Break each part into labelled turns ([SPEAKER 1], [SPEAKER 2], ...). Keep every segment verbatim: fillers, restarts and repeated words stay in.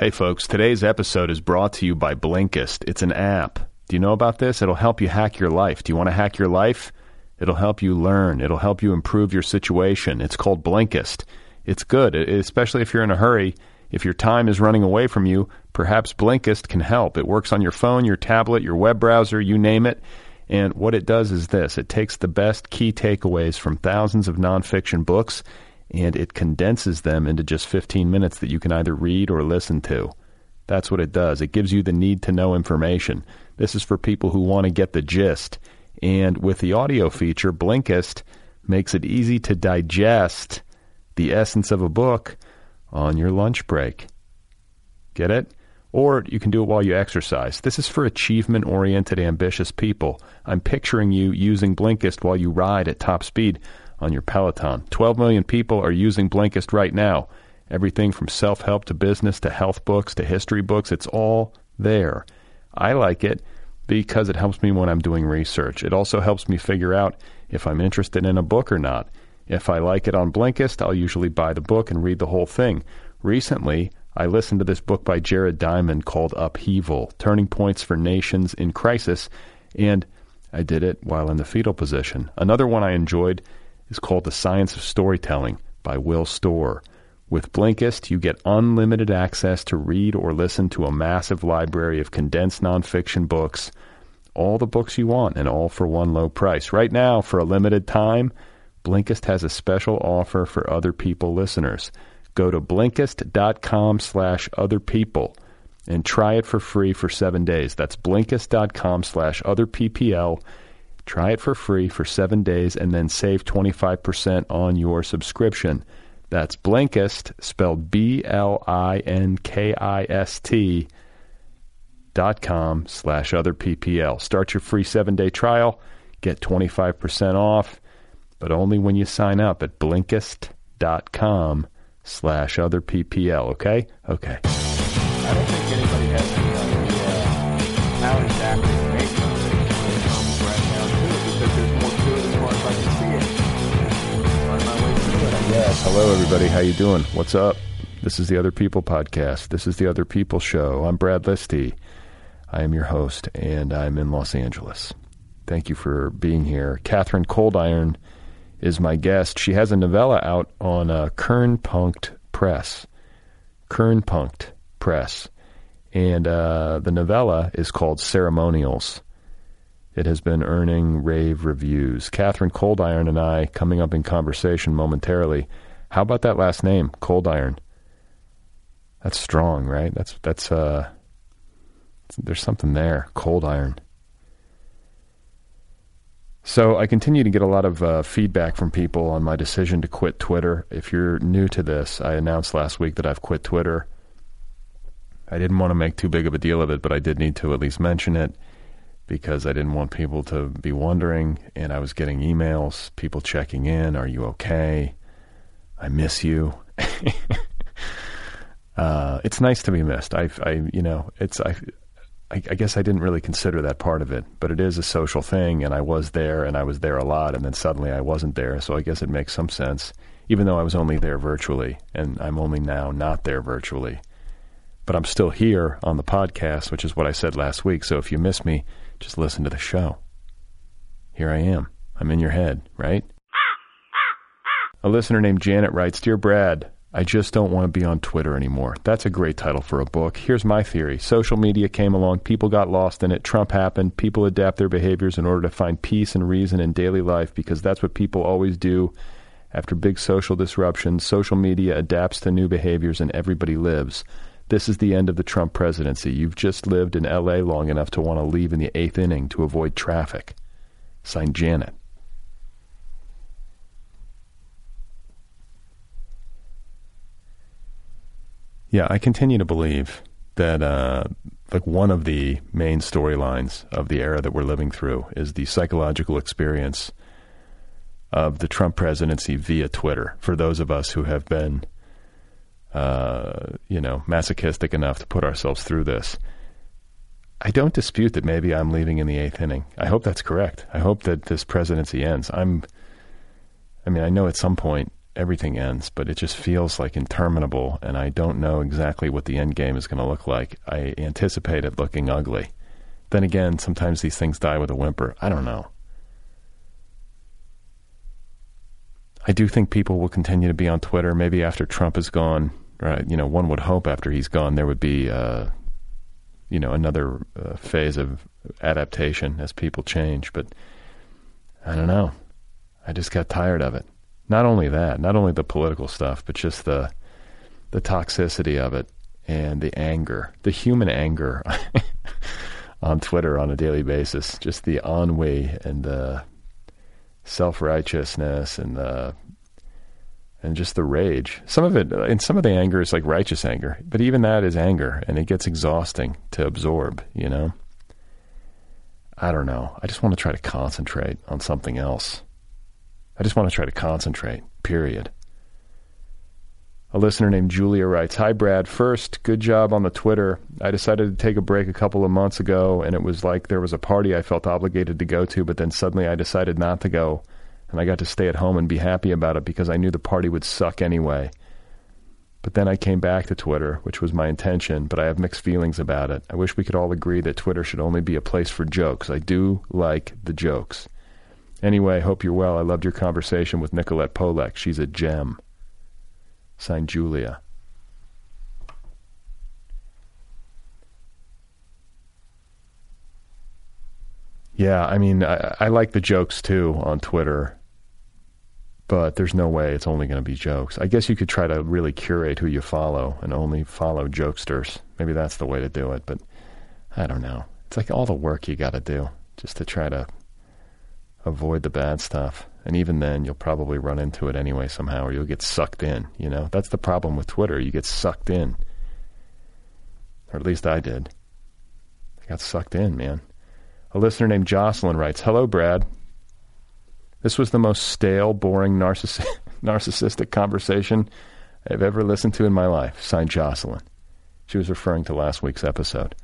[SPEAKER 1] Hey folks, today's episode is brought to you by Blinkist. It's an app. Do you know about this? It'll help you hack your life. Do you want to hack your life? It'll help you learn. It'll help you improve your situation. It's called Blinkist. It's good, especially if you're in a hurry. If your time is running away from you, perhaps Blinkist can help. It works on your phone, your tablet, your web browser, you name it. And what it does is this. It takes the best key takeaways from thousands of nonfiction books and it condenses them into just fifteen minutes that you can either read or listen to. That's what it does. It gives you the need-to-know information. This is for people who want to get the gist. And with the audio feature, Blinkist makes it easy to digest the essence of a book on your lunch break. Get it? Or you can do it while you exercise. This is for achievement-oriented, ambitious people. I'm picturing you using Blinkist while you ride at top speed on your Peloton. twelve million people are using Blinkist right now. Everything from self-help to business to health books to history books, it's all there. I like it because it helps me when I'm doing research. It also helps me figure out if I'm interested in a book or not. If I like it on Blinkist, I'll usually buy the book and read the whole thing. Recently, I listened to this book by Jared Diamond called Upheaval, Turning Points for Nations in Crisis, and I did it while in the fetal position. Another one I enjoyed is called The Science of Storytelling by Will Storr. With Blinkist, you get unlimited access to read or listen to a massive library of condensed nonfiction books, all the books you want, and all for one low price. Right now, for a limited time, Blinkist has a special offer for other people listeners. Go to Blinkist.com slash other people and try it for free for seven days. That's Blinkist.com slash other PPL. Try it for free for seven days and then save twenty-five percent on your subscription. That's Blinkist, spelled B L I N K I S T dot com slash other P P L. Start your free seven-day trial. Get twenty-five percent off, but only when you sign up at Blinkist.com slash other P P L, okay? Okay.
[SPEAKER 2] I don't think anybody has any idea how exactly it makes it comes right now to it, because there's more to it as far as I can see it. On my way through it, I
[SPEAKER 1] Yes, hello everybody. How you doing? What's up? This is the Other People Podcast. This is the Other People Show. I'm Brad Listy. I am your host, and I'm in Los Angeles. Thank you for being here. Catherine Coldiron is my guest. She has a novella out on uh, Kernpunkt Press. Kernpunkt Press. And uh, the novella is called Ceremonials. It has been earning rave reviews. Catherine Coldiron and I coming up in conversation momentarily. How about that last name, Coldiron? That's strong, right? That's that's uh, there's something there, Coldiron. So I continue to get a lot of uh, feedback from people on my decision to quit Twitter. If you're new to this, I announced last week that I've quit Twitter. I didn't want to make too big of a deal of it, but I did need to at least mention it because I didn't want people to be wondering, and I was getting emails, people checking in, are you okay? I miss you. uh, it's nice to be missed. I, I, you know, it's, I, I, I guess I didn't really consider that part of it, but it is a social thing, and I was there, and I was there a lot, and then suddenly I wasn't there, so I guess it makes some sense, even though I was only there virtually, and I'm only now not there virtually. But I'm still here on the podcast, which is what I said last week, so if you miss me, just listen to the show. Here I am. I'm in your head, right? A listener named Janet writes, Dear Brad, I just don't want to be on Twitter anymore. That's a great title for a book. Here's my theory. Social media came along, people got lost in it, Trump happened, people adapt their behaviors in order to find peace and reason in daily life because that's what people always do. After big social disruptions, social media adapts to new behaviors and everybody lives. This is the end of the Trump presidency. You've just lived in L A long enough to want to leave in the eighth inning to avoid traffic. Signed, Janet. Yeah, I continue to believe that uh, like one of the main storylines of the era that we're living through is the psychological experience of the Trump presidency via Twitter. For those of us who have been, uh, you know, masochistic enough to put ourselves through this, I don't dispute that maybe I'm leaving in the eighth inning. I hope that's correct. I hope that this presidency ends. I'm, I mean, I know at some point everything ends, but it just feels like interminable, and I don't know exactly what the end game is going to look like. I anticipate it looking ugly. Then again, sometimes these things die with a whimper. I don't know. I do think people will continue to be on Twitter. Maybe after Trump is gone, right? You know, one would hope after he's gone there would be, uh, you know, another uh, phase of adaptation as people change. But I don't know. I just got tired of it. Not only that, not only the political stuff, but just the the toxicity of it and the anger, the human anger on Twitter on a daily basis. Just the ennui and the self-righteousness and the and just the rage. Some of it, and some of the anger is like righteous anger, but even that is anger, and it gets exhausting to absorb, you know? I don't know. I just want to try to concentrate on something else. I just want to try to concentrate, period. A listener named Julia writes, "Hi, Brad. First, good job on the Twitter. I decided to take a break a couple of months ago, and it was like there was a party I felt obligated to go to, but then suddenly I decided not to go, and I got to stay at home and be happy about it because I knew the party would suck anyway. But then I came back to Twitter, which was my intention, but I have mixed feelings about it. I wish we could all agree that Twitter should only be a place for jokes. I do like the jokes. Anyway, hope you're well. I loved your conversation with Nicolette Polek. She's a gem." Signed, Julia. Yeah, I mean, I, I like the jokes too on Twitter, but there's no way it's only going to be jokes. I guess you could try to really curate who you follow and only follow jokesters. Maybe that's the way to do it, but I don't know. It's like all the work you got to do just to try to avoid the bad stuff. And even then, you'll probably run into it anyway somehow, or you'll get sucked in, you know? That's the problem with Twitter. You get sucked in. Or at least I did. I got sucked in, man. A listener named Jocelyn writes, "Hello, Brad. This was the most stale, boring, narciss- narcissistic conversation I've ever listened to in my life." Signed, Jocelyn. She was referring to last week's episode.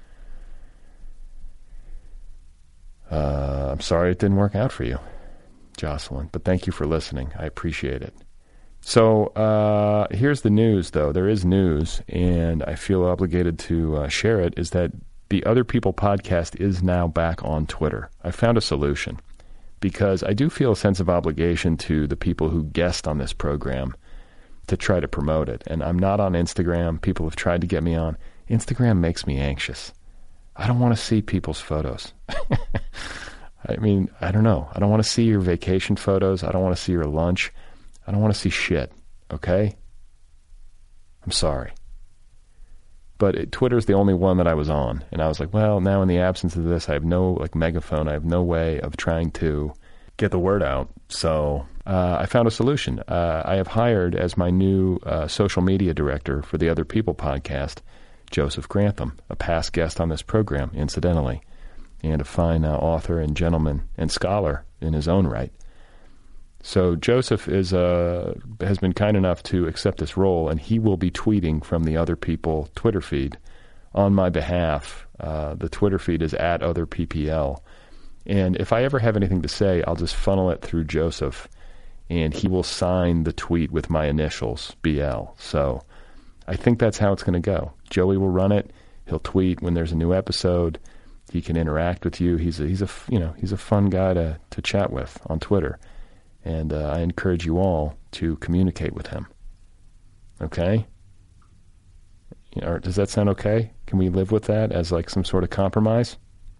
[SPEAKER 1] Uh, I'm sorry it didn't work out for you, Jocelyn, but thank you for listening. I appreciate it. So uh, here's the news, though. There is news, and I feel obligated to uh, share it, is that the Other People podcast is now back on Twitter. I found a solution, because I do feel a sense of obligation to the people who guest on this program to try to promote it. And I'm not on Instagram. People have tried to get me on. Instagram makes me anxious. I don't want to see people's photos. I mean, I don't know. I don't want to see your vacation photos. I don't want to see your lunch. I don't want to see shit, okay? I'm sorry. But it, Twitter's the only one that I was on. And I was like, well, now in the absence of this, I have no like megaphone. I have no way of trying to get the word out. So uh, I found a solution. Uh, I have hired as my new uh, social media director for the Other People podcast, Joseph Grantham, a past guest on this program, incidentally, and a fine uh, author and gentleman and scholar in his own right. So Joseph is uh, has been kind enough to accept this role, and he will be tweeting from the Other People Twitter feed on my behalf. Uh, the Twitter feed is at Other P P L. And if I ever have anything to say, I'll just funnel it through Joseph, and he will sign the tweet with my initials, B L. So I think that's how it's going to go. Joey will run it. He'll tweet when there's a new episode. He can interact with you. He's a, he's a, you know, he's a fun guy to, to chat with on Twitter. And uh, I encourage you all to communicate with him. Okay? Or does that sound okay? Can we live with that as like some sort of compromise?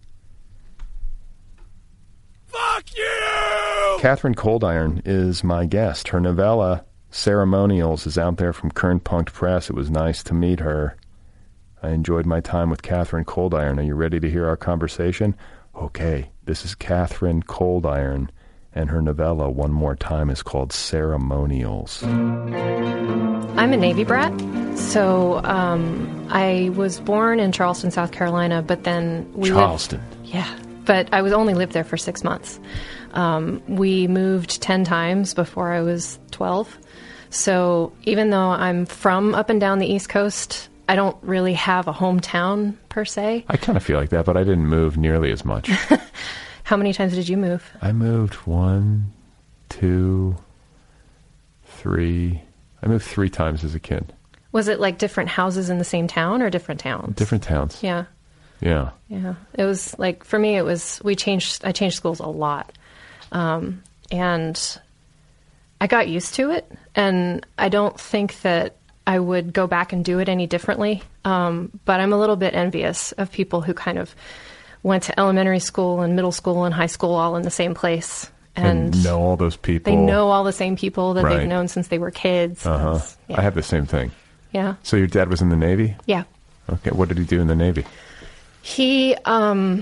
[SPEAKER 3] Fuck you!
[SPEAKER 1] Catherine Coldiron is my guest. Her novella, Ceremonials, is out there from Kern Punkt Press. It was nice to meet her. I enjoyed my time with Catherine Coldiron. Are you ready to hear our conversation? Okay, this is Catherine Coldiron, and her novella, one more time, is called Ceremonials.
[SPEAKER 4] I'm a Navy brat, so um, I was born in Charleston, South Carolina, but then we
[SPEAKER 1] Charleston.
[SPEAKER 4] Lived, yeah, but I was only lived there for six months. Um, we moved ten times before I was twelve, so even though I'm from up and down the East Coast, I don't really have a hometown, per se.
[SPEAKER 1] I kind of feel like that, but I didn't move nearly as much.
[SPEAKER 4] How many times did you move?
[SPEAKER 1] I moved one, two, three. I moved three times as a kid.
[SPEAKER 4] Was it like different houses in the same town or different towns?
[SPEAKER 1] Different towns.
[SPEAKER 4] Yeah.
[SPEAKER 1] Yeah.
[SPEAKER 4] Yeah. It was like, for me, it was, we changed, I changed schools a lot. Um, and I got used to it. And I don't think that I would go back and do it any differently. Um, but I'm a little bit envious of people who kind of went to elementary school and middle school and high school all in the same place. And,
[SPEAKER 1] and know all those people.
[SPEAKER 4] They know all the same people that
[SPEAKER 1] Right.
[SPEAKER 4] they've known since they were kids.
[SPEAKER 1] Uh-huh.
[SPEAKER 4] That's- Yeah.
[SPEAKER 1] I have the same thing.
[SPEAKER 4] Yeah.
[SPEAKER 1] So your dad was in the Navy?
[SPEAKER 4] Yeah.
[SPEAKER 1] Okay. What did he do in the Navy?
[SPEAKER 4] He, um,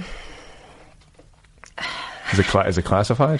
[SPEAKER 1] Is it, cla- is it classified?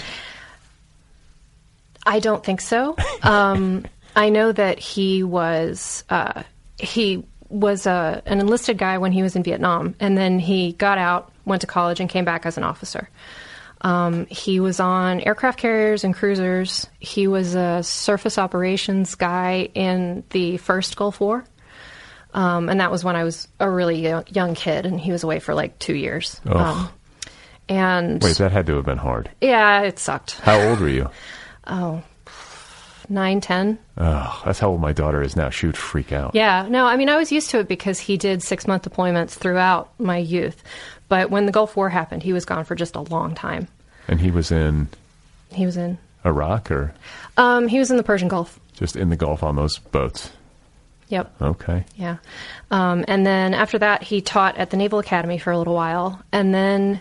[SPEAKER 4] I don't think so. Um, I know that he was, uh, he was a, an enlisted guy when he was in Vietnam, and then he got out, went to college, and came back as an officer. Um, he was on aircraft carriers and cruisers. He was a surface operations guy in the first Gulf War. Um, and that was when I was a really young, young kid, and he was away for like two years.
[SPEAKER 1] Oh.
[SPEAKER 4] Um, and
[SPEAKER 1] Wait, that had to have been hard.
[SPEAKER 4] yeah, it sucked.
[SPEAKER 1] How old were you?
[SPEAKER 4] Oh, nine, ten.
[SPEAKER 1] Oh, that's how old my daughter is now. She would freak out.
[SPEAKER 4] Yeah, no, I mean, I was used to it because he did six-month deployments throughout my youth. But when the Gulf War happened, he was gone for just a long time.
[SPEAKER 1] And he was in
[SPEAKER 4] He was in,
[SPEAKER 1] Iraq or
[SPEAKER 4] um, he was in the Persian Gulf.
[SPEAKER 1] just in the Gulf on those boats?
[SPEAKER 4] Yep.
[SPEAKER 1] Okay.
[SPEAKER 4] Yeah. Um, and then after that, he taught at the Naval Academy for a little while. And then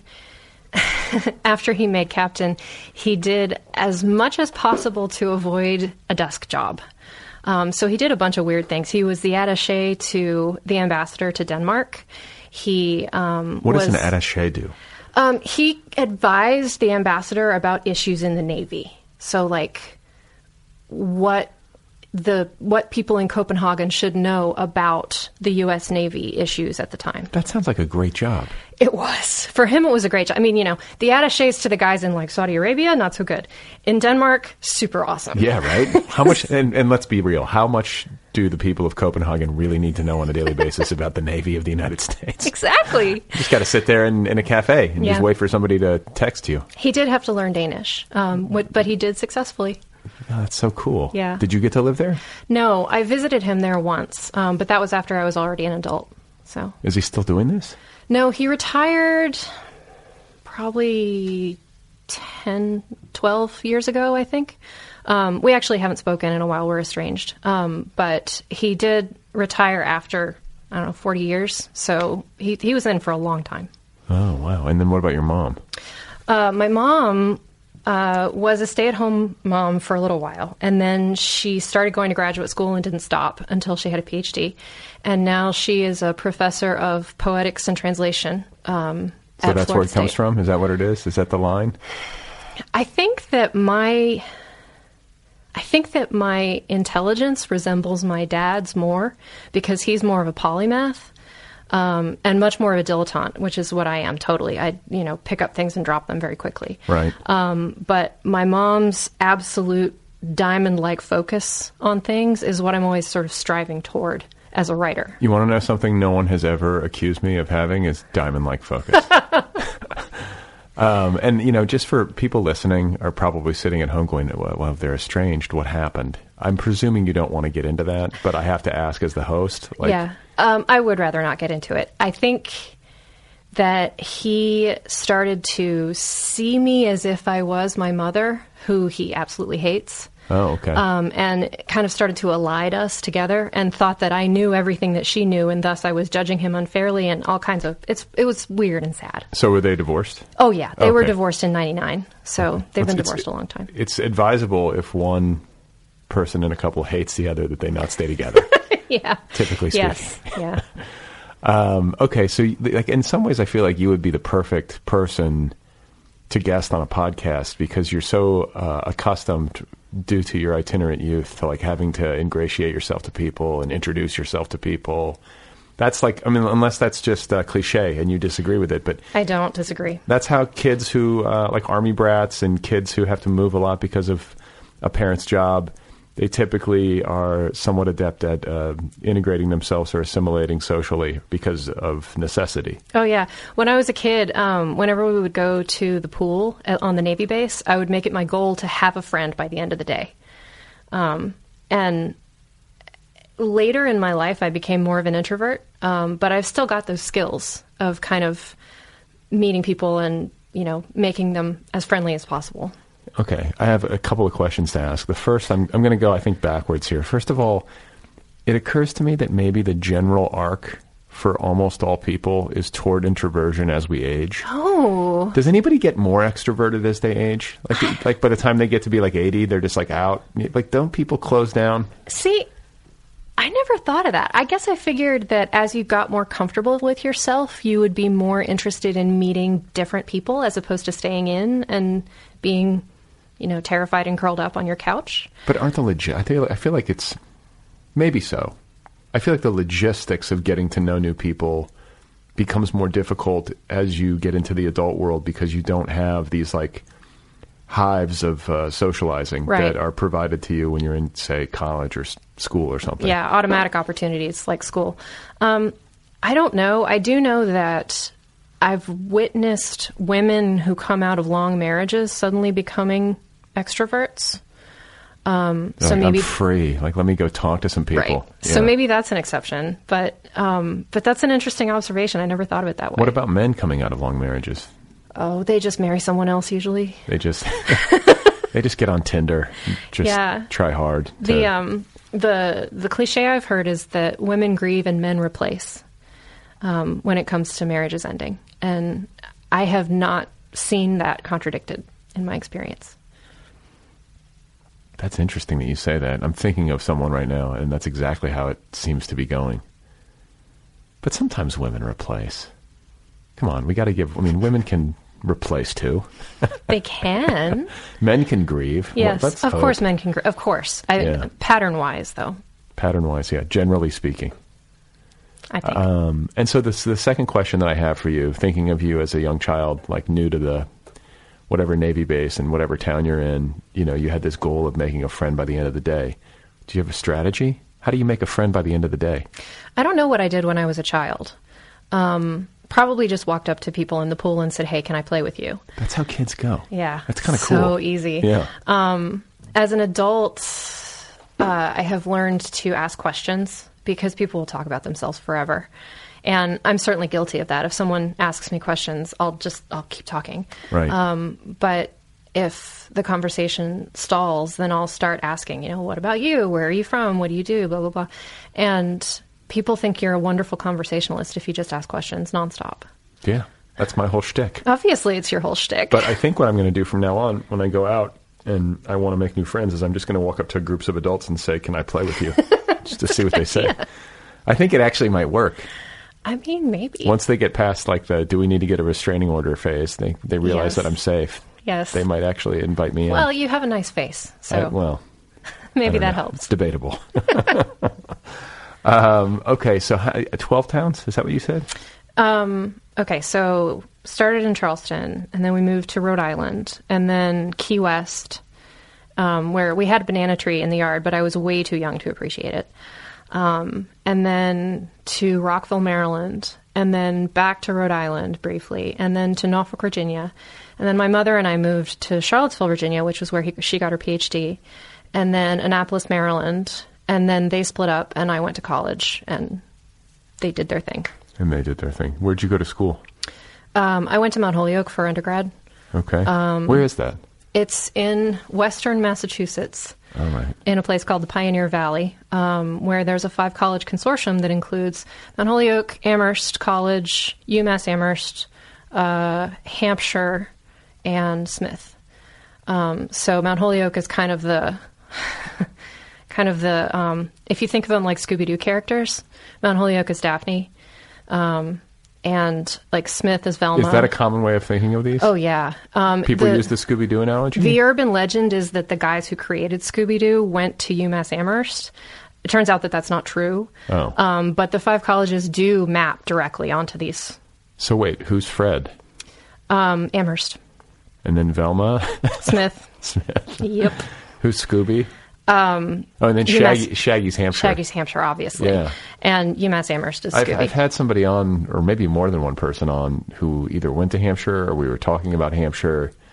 [SPEAKER 4] after he made captain, he did as much as possible to avoid a desk job. Um, so he did a bunch of weird things. He was the attaché to the ambassador to Denmark. He um,
[SPEAKER 1] What
[SPEAKER 4] was,
[SPEAKER 1] does an attaché do?
[SPEAKER 4] Um, he advised the ambassador about issues in the Navy. So, like, what the what people in Copenhagen should know about the U S Navy issues at the time.
[SPEAKER 1] That sounds like a great job.
[SPEAKER 4] It was. For him, it was a great job. I mean, you know, the attachés to the guys in, like, Saudi Arabia, not so good. In Denmark, super awesome.
[SPEAKER 1] Yeah, right? How much, and, and let's be real, how much do the people of Copenhagen really need to know on a daily basis about the Navy of the United States?
[SPEAKER 4] Exactly.
[SPEAKER 1] You just got to sit there in, in a cafe and
[SPEAKER 4] Yeah.
[SPEAKER 1] just wait for somebody to text you.
[SPEAKER 4] He did have to learn Danish, um, what, but he did successfully.
[SPEAKER 1] Oh, that's so cool.
[SPEAKER 4] Yeah.
[SPEAKER 1] Did you get to live there?
[SPEAKER 4] No, I visited him there once, um, but that was after I was already an adult. So
[SPEAKER 1] Is he still doing this?
[SPEAKER 4] no, he retired probably ten, twelve years ago, I think. Um, we actually haven't spoken in a while. We're estranged. Um, but he did retire after, I don't know, forty years. So he, he was in for a long time.
[SPEAKER 1] Oh, wow. And then what about your mom?
[SPEAKER 4] Uh, my mom uh, was a stay-at-home mom for a little while, and then she started going to graduate school and didn't stop until she had a P H D. And now she is a professor of poetics and translation. Um,
[SPEAKER 1] So
[SPEAKER 4] at
[SPEAKER 1] that's
[SPEAKER 4] Florida
[SPEAKER 1] where it comes
[SPEAKER 4] State.
[SPEAKER 1] from? Is that what it is? Is that the line?
[SPEAKER 4] I think that my I think that my intelligence resembles my dad's more because he's more of a polymath um, and much more of a dilettante, which is what I am totally. I you know pick up things and drop them very quickly.
[SPEAKER 1] Right.
[SPEAKER 4] Um, but my mom's absolute diamond-like focus on things is what I'm always sort of striving toward as a writer.
[SPEAKER 1] You want to know something no one has ever accused me of having is diamond-like focus. um, and, you know, just for people listening are probably sitting at home going, well, well, if they're estranged, what happened? I'm presuming you don't want to get into that, but I have to ask as the host. Like,
[SPEAKER 4] yeah, um, I would rather not get into it. I think that he started to see me as if I was my mother, who he absolutely hates.
[SPEAKER 1] Oh, okay.
[SPEAKER 4] Um, and kind of started to allied us together and thought that I knew everything that she knew, and thus I was judging him unfairly and all kinds of... It's It was weird and sad.
[SPEAKER 1] So were they divorced?
[SPEAKER 4] Oh, yeah. They were
[SPEAKER 1] Okay.
[SPEAKER 4] divorced in ninety-nine, so they've been
[SPEAKER 1] It's-
[SPEAKER 4] divorced
[SPEAKER 1] it's-
[SPEAKER 4] a long time.
[SPEAKER 1] It's advisable if one person in a couple hates the other that they not stay together.
[SPEAKER 4] Yeah.
[SPEAKER 1] Typically speaking.
[SPEAKER 4] Yes, yeah.
[SPEAKER 1] Um, okay, so like in some ways, I feel like you would be the perfect person to guest on a podcast because you're so uh, accustomed, due to your itinerant youth, to like having to ingratiate yourself to people and introduce yourself to people. That's like, I mean, unless that's just uh, cliche and you disagree with it, but
[SPEAKER 4] I don't disagree.
[SPEAKER 1] that's how kids who uh, like army brats and kids who have to move a lot because of a parent's job, they typically are somewhat adept at uh, integrating themselves or assimilating socially because of necessity.
[SPEAKER 4] Oh, yeah. When I was a kid, um, whenever we would go to the pool at, on the Navy base, I would make it my goal to have a friend by the end of the day. Um, and later in my life, I became more of an introvert, um, but I've still got those skills of kind of meeting people and, you know, making them as friendly as possible.
[SPEAKER 1] Okay, I have a couple of questions to ask. The first, I'm, I'm going to go, I think, backwards here. First of all, it occurs to me that maybe the general arc for almost all people is toward introversion as we age.
[SPEAKER 4] Oh.
[SPEAKER 1] Does anybody get more extroverted as they age? Like, like by the time they get to be like eighty, they're just like out? Like, don't people close down?
[SPEAKER 4] See, I never thought of that. I guess I figured that as you got more comfortable with yourself, you would be more interested in meeting different people as opposed to staying in and being, you know, terrified and curled up on your couch.
[SPEAKER 1] But aren't the legit? I feel, I feel like it's maybe so. I feel like the logistics of getting to know new people becomes more difficult as you get into the adult world because you don't have these like hives of uh, socializing
[SPEAKER 4] right.
[SPEAKER 1] that are provided to you when you're in, say, college or s- school or something.
[SPEAKER 4] Yeah, automatic opportunities like school. Um, I don't know. I do know that I've witnessed women who come out of long marriages suddenly becoming extroverts. Um, so
[SPEAKER 1] like,
[SPEAKER 4] maybe
[SPEAKER 1] I'm free. Like, let me go talk to some people.
[SPEAKER 4] Right. Yeah. So maybe that's an exception, but um, but that's an interesting observation. I never thought of it that way.
[SPEAKER 1] What about men coming out of long marriages?
[SPEAKER 4] Oh, they just marry someone else usually.
[SPEAKER 1] They just they just get on Tinder, and just
[SPEAKER 4] yeah.
[SPEAKER 1] try hard. To...
[SPEAKER 4] The um the the cliche I've heard is that women grieve and men replace um, when it comes to marriages ending, and I have not seen that contradicted in my experience.
[SPEAKER 1] That's interesting that you say that. I'm thinking of someone right now, and that's exactly how it seems to be going. But sometimes women replace. Come on, we got to give... I mean, women can replace, too.
[SPEAKER 4] They can.
[SPEAKER 1] Men can grieve.
[SPEAKER 4] Yes,
[SPEAKER 1] well, let's
[SPEAKER 4] of
[SPEAKER 1] hope.
[SPEAKER 4] course men can grieve. Of course. I,
[SPEAKER 1] Yeah.
[SPEAKER 4] Pattern-wise, though.
[SPEAKER 1] Pattern-wise, yeah, generally speaking.
[SPEAKER 4] I think.
[SPEAKER 1] Um, and so this, the second question that I have for you, thinking of you as a young child, like new to the... whatever Navy base and whatever town you're in, you know, you had this goal of making a friend by the end of the day. Do you have a strategy? How do you make a friend by the end of the day?
[SPEAKER 4] I don't know what I did when I was a child. Um, probably just walked up to people in the pool and said, hey, can I play with you?
[SPEAKER 1] That's how kids go.
[SPEAKER 4] Yeah.
[SPEAKER 1] That's kind of cool.
[SPEAKER 4] So easy.
[SPEAKER 1] Yeah.
[SPEAKER 4] Um, as an adult, uh, I have learned to ask questions because people will talk about themselves forever. And I'm certainly guilty of that. If someone asks me questions, I'll just, I'll keep talking.
[SPEAKER 1] Right.
[SPEAKER 4] Um, but if the conversation stalls, then I'll start asking, you know, what about you? Where are you from? What do you do? Blah, blah, blah. And people think you're a wonderful conversationalist if you just ask questions nonstop.
[SPEAKER 1] Yeah. That's my whole shtick.
[SPEAKER 4] Obviously, it's your whole shtick.
[SPEAKER 1] But I think what I'm going to do from now on when I go out and I want to make new friends is I'm just going to walk up to groups of adults and say, can I play with you? Just to see what they say. I think it actually might work.
[SPEAKER 4] I mean, maybe.
[SPEAKER 1] Once they get past like the do we need to get a restraining order phase, they they realize
[SPEAKER 4] Yes.
[SPEAKER 1] that I'm safe.
[SPEAKER 4] Yes.
[SPEAKER 1] They might actually invite me in.
[SPEAKER 4] Well, you have a nice face, so
[SPEAKER 1] I, well,
[SPEAKER 4] maybe
[SPEAKER 1] I don't
[SPEAKER 4] that
[SPEAKER 1] know.
[SPEAKER 4] helps.
[SPEAKER 1] It's debatable. um, okay, so how, twelve towns, is that what you said?
[SPEAKER 4] Um, okay, so started in Charleston, and then we moved to Rhode Island, and then Key West, um, where we had a banana tree in the yard, but I was way too young to appreciate it. Um, and then to Rockville, Maryland, and then back to Rhode Island briefly, and then to Norfolk, Virginia. And then my mother and I moved to Charlottesville, Virginia, which was where he, she got her P H D, and then Annapolis, Maryland, and then they split up, and I went to college, and they did their thing.
[SPEAKER 1] And they did their thing. Where'd you go to school?
[SPEAKER 4] Um, I went to Mount Holyoke for undergrad.
[SPEAKER 1] Okay.
[SPEAKER 4] Um,
[SPEAKER 1] Where is that?
[SPEAKER 4] It's in western Massachusetts.
[SPEAKER 1] All right.
[SPEAKER 4] In a place called the Pioneer Valley, um, where there's a five-college consortium that includes Mount Holyoke, Amherst College, UMass Amherst, uh, Hampshire, and Smith. Um, so Mount Holyoke is kind of the, kind of the, um, if you think of them like Scooby-Doo characters, Mount Holyoke is Daphne, um, and like Smith is Velma.
[SPEAKER 1] Is that a common way of thinking of these?
[SPEAKER 4] Oh, yeah. Um,
[SPEAKER 1] People
[SPEAKER 4] the,
[SPEAKER 1] use the Scooby-Doo analogy?
[SPEAKER 4] The urban legend is that the guys who created Scooby-Doo went to UMass Amherst. It turns out that that's not true.
[SPEAKER 1] Oh.
[SPEAKER 4] Um, but the five colleges do map directly onto these.
[SPEAKER 1] So wait, who's Fred?
[SPEAKER 4] Um, Amherst.
[SPEAKER 1] And then Velma?
[SPEAKER 4] Smith.
[SPEAKER 1] Smith.
[SPEAKER 4] Yep.
[SPEAKER 1] Who's Scooby?
[SPEAKER 4] Um,
[SPEAKER 1] oh, and then
[SPEAKER 4] UMass
[SPEAKER 1] Shaggy, Shaggy's Hampshire.
[SPEAKER 4] Shaggy's Hampshire, obviously.
[SPEAKER 1] Yeah.
[SPEAKER 4] And UMass Amherst is
[SPEAKER 1] I've,
[SPEAKER 4] Scooby.
[SPEAKER 1] I've had somebody on, or maybe more than one person on, who either went to Hampshire or we were talking about Hampshire,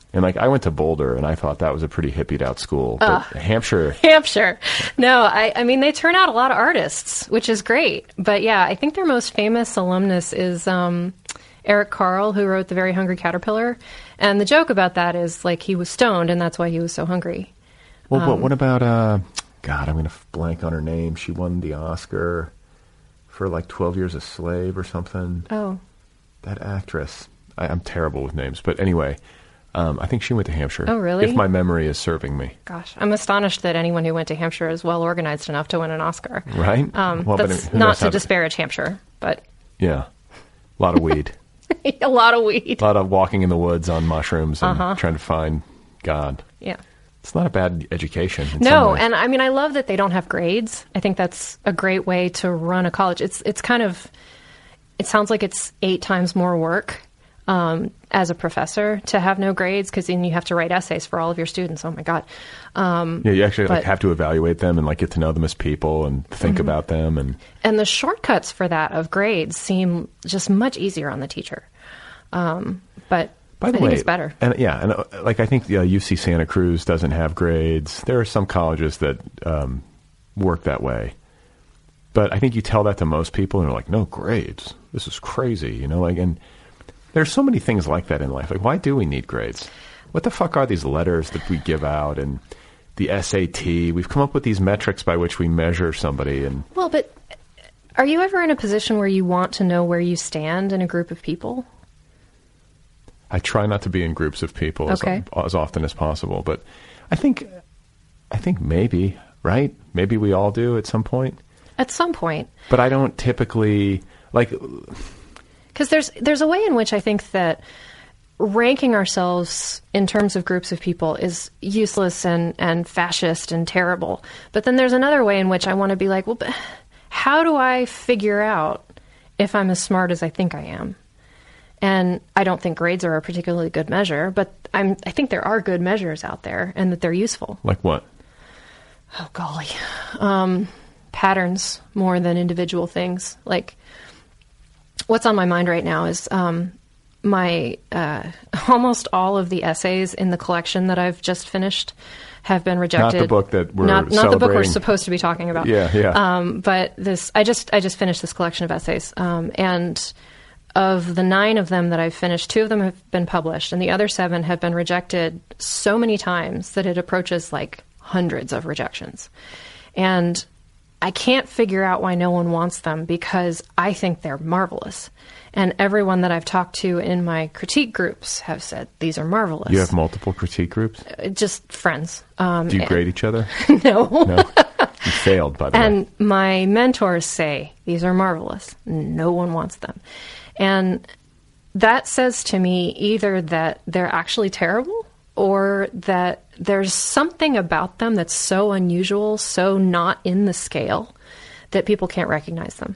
[SPEAKER 1] And like I went to Boulder, and I thought that was a pretty hippied out school. But
[SPEAKER 4] Uh,
[SPEAKER 1] Hampshire,
[SPEAKER 4] Hampshire. No, I, I mean, they turn out a lot of artists, which is great. But yeah, I think their most famous alumnus is um, Eric Carle, who wrote The Very Hungry Caterpillar. And the joke about that is like he was stoned, and that's why he was so hungry.
[SPEAKER 1] well,
[SPEAKER 4] Um,
[SPEAKER 1] but what about? Uh, God, I'm gonna blank on her name. She won the Oscar for like twelve Years a Slave or something.
[SPEAKER 4] Oh,
[SPEAKER 1] That actress. I, I'm terrible with names, but anyway, um, I think she went to Hampshire.
[SPEAKER 4] Oh, really?
[SPEAKER 1] If my memory is serving me.
[SPEAKER 4] gosh. I'm astonished that anyone who went to Hampshire is well organized enough to win an Oscar.
[SPEAKER 1] Right?
[SPEAKER 4] Um,
[SPEAKER 1] Well, but
[SPEAKER 4] that's
[SPEAKER 1] who
[SPEAKER 4] not
[SPEAKER 1] knows
[SPEAKER 4] to
[SPEAKER 1] how-
[SPEAKER 4] disparage Hampshire, but
[SPEAKER 1] Yeah. A lot of weed.
[SPEAKER 4] a lot of weed.
[SPEAKER 1] A lot of walking in the woods on mushrooms and
[SPEAKER 4] Uh-huh.
[SPEAKER 1] trying to find God.
[SPEAKER 4] Yeah.
[SPEAKER 1] It's not a bad education. In some
[SPEAKER 4] No,
[SPEAKER 1] ways.
[SPEAKER 4] and I mean, I love that they don't have grades. I think that's a great way to run a college. It's it's kind of, it sounds like it's eight times more work um, as a professor to have no grades, because then you have to write essays for all of your students. Oh my God. Um,
[SPEAKER 1] yeah, you actually like
[SPEAKER 4] but-
[SPEAKER 1] have to evaluate them and like get to know them as people and think
[SPEAKER 4] Mm-hmm.
[SPEAKER 1] about them. And
[SPEAKER 4] and the shortcuts for that of grades seem just much easier on the teacher. Um, but
[SPEAKER 1] by the
[SPEAKER 4] I
[SPEAKER 1] way,
[SPEAKER 4] think it's better.
[SPEAKER 1] And yeah, and uh, like I think uh, U C Santa Cruz doesn't have grades. There are some colleges that um, work that way, but I think you tell that to most people, and they're like, "No grades. This is crazy," you know. Like, and there's so many things like that in life. Like, why do we need grades? What the fuck are these letters that we give out and the S A T? We've come up with these metrics by which we measure somebody, and
[SPEAKER 4] Well, but are you ever in a position where you want to know where you stand in a group of people?
[SPEAKER 1] I try not to be in groups of people as,
[SPEAKER 4] Okay.
[SPEAKER 1] as often as possible. But I think, I think maybe, right? Maybe we all do at some point.
[SPEAKER 4] At some point.
[SPEAKER 1] But I don't typically like.
[SPEAKER 4] Because there's there's a way in which I think that ranking ourselves in terms of groups of people is useless and, and fascist and terrible. But then there's another way in which I want to be like, well, but how do I figure out if I'm as smart as I think I am? And I don't think grades are a particularly good measure, but I'm I think there are good measures out there and that they're useful.
[SPEAKER 1] Like what?
[SPEAKER 4] Oh, golly. Um, patterns more than individual things. Like, what's on my mind right now is um, my uh, almost all of the essays in the collection that I've just finished have been rejected.
[SPEAKER 1] Not the book that we're
[SPEAKER 4] not, not the book we're
[SPEAKER 1] celebrating.
[SPEAKER 4] supposed to be talking about.
[SPEAKER 1] Yeah, yeah.
[SPEAKER 4] Um, but this, I just I just finished this collection of essays, um, and of the nine of them that I've finished, two of them have been published, and the other seven have been rejected so many times that it approaches like hundreds of rejections. And I can't figure out why no one wants them, because I think they're marvelous. And everyone that I've talked to in my critique groups have said these are marvelous.
[SPEAKER 1] You have multiple critique groups?
[SPEAKER 4] Uh, Just friends. Um,
[SPEAKER 1] Do you
[SPEAKER 4] and-
[SPEAKER 1] grade each other?
[SPEAKER 4] No.
[SPEAKER 1] No. You failed, by the way.
[SPEAKER 4] And my mentors say these are marvelous. No one wants them. And that says to me either that they're actually terrible, or that there's something about them that's so unusual, so not in the scale, that people can't recognize them.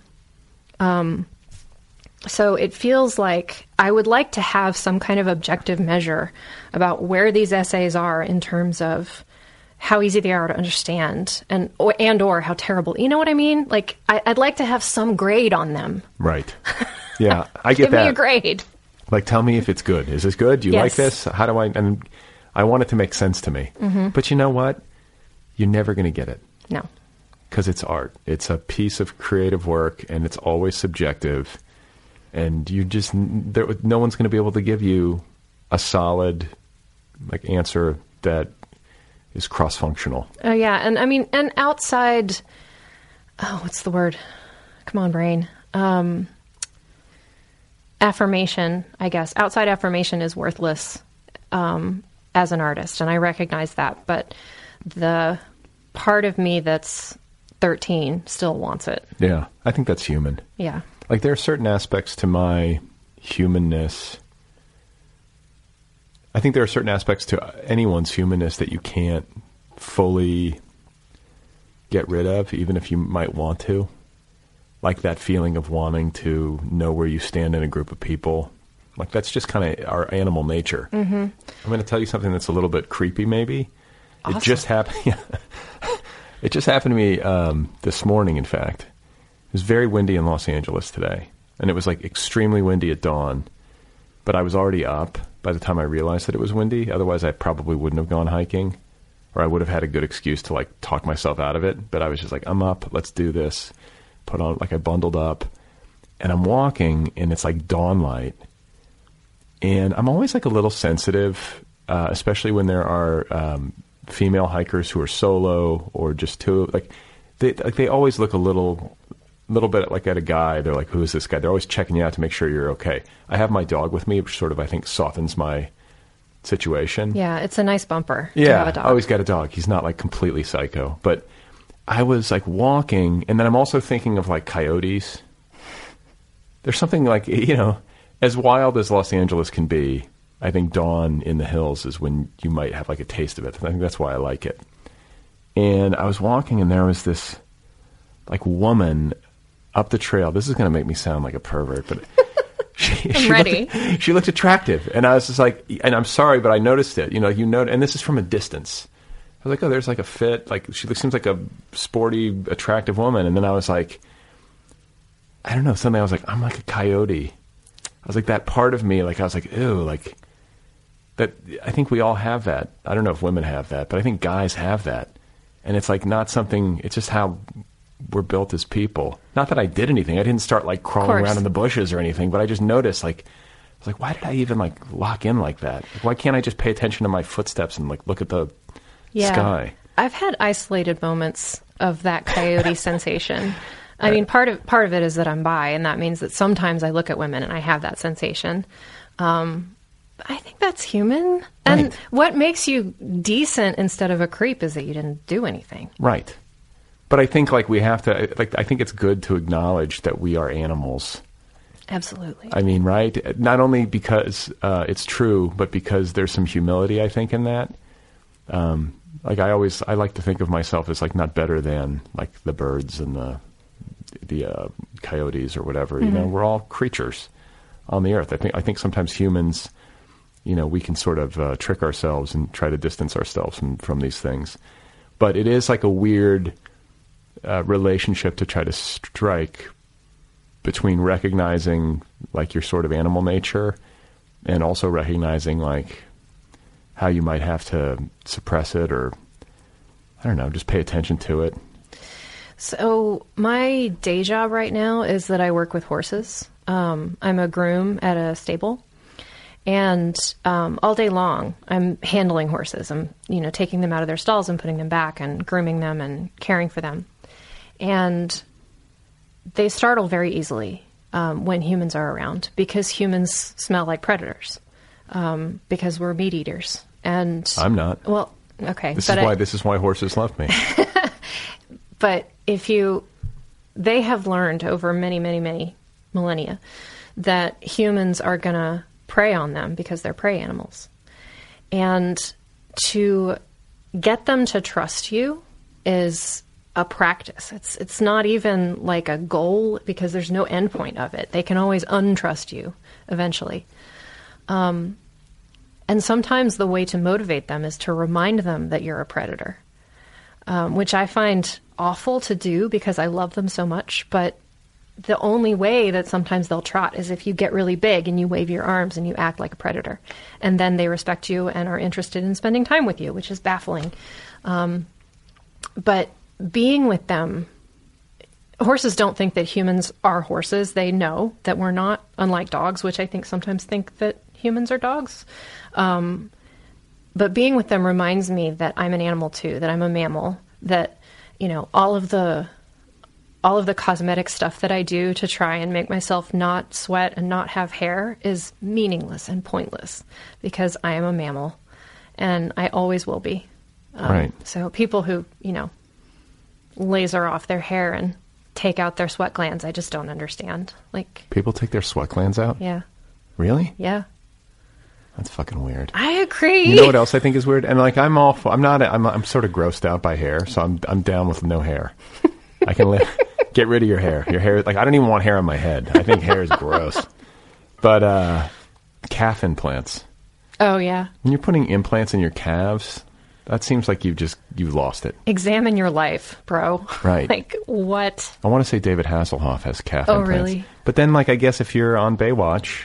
[SPEAKER 4] Um, so it feels like I would like to have some kind of objective measure about where these essays are in terms of how easy they are to understand, and or, and or how terrible. You know what I mean? Like, I, I'd like to have some grade on them.
[SPEAKER 1] Right. Yeah, I get
[SPEAKER 4] Give
[SPEAKER 1] that.
[SPEAKER 4] me a grade.
[SPEAKER 1] Like, tell me if it's good. Is this good? Do you
[SPEAKER 4] Yes.
[SPEAKER 1] like this? How do I? And I want it to make sense to me.
[SPEAKER 4] Mm-hmm.
[SPEAKER 1] But you know what? You're never going to get it,
[SPEAKER 4] No.
[SPEAKER 1] because it's art. It's a piece of creative work, and it's always subjective. And you just there, no one's going to be able to give you a solid like answer that is cross-functional.
[SPEAKER 4] Oh, yeah. And I mean, and outside, oh, what's the word? Come on, brain. Um, affirmation, I guess. Outside affirmation is worthless um, as an artist, and I recognize that. But the part of me that's thirteen still wants it.
[SPEAKER 1] Yeah, I think that's human.
[SPEAKER 4] Yeah.
[SPEAKER 1] Like, there are certain aspects to my humanness. I think there are certain aspects to anyone's humanness that you can't fully get rid of, even if you might want to. Like that feeling of wanting to know where you stand in a group of people. Like, that's just kind of our animal nature. Mm-hmm. I'm going to tell you something that's a little bit creepy, maybe.
[SPEAKER 4] Awesome.
[SPEAKER 1] It just happened. It just happened to me um, this morning, in fact. It was very windy in Los Angeles today. And it was like extremely windy at dawn. but I was already up by the time I realized that it was windy. Otherwise, I probably wouldn't have gone hiking, or I would have had a good excuse to like talk myself out of it. But I was just like, I'm up, let's do this. Put on, like I bundled up, and I'm walking, and it's like dawn light. And I'm always like a little sensitive, uh, especially when there are um, female hikers who are solo or just two. Like they, like they always look a little, little bit like at a guy. They're like, "Who is this guy?" They're always checking you out to make sure you're okay. I have my dog with me, which sort of I think softens my situation.
[SPEAKER 4] Yeah, it's a nice bumper.
[SPEAKER 1] Yeah,
[SPEAKER 4] to have a dog.
[SPEAKER 1] I always got a dog. He's not like completely psycho, but I was like walking, and then I'm also thinking of like coyotes. There's something like, you know, as wild as Los Angeles can be, I think dawn in the hills is when you might have like a taste of it. I think that's why I like it. And I was walking, and there was this like woman up the trail. This is going to make me sound like a pervert, but she,
[SPEAKER 4] I'm
[SPEAKER 1] she
[SPEAKER 4] ready.
[SPEAKER 1] Looked, she looked attractive, and I was just like, and I'm sorry, but I noticed it. You know, you know, and this is from a distance. I was like, oh, there's like a fit. Like she seems like a sporty, attractive woman. And then I was like, I don't know. Suddenly I was like, I'm like a coyote. I was like that part of me. Like I was like, ew, like that. I think we all have that. I don't know if women have that, but I think guys have that. And it's like not something. It's just how we're built as people. Not that I did anything. I didn't start like crawling around in the bushes or anything. But I just noticed like. I was like, why did I even like lock in like that? Like, why can't I just pay attention to my footsteps and like look at the
[SPEAKER 4] yeah.
[SPEAKER 1] sky?
[SPEAKER 4] I've had isolated moments of that coyote sensation. I mean, part of part of it is that I'm bi, and that means that sometimes I look at women and I have that sensation. Um, I think that's human. And
[SPEAKER 1] Right.
[SPEAKER 4] what makes you decent instead of a creep is that you didn't do anything.
[SPEAKER 1] Right. But I think like we have to, like, I think it's good to acknowledge that we are animals.
[SPEAKER 4] Absolutely.
[SPEAKER 1] I mean, right? Not only because uh, it's true, but because there's some humility, I think, in that. Um, like I always, I like to think of myself as like not better than like the birds and the the uh, coyotes or whatever. Mm-hmm. You know, we're all creatures on the earth. I think I think sometimes humans, you know, we can sort of uh, trick ourselves and try to distance ourselves from, from these things. But it is like a weird uh, relationship to try to strike between recognizing like your sort of animal nature and also recognizing like how you might have to suppress it or, I don't know, just pay attention to it.
[SPEAKER 4] So my day job right now is that I work with horses. Um, I'm a groom at a stable. And um, all day long, I'm handling horses. I'm, you know, taking them out of their stalls and putting them back and grooming them and caring for them. And they startle very easily um, when humans are around because humans smell like predators. Um, because we're meat eaters, and
[SPEAKER 1] I'm not.
[SPEAKER 4] Well, okay.
[SPEAKER 1] This
[SPEAKER 4] but
[SPEAKER 1] is why
[SPEAKER 4] I,
[SPEAKER 1] this is why horses love me.
[SPEAKER 4] But if you, they have learned over many, many, many millennia that humans are gonna prey on them because they're prey animals, and to get them to trust you is a practice. It's it's not even like a goal because there's no end point of it. They can always untrust you eventually. Um, and sometimes the way to motivate them is to remind them that you're a predator, um, which I find awful to do because I love them so much. But the only way that sometimes they'll trot is if you get really big and you wave your arms and you act like a predator. And then they respect you and are interested in spending time with you, which is baffling. Um, but being with them, horses don't think that humans are horses. They know that we're not, unlike dogs, which I think sometimes think that humans are dogs. Um, but being with them reminds me that I'm an animal too, that I'm a mammal, that, you know, all of the all of the cosmetic stuff that I do to try and make myself not sweat and not have hair is meaningless and pointless because I am a mammal and I always will be. Um,
[SPEAKER 1] right.
[SPEAKER 4] So people who, you know, laser off their hair and take out their sweat glands, I just don't understand. Like,
[SPEAKER 1] people take their sweat glands out?
[SPEAKER 4] Yeah.
[SPEAKER 1] Really?
[SPEAKER 4] Yeah.
[SPEAKER 1] That's fucking weird.
[SPEAKER 4] I agree.
[SPEAKER 1] You know what else I think is weird? And like, I'm all, I'm not, I'm, I'm sort of grossed out by hair, so I'm, I'm down with no hair. I can live, get rid of your hair. Your hair, like, I don't even want hair on my head. I think hair is gross. But, uh, calf implants.
[SPEAKER 4] Oh, yeah.
[SPEAKER 1] When you're putting implants in your calves, that seems like you've just, you've lost it.
[SPEAKER 4] Examine your life, bro.
[SPEAKER 1] Right.
[SPEAKER 4] Like, what?
[SPEAKER 1] I want to say David Hasselhoff has calf
[SPEAKER 4] Oh,
[SPEAKER 1] implants.
[SPEAKER 4] really?
[SPEAKER 1] But then, like, I guess if you're on Baywatch,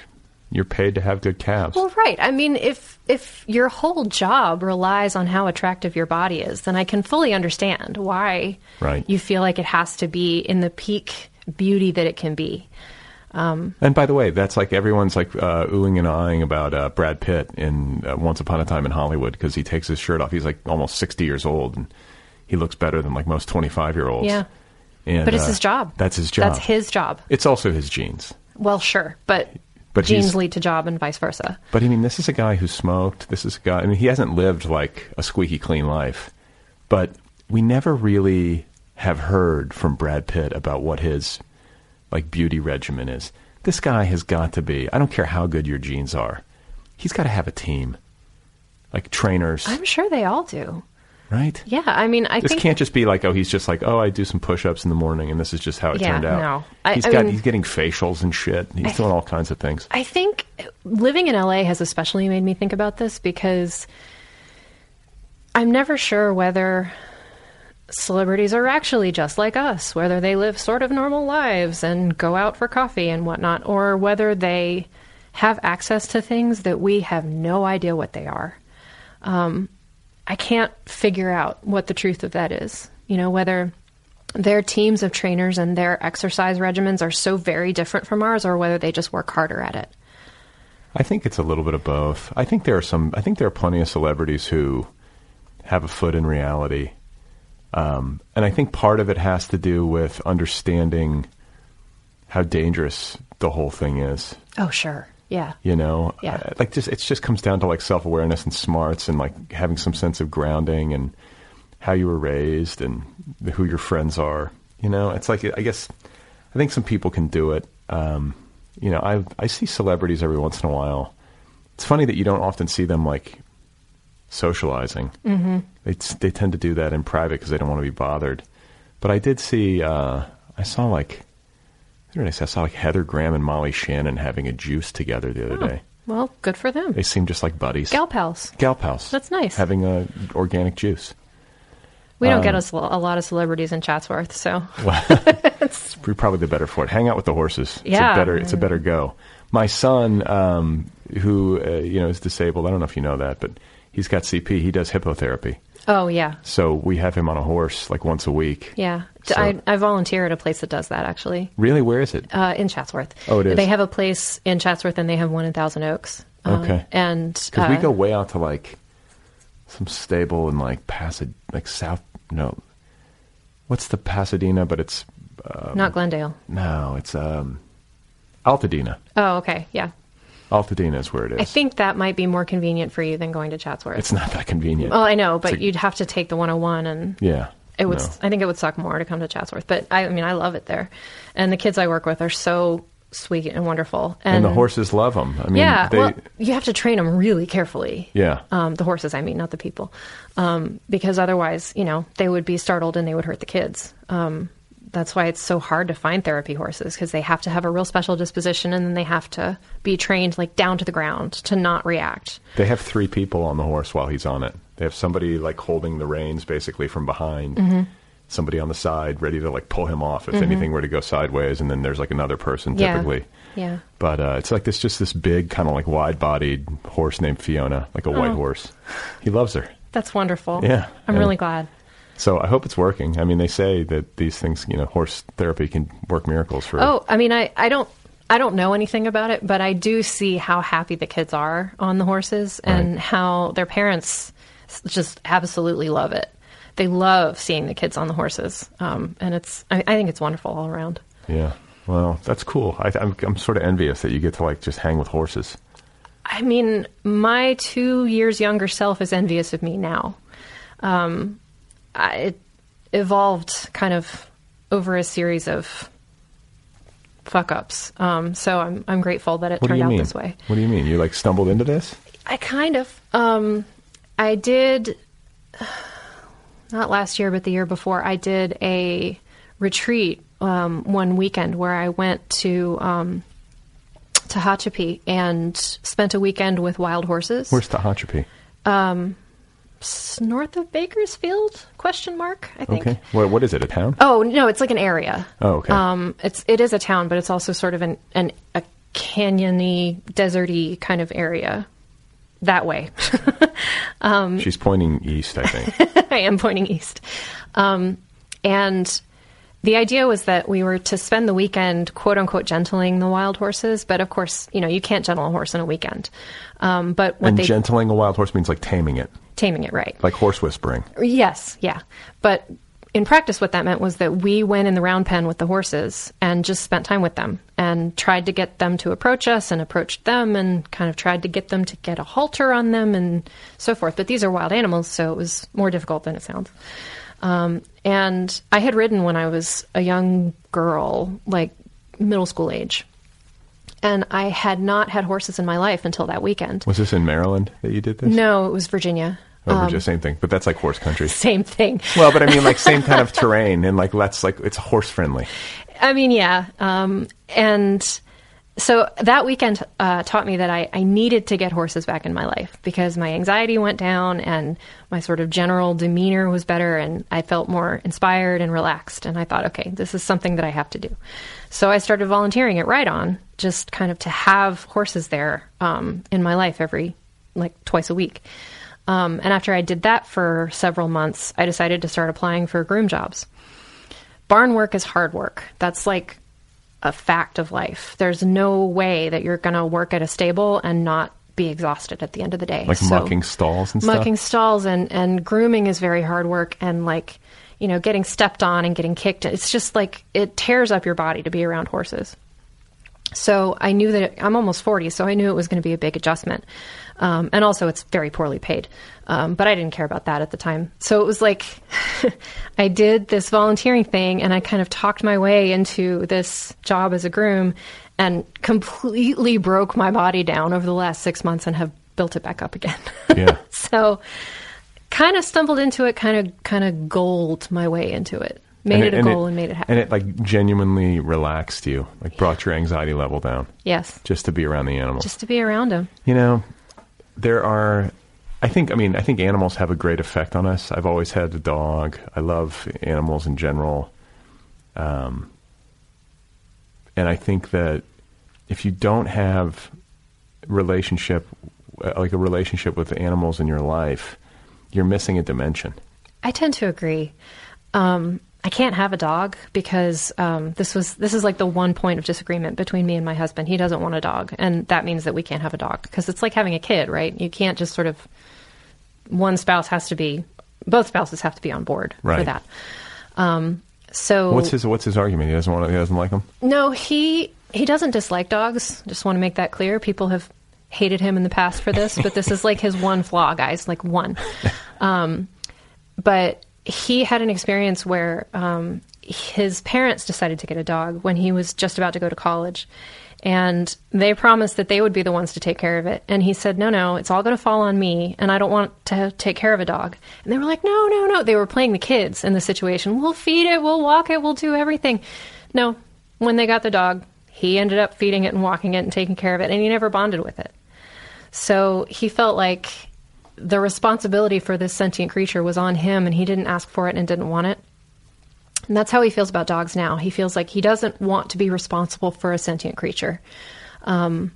[SPEAKER 1] You're paid to have good calves.
[SPEAKER 4] Well, right. I mean, if if your whole job relies on how attractive your body is, then I can fully understand why
[SPEAKER 1] Right.
[SPEAKER 4] you feel like it has to be in the peak beauty that it can be. Um,
[SPEAKER 1] And by the way, that's like everyone's like uh, oohing and ahhing about uh, Brad Pitt in uh, Once Upon a Time in Hollywood because he takes his shirt off. He's like almost sixty years old and he looks better than like most twenty-five year olds.
[SPEAKER 4] yeah.
[SPEAKER 1] And,
[SPEAKER 4] But it's
[SPEAKER 1] uh,
[SPEAKER 4] his job.
[SPEAKER 1] That's his job.
[SPEAKER 4] That's his job.
[SPEAKER 1] It's also his genes.
[SPEAKER 4] Well, sure. But,
[SPEAKER 1] But
[SPEAKER 4] genes
[SPEAKER 1] he's-
[SPEAKER 4] lead to job and vice versa.
[SPEAKER 1] But I mean, this is a guy who smoked. This is a guy. I mean, he hasn't lived like a squeaky clean life. But we never really have heard from Brad Pitt about what his like beauty regimen is. This guy has got to be. I don't care how good your genes are. He's got to have a team, like trainers,
[SPEAKER 4] I'm sure they all do.
[SPEAKER 1] right?
[SPEAKER 4] Yeah. I mean, I
[SPEAKER 1] This
[SPEAKER 4] think.
[SPEAKER 1] can't just be like, oh, he's just like, oh, I do some push-ups in the morning, and this is just how it
[SPEAKER 4] Yeah,
[SPEAKER 1] turned out.
[SPEAKER 4] no. I-
[SPEAKER 1] He's
[SPEAKER 4] I
[SPEAKER 1] got.
[SPEAKER 4] mean-
[SPEAKER 1] he's getting facials and shit. He's
[SPEAKER 4] I-
[SPEAKER 1] doing all kinds of things.
[SPEAKER 4] I think living in L A has especially made me think about this because I'm never sure whether celebrities are actually just like us, whether they live sort of normal lives and go out for coffee and whatnot, or whether they have access to things that we have no idea what they are. Um, I can't figure out what the truth of that is. You know, whether their teams of trainers and their exercise regimens are so very different from ours, or whether they just work harder at it.
[SPEAKER 1] I think it's a little bit of both. I think there are some. I think there are plenty of celebrities who have a foot in reality, um, and I think part of it has to do with understanding how dangerous the whole thing is.
[SPEAKER 4] Oh, sure. Yeah.
[SPEAKER 1] You know,
[SPEAKER 4] Yeah.
[SPEAKER 1] Uh, like just it just comes down to like self awareness and smarts and like having some sense of grounding and how you were raised and who your friends are. You know, it's like I guess I think some people can do it. Um, you know, I I see celebrities every once in a while. It's funny that you don't often see them like socializing. Mm-hmm. They they tend to do that in private because they don't want to be bothered. But I did see. Uh, I saw like. What did I say? I saw like Heather Graham and Molly Shannon having a juice together the other
[SPEAKER 4] Oh,
[SPEAKER 1] day.
[SPEAKER 4] well, good for them.
[SPEAKER 1] They seem just like buddies.
[SPEAKER 4] Gal pals.
[SPEAKER 1] Gal pals.
[SPEAKER 4] That's nice.
[SPEAKER 1] Having a organic juice.
[SPEAKER 4] We don't
[SPEAKER 1] Um,
[SPEAKER 4] get us a lot of celebrities in Chatsworth, so
[SPEAKER 1] We're probably the better for it. Hang out with the horses. It's
[SPEAKER 4] Yeah.
[SPEAKER 1] a better. It's a better go. My son, um, who uh, you know is disabled. I don't know if you know that, but he's got C P. He does hippotherapy.
[SPEAKER 4] oh yeah,
[SPEAKER 1] So we have him on a horse like once a week.
[SPEAKER 4] yeah. D-
[SPEAKER 1] So-
[SPEAKER 4] I, I volunteer at a place that does that actually
[SPEAKER 1] Really? Where is it?
[SPEAKER 4] uh, in Chatsworth.
[SPEAKER 1] Oh, it is?
[SPEAKER 4] They have a place in Chatsworth, and they have one in Thousand Oaks. Um,
[SPEAKER 1] Okay.
[SPEAKER 4] and
[SPEAKER 1] Because we
[SPEAKER 4] uh,
[SPEAKER 1] go way out to like some stable in like Pasad, like South. No, what's the Pasadena? But it's
[SPEAKER 4] not Glendale.
[SPEAKER 1] no, it's um, Altadena.
[SPEAKER 4] Oh, okay, yeah.
[SPEAKER 1] Altadena is where it is.
[SPEAKER 4] I think that might be more convenient for you than going to Chatsworth.
[SPEAKER 1] it's not that convenient.
[SPEAKER 4] well, I know, but
[SPEAKER 1] It's a-
[SPEAKER 4] you'd have to take the one oh one, and
[SPEAKER 1] yeah,
[SPEAKER 4] it would.
[SPEAKER 1] no.
[SPEAKER 4] I think it would suck more to come to Chatsworth. But I, I mean, I love it there, and the kids I work with are so sweet and wonderful. And,
[SPEAKER 1] and the horses love them. I mean,
[SPEAKER 4] yeah,
[SPEAKER 1] they,
[SPEAKER 4] well, you have to train them really carefully.
[SPEAKER 1] yeah.
[SPEAKER 4] Um, the horses, I mean, not the people, um, because otherwise, you know, they would be startled and they would hurt the kids. Um, that's why it's so hard to find therapy horses, because they have to have a real special disposition, and then they have to be trained like down to the ground to not react.
[SPEAKER 1] They have three people on the horse while he's on it. They have somebody like holding the reins basically from behind.
[SPEAKER 4] Mm-hmm.
[SPEAKER 1] Somebody on the side ready to like pull him off if anything were to go sideways, and then there's like another person
[SPEAKER 4] Yeah.
[SPEAKER 1] typically.
[SPEAKER 4] Yeah.
[SPEAKER 1] But uh, it's like this, just this big kind of like wide-bodied horse named Fiona, like a white horse. He loves her.
[SPEAKER 4] That's wonderful.
[SPEAKER 1] Yeah.
[SPEAKER 4] I'm
[SPEAKER 1] And-
[SPEAKER 4] really glad.
[SPEAKER 1] So I hope it's working. I mean, they say that these things, you know, horse therapy can work miracles for.
[SPEAKER 4] Oh, I mean, I, I don't I don't know anything about it, but I do see how happy the kids are on the horses, and
[SPEAKER 1] Right.
[SPEAKER 4] how their parents s- just absolutely love it. They love seeing the kids on the horses, um, and it's I, I think it's wonderful all around.
[SPEAKER 1] Yeah. Well, that's cool. I, I'm, I'm sort of envious that you get to like just hang with horses.
[SPEAKER 4] I mean, my two years younger self is envious of me now. Um, I, it evolved kind of over a series of fuck ups. Um, so I'm I'm grateful that it
[SPEAKER 1] What do
[SPEAKER 4] turned
[SPEAKER 1] you
[SPEAKER 4] out
[SPEAKER 1] mean?
[SPEAKER 4] this way.
[SPEAKER 1] What do you mean? You like stumbled into this?
[SPEAKER 4] I kind of. Um, I did, not last year, but the year before, I did a retreat um, one weekend where I went to um, Tehachapi and spent a weekend with wild horses.
[SPEAKER 1] Where's Tehachapi?
[SPEAKER 4] S- north of Bakersfield? Question mark, I think.
[SPEAKER 1] Okay. What, what is it? A town?
[SPEAKER 4] Oh, no, it's like an area.
[SPEAKER 1] Oh, okay.
[SPEAKER 4] Um, it's, it is a town, but it's also sort of an, an a canyony, deserty kind of area. That way.
[SPEAKER 1] um, She's pointing east, I think.
[SPEAKER 4] I am pointing east. Um, and the idea was that we were to spend the weekend, quote unquote, gentling the wild horses. But of course, you know, you can't gentle a horse in a weekend. Um, but what
[SPEAKER 1] and
[SPEAKER 4] they,
[SPEAKER 1] gentling a wild horse means like taming it.
[SPEAKER 4] Taming it, right.
[SPEAKER 1] Like horse whispering.
[SPEAKER 4] Yes, yeah. But in practice, what that meant was that we went in the round pen with the horses and just spent time with them and tried to get them to approach us and approached them and kind of tried to get them to get a halter on them and so forth. But these are wild animals, so it was more difficult than it sounds. Um, and I had ridden when I was a young girl, like middle school age. And I had not had horses in my life until that weekend.
[SPEAKER 1] Was this in Maryland that you did this?
[SPEAKER 4] No, it was Virginia.
[SPEAKER 1] Oh, um, just same thing, but that's like horse country.
[SPEAKER 4] Same thing.
[SPEAKER 1] Well, but I mean, like same kind of terrain, and like that's like it's horse friendly.
[SPEAKER 4] I mean, yeah, um, and so that weekend uh, taught me that I, I needed to get horses back in my life because my anxiety went down and my sort of general demeanor was better, and I felt more inspired and relaxed. And I thought, okay, this is something that I have to do. So I started volunteering at Ride On, just kind of to have horses there um, in my life every like twice a week. Um, and after I did that for several months, I decided to start applying for groom jobs. Barn work is hard work. That's like a fact of life. There's no way that you're going to work at a stable and not be exhausted at the end of the day.
[SPEAKER 1] Like
[SPEAKER 4] so,
[SPEAKER 1] mucking stalls and stuff?
[SPEAKER 4] Mucking stalls and, and grooming is very hard work. And like, you know, getting stepped on and getting kicked. It's just like, it tears up your body to be around horses. So I knew that it, I'm almost forty, so I knew it was going to be a big adjustment. Um, and also it's very poorly paid. Um, but I didn't care about that at the time. So it was like I did this volunteering thing and I kind of talked my way into this job as a groom and completely broke my body down over the last six months and have built it back up again.
[SPEAKER 1] Yeah.
[SPEAKER 4] So kind of stumbled into it, kind of kind of goaled my way into it. Made it, it a goal
[SPEAKER 1] it,
[SPEAKER 4] and made it happen.
[SPEAKER 1] And it like genuinely relaxed you, like brought your anxiety level down.
[SPEAKER 4] Yes.
[SPEAKER 1] Just to be around the animals.
[SPEAKER 4] Just to be around them.
[SPEAKER 1] You know, there are, I think, I mean, I think animals have a great effect on us. I've always had a dog. I love animals in general. Um, and I think that if you don't have relationship, like a relationship with animals in your life, you're missing a dimension.
[SPEAKER 4] I tend to agree. Um, I can't have a dog because um, this was this is like the one point of disagreement between me and my husband. He doesn't want a dog, and that means that we can't have a dog because it's like having a kid, right? You can't just sort of one spouse has to be both spouses have to be on board
[SPEAKER 1] right.
[SPEAKER 4] for that. Um, so
[SPEAKER 1] what's his what's his argument? He doesn't want to, he doesn't like them?
[SPEAKER 4] No, he he doesn't dislike dogs. Just want to make that clear. People have hated him in the past for this, but this is like his one flaw, guys, like one. Um, but he had an experience where um, his parents decided to get a dog when he was just about to go to college. And they promised that they would be the ones to take care of it. And he said, no, no, it's all going to fall on me. And I don't want to take care of a dog. And they were like, no, no, no. They were playing the kids in the situation. We'll feed it. We'll walk it. We'll do everything. No, when they got the dog, he ended up feeding it and walking it and taking care of it. And he never bonded with it. So he felt like the responsibility for this sentient creature was on him, and he didn't ask for it and didn't want it. And that's how he feels about dogs now. He feels like he doesn't want to be responsible for a sentient creature um,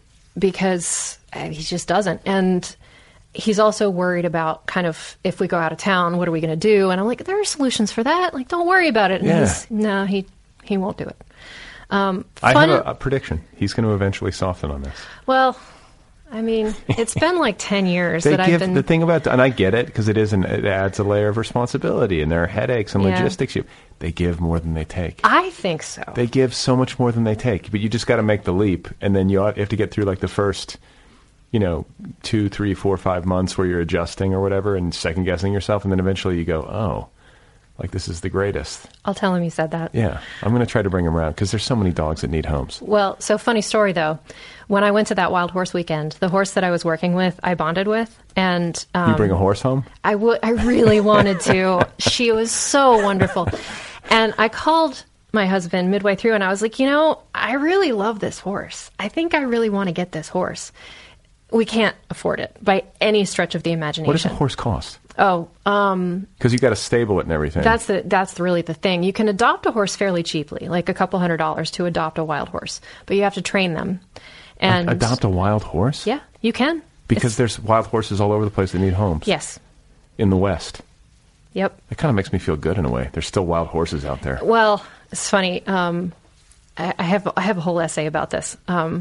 [SPEAKER 4] because he just doesn't. And he's also worried about kind of, if we go out of town, what are we going to do? And I'm like, there are solutions for that. Like, don't worry about it. And
[SPEAKER 1] yeah.
[SPEAKER 4] he's, no, he, he won't do it. Um,
[SPEAKER 1] I
[SPEAKER 4] fun,
[SPEAKER 1] have a, a prediction. He's going to eventually soften on this.
[SPEAKER 4] Well, I mean, it's been like ten years
[SPEAKER 1] they
[SPEAKER 4] that
[SPEAKER 1] give,
[SPEAKER 4] I've been...
[SPEAKER 1] The thing about, and I get it, because it is, an, it adds a layer of responsibility, and there are headaches and
[SPEAKER 4] Yeah.
[SPEAKER 1] logistics. You, they give more than they take.
[SPEAKER 4] I think so.
[SPEAKER 1] They give so much more than they take, but you just got to make the leap, and then you, ought, you have to get through like the first, you know, two, three, four, five months where you're adjusting or whatever, and second guessing yourself, and then eventually you go, oh, like this is the greatest.
[SPEAKER 4] I'll tell him you said that.
[SPEAKER 1] Yeah, I'm going to try to bring him around, because there's so many dogs that need homes.
[SPEAKER 4] Well, so funny story though. When I went to that wild horse weekend, the horse that I was working with, I bonded with, and um,
[SPEAKER 1] You bring a horse home?
[SPEAKER 4] I would. I really wanted to. She was so wonderful, and I called my husband midway through, and I was like, you know, I really love this horse. I think I really want to get this horse. We can't afford it by any stretch of the imagination.
[SPEAKER 1] What does a horse cost?
[SPEAKER 4] Oh, um,
[SPEAKER 1] because you got to stable it and everything.
[SPEAKER 4] That's the that's really the thing. You can adopt a horse fairly cheaply, like a couple hundred dollars to adopt a wild horse, but you have to train them. And
[SPEAKER 1] Adopt a wild horse?
[SPEAKER 4] yeah, you can.
[SPEAKER 1] Because
[SPEAKER 4] It's-
[SPEAKER 1] there's wild horses all over the place that need homes.
[SPEAKER 4] yes.
[SPEAKER 1] In the West.
[SPEAKER 4] Yep.
[SPEAKER 1] That kind of makes me feel good in a way. There's still wild horses out there.
[SPEAKER 4] Well, it's funny. Um, I, I have I have a whole essay about this. Um,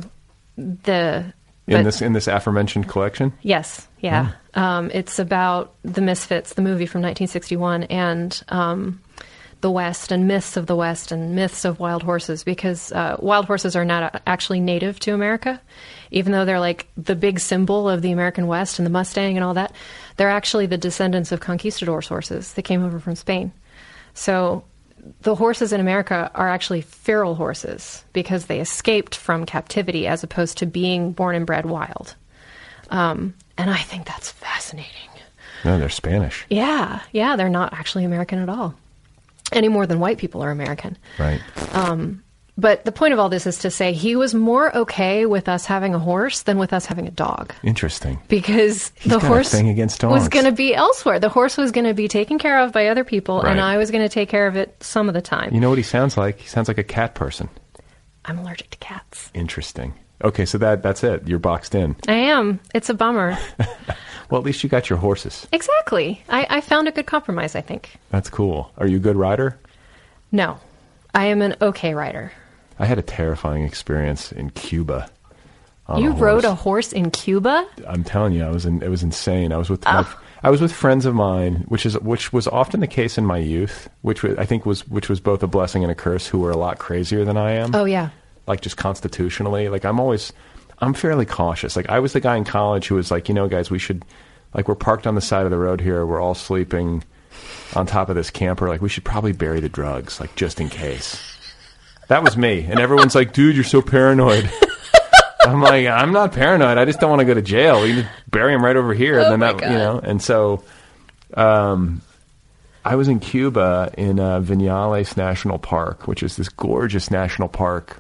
[SPEAKER 4] the
[SPEAKER 1] In
[SPEAKER 4] but-
[SPEAKER 1] this in this aforementioned collection?
[SPEAKER 4] Yes, yeah. Um, it's about the Misfits, the movie from nineteen sixty-one, and um, the West and myths of the West and myths of wild horses, because uh, wild horses are not actually native to America, even though they're like the big symbol of the American West and the Mustang and all that. They're actually the descendants of conquistadors' horses that came over from Spain. So the horses in America are actually feral horses because they escaped from captivity as opposed to being born and bred wild. Um, and I think that's fascinating.
[SPEAKER 1] No, they're Spanish.
[SPEAKER 4] Yeah, yeah, they're not actually American at all, any more than white people are American.
[SPEAKER 1] Right.
[SPEAKER 4] But the point of all this is to say he was more okay with us having a horse than with us having a dog,
[SPEAKER 1] Interesting.
[SPEAKER 4] because
[SPEAKER 1] He's
[SPEAKER 4] the
[SPEAKER 1] got a
[SPEAKER 4] horse
[SPEAKER 1] thing against
[SPEAKER 4] was
[SPEAKER 1] dogs.
[SPEAKER 4] going to be elsewhere. The horse was going to be taken care of by other people,
[SPEAKER 1] Right.
[SPEAKER 4] and I was going to take care of it some of the time.
[SPEAKER 1] You know what he sounds like? He sounds like a cat person.
[SPEAKER 4] I'm allergic to cats.
[SPEAKER 1] Interesting. Okay, so that that's it. You're boxed in.
[SPEAKER 4] I am. It's a bummer.
[SPEAKER 1] Well, at least you got your horses.
[SPEAKER 4] Exactly. I, I found a good compromise, I think.
[SPEAKER 1] That's cool. Are you a good rider?
[SPEAKER 4] No, I am an okay rider.
[SPEAKER 1] I had a terrifying experience in Cuba. on
[SPEAKER 4] You
[SPEAKER 1] a horse.
[SPEAKER 4] rode a horse in Cuba?
[SPEAKER 1] I'm telling you, I was in, it was insane. I was with my, I was with friends of mine, which is which was often the case in my youth, which was, I think was which was both a blessing and a curse. Who were a lot crazier than I am.
[SPEAKER 4] Oh, yeah.
[SPEAKER 1] Like just constitutionally. Like I'm always, I'm fairly cautious. Like I was the guy in college who was like, you know, guys, we should, like we're parked on the side of the road here. We're all sleeping on top of this camper. Like we should probably bury the drugs, like just in case. That was me. And everyone's like, dude, you're so paranoid. I'm like, I'm not paranoid. I just don't want to go to jail. We can just bury him right over here. And
[SPEAKER 4] Oh
[SPEAKER 1] then
[SPEAKER 4] my
[SPEAKER 1] that,
[SPEAKER 4] God.
[SPEAKER 1] you know, and so, um, I was in Cuba in uh, Vinales National Park, which is this gorgeous national park,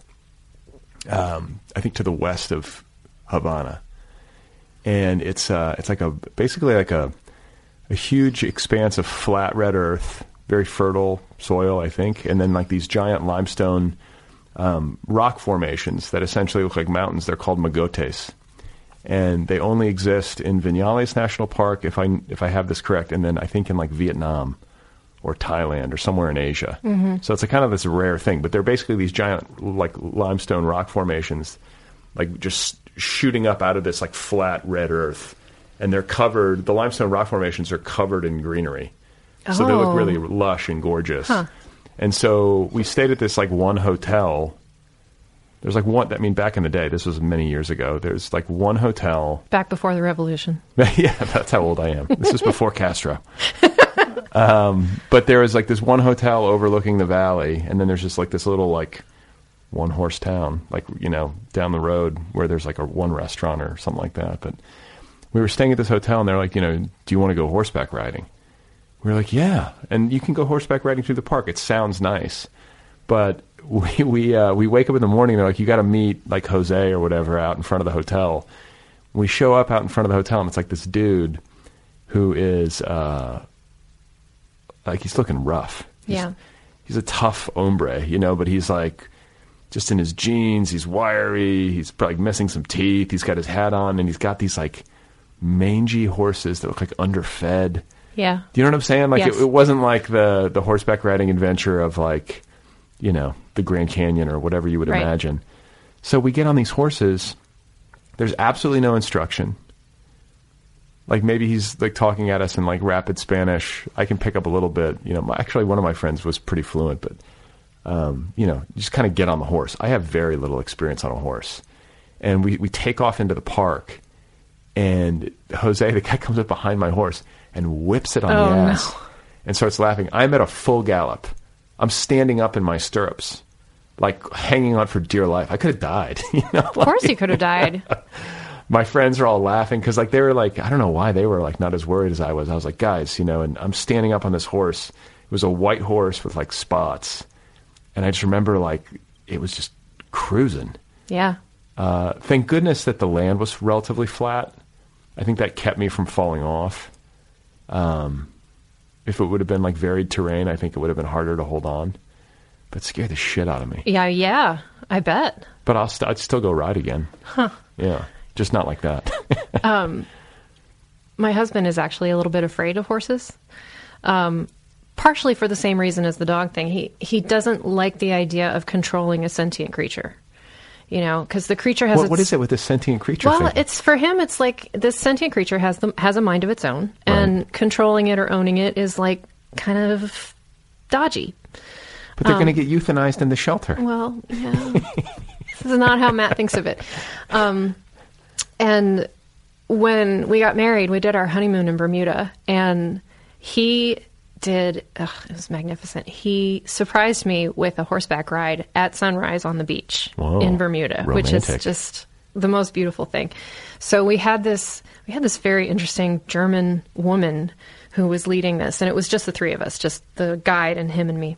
[SPEAKER 1] um, I think to the west of Havana. And it's, uh, it's like a, basically like a, a huge expanse of flat red earth, very fertile soil, I think, and then like these giant limestone um, rock formations that essentially look like mountains. They're called magotes, and they only exist in Vinales National Park, if I if I have this correct, and then I think in like Vietnam or Thailand or somewhere in Asia. Mm-hmm. So it's a kind of this rare thing, but they're basically these giant like limestone rock formations, like just shooting up out of this like flat red earth, and they're covered. The limestone rock formations are covered in greenery. So they look
[SPEAKER 4] Oh.
[SPEAKER 1] really lush and gorgeous.
[SPEAKER 4] Huh.
[SPEAKER 1] And so we stayed at this like one hotel. There's like one, I mean, back in the day, this was many years ago. There's like one hotel.
[SPEAKER 4] Back before the revolution.
[SPEAKER 1] Yeah, that's how old I am. This is before Castro. Um, but there was like this one hotel overlooking the valley. And then there's just like this little like one horse town, like, you know, down the road where there's like a one restaurant or something like that. But we were staying at this hotel and they're like, you know, do you want to go horseback riding? We were like, yeah, and you can go horseback riding through the park. It sounds nice, but we we uh, we wake up in the morning. They're like, you got to meet like Jose or whatever out in front of the hotel. We show up out in front of the hotel, and it's like this dude who is uh, like he's looking rough. He's,
[SPEAKER 4] Yeah.
[SPEAKER 1] he's a tough hombre, you know, but he's like just in his jeans. He's wiry. He's probably missing some teeth. He's got his hat on, and he's got these like mangy horses that look like underfed.
[SPEAKER 4] Yeah.
[SPEAKER 1] Do you know what I'm saying? Like
[SPEAKER 4] Yes.
[SPEAKER 1] it, it wasn't like the the horseback riding adventure of like, you know, the Grand Canyon or whatever you would
[SPEAKER 4] Right.
[SPEAKER 1] imagine. So we get on these horses. There's absolutely no instruction. Like maybe he's like talking at us in like rapid Spanish. I can pick up a little bit. You know, my, actually one of my friends was pretty fluent, but um, you know, you just kind of get on the horse. I have very little experience on a horse, and we we take off into the park, and Jose, the guy, comes up behind my horse and whips it on
[SPEAKER 4] Oh,
[SPEAKER 1] the
[SPEAKER 4] no.
[SPEAKER 1] ass and starts laughing. I'm at a full gallop. I'm standing up in my stirrups, like hanging on for dear life. I could have died. You know,
[SPEAKER 4] Of course you could have died.
[SPEAKER 1] my friends are all laughing because like they were like, I don't know why they were like not as worried as I was. I was like, guys, you know, and I'm standing up on this horse. It was a white horse with like spots, and I just remember like it was just cruising.
[SPEAKER 4] Yeah.
[SPEAKER 1] Uh, thank goodness that the land was relatively flat. I think that kept me from falling off. Um, if it would have been like varied terrain, I think it would have been harder to hold on. But it scared the shit out of me.
[SPEAKER 4] Yeah, yeah. I bet.
[SPEAKER 1] But I'll st- I'd still go ride again.
[SPEAKER 4] Huh.
[SPEAKER 1] Yeah, just not like that.
[SPEAKER 4] um, my husband is actually a little bit afraid of horses. Um, partially for the same reason as the dog thing. He he doesn't like the idea of controlling a sentient creature. You know, because the creature has.
[SPEAKER 1] What,
[SPEAKER 4] its,
[SPEAKER 1] what is it with this sentient creature
[SPEAKER 4] Well,
[SPEAKER 1] thing?
[SPEAKER 4] it's for him. It's like this sentient creature has the, has a mind of its own, and
[SPEAKER 1] Right.
[SPEAKER 4] controlling it or owning it is like kind of dodgy.
[SPEAKER 1] But they're
[SPEAKER 4] um,
[SPEAKER 1] going to get euthanized in the shelter.
[SPEAKER 4] Well, yeah, this is not how Matt thinks of it. Um, and when we got married, we did our honeymoon in Bermuda, and he did. Ugh, it was magnificent. He surprised me with a horseback ride at sunrise on the beach
[SPEAKER 1] Whoa,
[SPEAKER 4] in Bermuda, which is
[SPEAKER 1] romantic.
[SPEAKER 4] just the most beautiful thing. So we had this. We had this very interesting German woman who was leading this, and it was just the three of us, just the guide and him and me.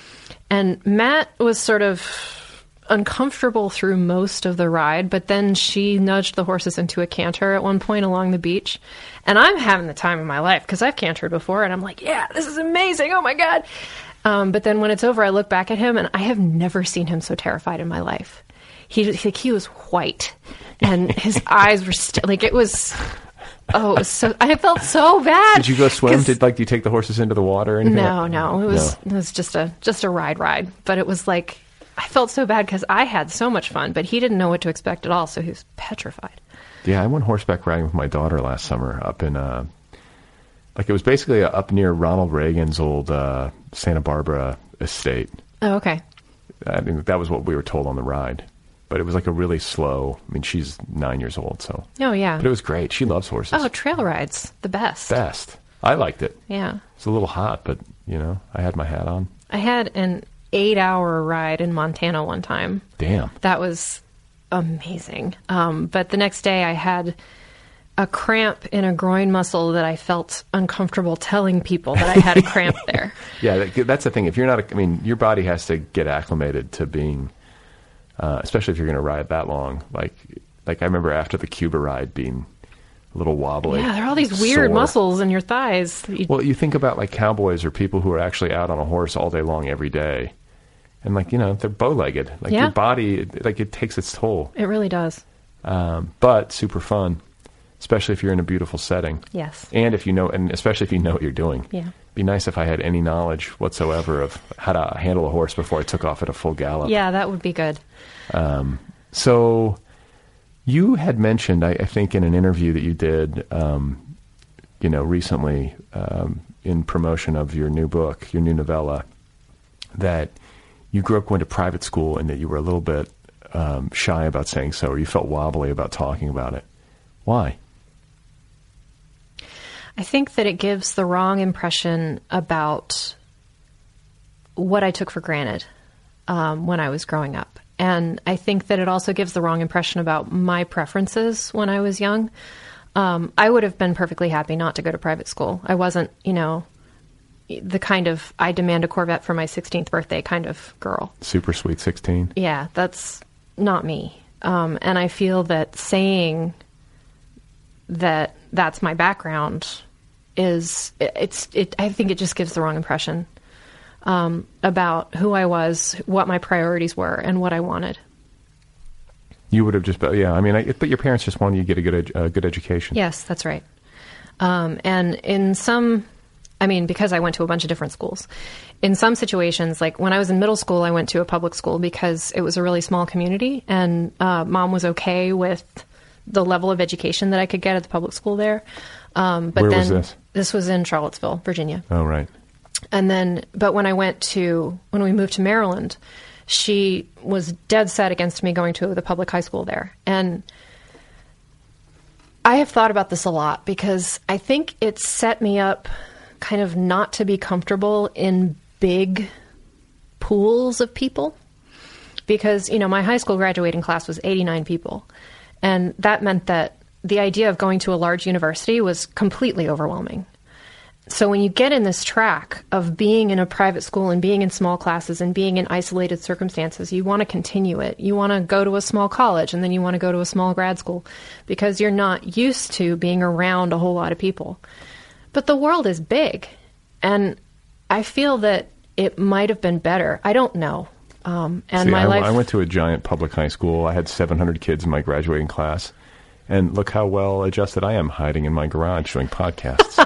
[SPEAKER 4] And Matt was sort of uncomfortable through most of the ride, but then she nudged the horses into a canter at one point along the beach. And I'm having the time of my life because I've cantered before, and I'm like, yeah, this is amazing. Oh, my God. Um, but then when it's over, I look back at him, and I have never seen him so terrified in my life. He, like, he was white, and his eyes were st- like, it was... Oh, it was so I felt so bad.
[SPEAKER 1] Did you go swim?
[SPEAKER 4] 'Cause-
[SPEAKER 1] Did like do you take the horses into the water or anything?
[SPEAKER 4] No, no. It was
[SPEAKER 1] No.
[SPEAKER 4] it was just a just a ride ride. But it was like I felt so bad because I had so much fun, but he didn't know what to expect at all, so he was petrified.
[SPEAKER 1] Yeah, I went horseback riding with my daughter last summer up in uh like it was basically up near Ronald Reagan's old uh Santa Barbara estate.
[SPEAKER 4] Oh, okay.
[SPEAKER 1] I mean that was what we were told on the ride. But it was like a really slow. I mean, she's nine years old, so.
[SPEAKER 4] Oh, yeah.
[SPEAKER 1] But it was great. She loves horses.
[SPEAKER 4] Oh, trail rides, the best.
[SPEAKER 1] Best. I liked it.
[SPEAKER 4] Yeah.
[SPEAKER 1] It's a little hot, but you know, I had my hat on.
[SPEAKER 4] I had an eight-hour ride in Montana one time.
[SPEAKER 1] Damn.
[SPEAKER 4] That was amazing. Um, but the next day, I had a cramp in a groin muscle that I felt uncomfortable telling people that I had a cramp there.
[SPEAKER 1] Yeah, that, that's the thing. If you're not, a, I mean, your body has to get acclimated to being. Uh, especially if you're going to ride that long. Like, like I remember after the Cuba ride being a little wobbly.
[SPEAKER 4] Yeah, there are all these weird
[SPEAKER 1] sore.
[SPEAKER 4] muscles in your thighs. You-
[SPEAKER 1] Well, you think about like cowboys or people who are actually out on a horse all day long every day. And like, you know, they're bow-legged. Like
[SPEAKER 4] Yeah.
[SPEAKER 1] your body, like it takes its toll.
[SPEAKER 4] It really does.
[SPEAKER 1] Um, but super fun, especially if you're in a beautiful setting.
[SPEAKER 4] Yes.
[SPEAKER 1] And if you know, and especially if you know what you're doing.
[SPEAKER 4] Yeah.
[SPEAKER 1] Be nice if I had any knowledge whatsoever of how to handle a horse before I took off at a full gallop.
[SPEAKER 4] Yeah, that would be good.
[SPEAKER 1] Um, so you had mentioned, I, I think in an interview that you did, um, you know, recently, um, in promotion of your new book, your new novella, that you grew up going to private school and that you were a little bit, um, shy about saying so, or you felt wobbly about talking about it. Why?
[SPEAKER 4] I think that it gives the wrong impression about what I took for granted um, when I was growing up. And I think that it also gives the wrong impression about my preferences when I was young. Um, I would have been perfectly happy not to go to private school. I wasn't, you know, the kind of, I demand a Corvette for my sixteenth birthday kind of girl.
[SPEAKER 1] Super Sweet sixteen?
[SPEAKER 4] Yeah, that's not me. Um, and I feel that saying that that's my background is, it, it's, it, I think it just gives the wrong impression um, about who I was, what my priorities were, and what I wanted.
[SPEAKER 1] You would have just, yeah, I mean, I, but your parents just wanted you to get a good, ed, a good education.
[SPEAKER 4] Yes, that's right. Um, and in some, I mean, because I went to a bunch of different schools, in some situations, like when I was in middle school, I went to a public school because it was a really small community, and uh, mom was okay with the level of education that I could get at the public school there. Um, but
[SPEAKER 1] Where
[SPEAKER 4] then
[SPEAKER 1] was this?
[SPEAKER 4] This was in Charlottesville, Virginia.
[SPEAKER 1] Oh, right.
[SPEAKER 4] And then, but when I went to, when we moved to Maryland, she was dead set against me going to the public high school there. And I have thought about this a lot because I think it set me up kind of not to be comfortable in big pools of people. Because, you know, my high school graduating class was eighty-nine people. And that meant that the idea of going to a large university was completely overwhelming. So when you get in this track of being in a private school and being in small classes and being in isolated circumstances, you want to continue it. You want to go to a small college and then you want to go to a small grad school because you're not used to being around a whole lot of people. But the world is big, and I feel that it might have been better. I don't know. Um, and
[SPEAKER 1] See,
[SPEAKER 4] my
[SPEAKER 1] I,
[SPEAKER 4] life.
[SPEAKER 1] I went to a giant public high school. I had seven hundred kids in my graduating class. And look how well adjusted I am hiding in my garage doing podcasts.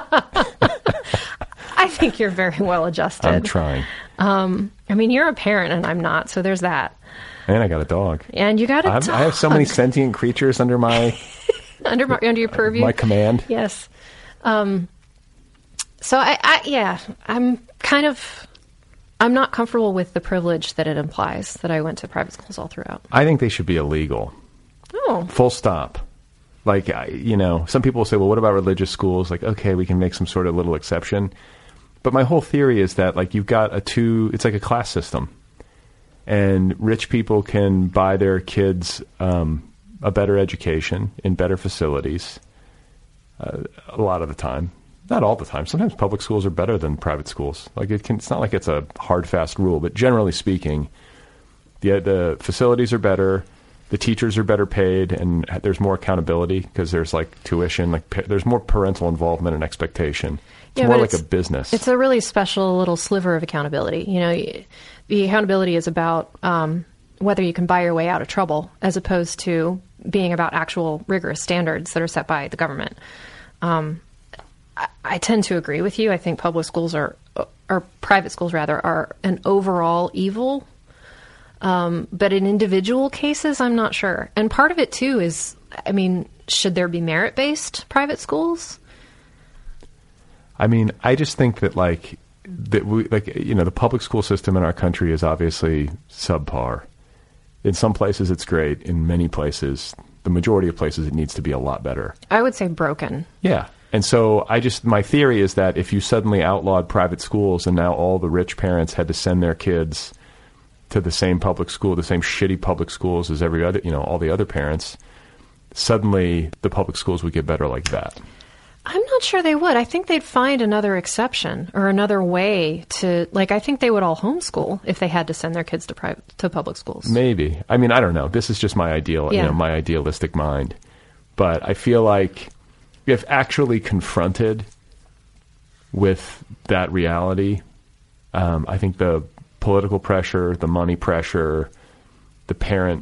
[SPEAKER 4] I think you're very well adjusted.
[SPEAKER 1] I'm trying.
[SPEAKER 4] Um, I mean, you're a parent and I'm not, so there's that.
[SPEAKER 1] And I got a dog.
[SPEAKER 4] And you got a
[SPEAKER 1] I have,
[SPEAKER 4] dog.
[SPEAKER 1] I have so many sentient creatures under my
[SPEAKER 4] under my, under your purview.
[SPEAKER 1] my command.
[SPEAKER 4] Yes. Um, so I, I, yeah, I'm kind of, I'm not comfortable with the privilege that it implies that I went to private schools all throughout.
[SPEAKER 1] I think they should be illegal.
[SPEAKER 4] Oh.
[SPEAKER 1] Full stop. Like, I- you know, some people will say, well, what about religious schools? Like, okay, we can make some sort of little exception. But my whole theory is that, like, you've got a two, it's like a class system. And rich people can buy their kids um, a better education in better facilities uh, a lot of the time. Not all the time. Sometimes public schools are better than private schools. Like, it can, it's not like it's a hard, fast rule. But generally speaking, the the facilities are better. The teachers are better paid, and there's more accountability because there's like tuition, like pa- there's more parental involvement and expectation. It's
[SPEAKER 4] Yeah,
[SPEAKER 1] more
[SPEAKER 4] but
[SPEAKER 1] like
[SPEAKER 4] it's-
[SPEAKER 1] a business.
[SPEAKER 4] It's a really special little sliver of accountability. You know, y- the accountability is about um, whether you can buy your way out of trouble, as opposed to being about actual rigorous standards that are set by the government. Um, I, I tend to agree with you. I think public schools are, or private schools rather, are an overall evil. Um, but in individual cases, I'm not sure. And part of it too is, I mean, should there be merit-based private schools?
[SPEAKER 1] I mean, I just think that like that we like you know the public school system in our country is obviously subpar. In some places, it's great. In many places, the majority of places, it needs to be a lot better.
[SPEAKER 4] I would say broken.
[SPEAKER 1] Yeah. And so I just, my theory is that if you suddenly outlawed private schools and now all the rich parents had to send their kids to the same public school, the same shitty public schools as every other, you know, all the other parents, suddenly the public schools would get better like that.
[SPEAKER 4] I'm not sure they would. I think they'd find another exception or another way to, like, I think they would all homeschool if they had to send their kids to private, to public schools.
[SPEAKER 1] Maybe. I mean, I don't know. This is just my ideal,
[SPEAKER 4] Yeah.
[SPEAKER 1] you know, my idealistic mind. But I feel like if actually confronted with that reality, um, I think the political pressure, the money pressure, the parent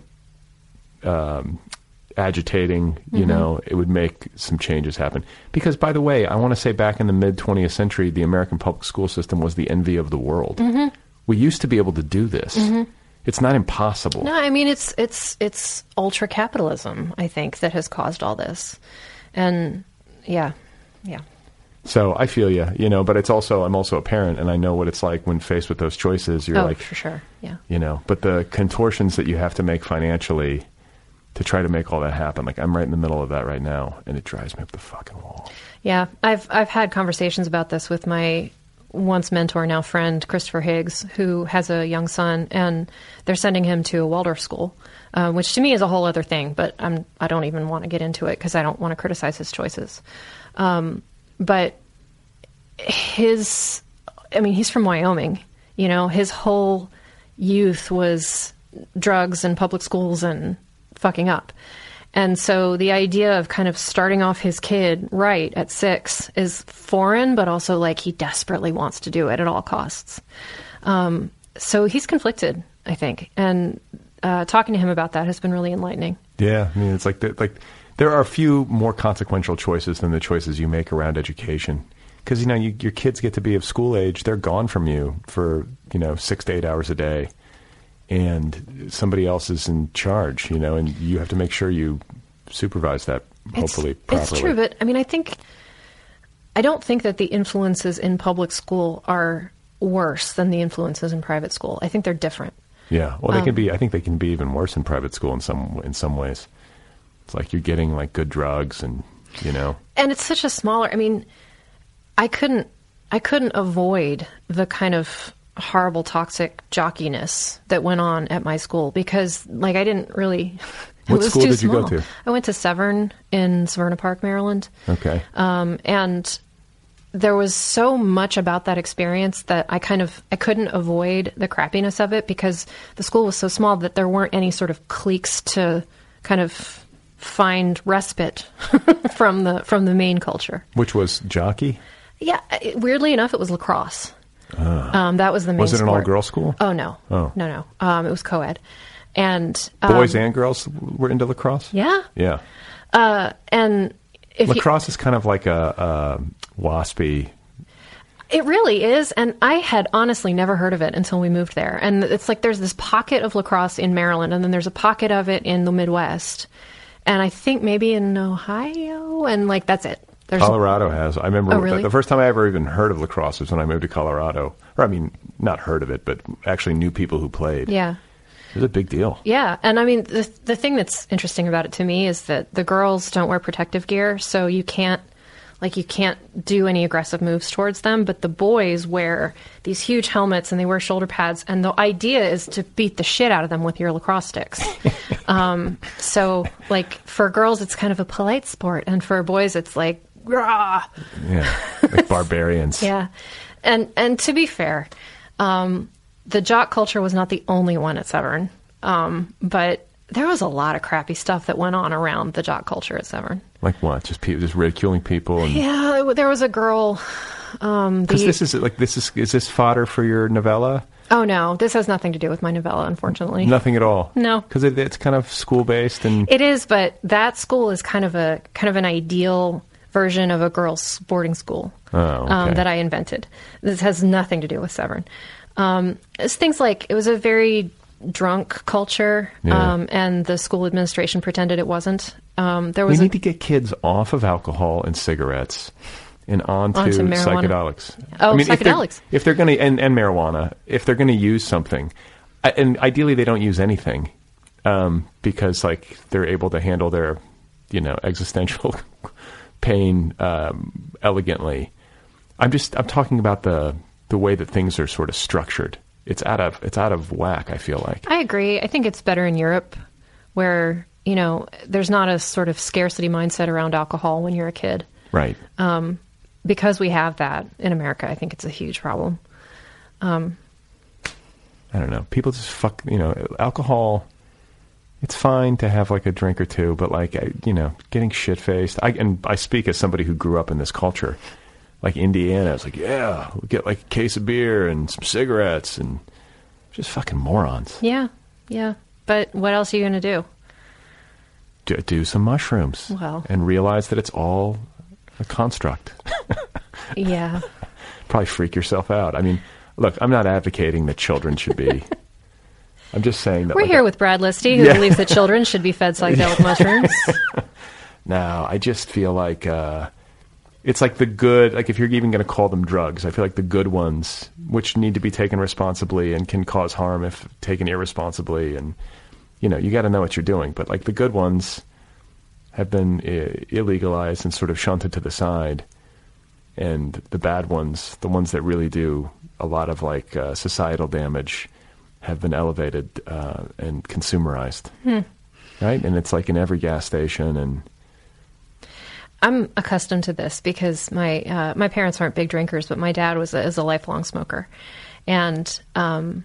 [SPEAKER 1] um, agitating, you
[SPEAKER 4] Mm-hmm.
[SPEAKER 1] know, it would make some changes happen. Because, by the way, I want to say back in the mid-twentieth century, the American public school system was the envy of the world.
[SPEAKER 4] Mm-hmm.
[SPEAKER 1] We used to be able to do this. It's not impossible.
[SPEAKER 4] No, I mean, it's it's it's ultra capitalism, I think, that has caused all this. And yeah, yeah.
[SPEAKER 1] So I feel you, you know, but it's also, I'm also a parent and I know what it's like when faced with those choices. You're
[SPEAKER 4] oh,
[SPEAKER 1] like,
[SPEAKER 4] for sure. Yeah.
[SPEAKER 1] you know, but the contortions that you have to make financially to try to make all that happen. Like I'm right in the middle of that right now and it drives me up the fucking wall.
[SPEAKER 4] Yeah. I've I've had conversations about this with my once mentor, now friend, Christopher Higgs, who has a young son, and they're sending him to a Waldorf school, uh, which to me is a whole other thing, but I'm, I don't even want to get into it because I don't want to criticize his choices. Um, but his, I mean, he's from Wyoming, you know, his whole youth was drugs and public schools and fucking up. And so the idea of kind of starting off his kid right at six is foreign, but also like he desperately wants to do it at all costs. Um, so he's conflicted, I think. And uh, talking to him about that has been really enlightening.
[SPEAKER 1] Yeah. I mean, it's like, the, like there are a few more consequential choices than the choices you make around education. Because, you know, you, your kids get to be of school age. They're gone from you for, you know, six to eight hours a day. And somebody else is in charge, you know, and you have to make sure you supervise that, hopefully,
[SPEAKER 4] it's,
[SPEAKER 1] properly.
[SPEAKER 4] It's true, but I mean, I think, I don't think that the influences in public school are worse than the influences in private school. I think they're different.
[SPEAKER 1] Yeah, well, they
[SPEAKER 4] Um,
[SPEAKER 1] can be. I think they can be even worse in private school in some in some ways. It's like you're getting like good drugs, and you know.
[SPEAKER 4] And it's such a smaller, I mean, I couldn't, I couldn't avoid the kind of horrible toxic jockiness that went on at my school because, like, I didn't really. It
[SPEAKER 1] What
[SPEAKER 4] was
[SPEAKER 1] school
[SPEAKER 4] too
[SPEAKER 1] did you go
[SPEAKER 4] small.
[SPEAKER 1] to?
[SPEAKER 4] I went to Severn in Severna Park, Maryland.
[SPEAKER 1] Okay.
[SPEAKER 4] Um, and there was so much about that experience that I kind of, I couldn't avoid the crappiness of it because the school was so small that there weren't any sort of cliques to kind of find respite from the from the main culture.
[SPEAKER 1] Which was jockey?
[SPEAKER 4] Yeah, it, weirdly enough, it was lacrosse. Um, that was the main
[SPEAKER 1] Was it an
[SPEAKER 4] sport.
[SPEAKER 1] all-girl school?
[SPEAKER 4] Oh, no.
[SPEAKER 1] Oh.
[SPEAKER 4] No, no. Um, it was co-ed. And um,
[SPEAKER 1] Boys and girls were into lacrosse?
[SPEAKER 4] Yeah.
[SPEAKER 1] Yeah.
[SPEAKER 4] Uh, and if
[SPEAKER 1] Lacrosse is kind of like a, a waspy...
[SPEAKER 4] you, it really is. And I had honestly never heard of it until we moved there. And it's like there's this pocket of lacrosse in Maryland, and then there's a pocket of it in the Midwest. And I think maybe in Ohio, and like that's it. There's
[SPEAKER 1] Colorado has. I remember
[SPEAKER 4] Oh, really?
[SPEAKER 1] the first time I ever even heard of lacrosse was when I moved to Colorado. Or, I mean, not heard of it, but actually knew people who played.
[SPEAKER 4] Yeah.
[SPEAKER 1] It was a big deal.
[SPEAKER 4] Yeah, and I mean, the the thing that's interesting about it to me is that the girls don't wear protective gear, so you can't, like, you can't do any aggressive moves towards them, but the boys wear these huge helmets and they wear shoulder pads, and the idea is to beat the shit out of them with your lacrosse sticks. um, so, like, for girls, it's kind of a polite sport, and for boys, it's like, rah!
[SPEAKER 1] Yeah, like barbarians.
[SPEAKER 4] Yeah, and and to be fair, um, the jock culture was not the only one at Severn, um, but there was a lot of crappy stuff that went on around the jock culture at Severn.
[SPEAKER 1] Like what? Just people, just ridiculing people, and
[SPEAKER 4] Yeah, there was a girl. Um,
[SPEAKER 1] because
[SPEAKER 4] the,
[SPEAKER 1] this is like this is is this fodder for your novella?
[SPEAKER 4] oh no, this has nothing to do with my novella, unfortunately.
[SPEAKER 1] Nothing at all.
[SPEAKER 4] No.
[SPEAKER 1] because it, it's kind of school based, and
[SPEAKER 4] It is, but that school is kind of a kind of an ideal version of a girls' boarding school
[SPEAKER 1] Oh, okay.
[SPEAKER 4] um, that I invented. This has nothing to do with Severn. Um, it's things like it was a very drunk culture,
[SPEAKER 1] Yeah.
[SPEAKER 4] um, and the school administration pretended it wasn't. Um, there
[SPEAKER 1] we
[SPEAKER 4] was
[SPEAKER 1] need
[SPEAKER 4] a,
[SPEAKER 1] to get kids off of alcohol and cigarettes and onto,
[SPEAKER 4] Onto marijuana.
[SPEAKER 1] psychedelics.
[SPEAKER 4] Oh,
[SPEAKER 1] if they're-
[SPEAKER 4] psychedelics.
[SPEAKER 1] If they're, going to and, and marijuana, if they're going to use something, I- and ideally they don't use anything, um, because like they're able to handle their, you know, existential pain um, elegantly. I'm just I'm talking about the the way that things are sort of structured. It's out of it's out of whack, I feel like.
[SPEAKER 4] I agree. I think it's better in Europe, where you know there's not a sort of scarcity mindset around alcohol when you're a kid.
[SPEAKER 1] Right.
[SPEAKER 4] Um, because we have that in America, I think it's a huge problem. Um,
[SPEAKER 1] I don't know. People just fuck, you know, alcohol. It's fine to have like a drink or two, but like, I- you know, getting shit faced. I and I speak as somebody who grew up in this culture, like Indiana. It's like, yeah, we'll get like a case of beer and some cigarettes and just fucking morons.
[SPEAKER 4] yeah, yeah. But what else are you going to do?
[SPEAKER 1] Do, do some mushrooms.
[SPEAKER 4] Well.
[SPEAKER 1] And realize that it's all a construct.
[SPEAKER 4] Yeah.
[SPEAKER 1] Probably freak yourself out. I mean, look, I'm not advocating that children should be. I'm just saying that.
[SPEAKER 4] We're
[SPEAKER 1] like,
[SPEAKER 4] here with Brad Listy, who
[SPEAKER 1] Yeah.
[SPEAKER 4] believes that children should be fed psychedelic mushrooms.
[SPEAKER 1] No, I just feel like uh, it's like the good, like if you're even going to call them drugs, I feel like the good ones, which need to be taken responsibly and can cause harm if taken irresponsibly. And, you know, you got to know what you're doing. But like the good ones have been uh, illegalized and sort of shunted to the side. And the bad ones, the ones that really do a lot of like uh, societal damage, have been elevated uh, and consumerized.
[SPEAKER 4] Hmm.
[SPEAKER 1] Right? And it's like in every gas station and.
[SPEAKER 4] I'm accustomed to this because my uh, my parents aren't big drinkers, but my dad was a, is a lifelong smoker, and um,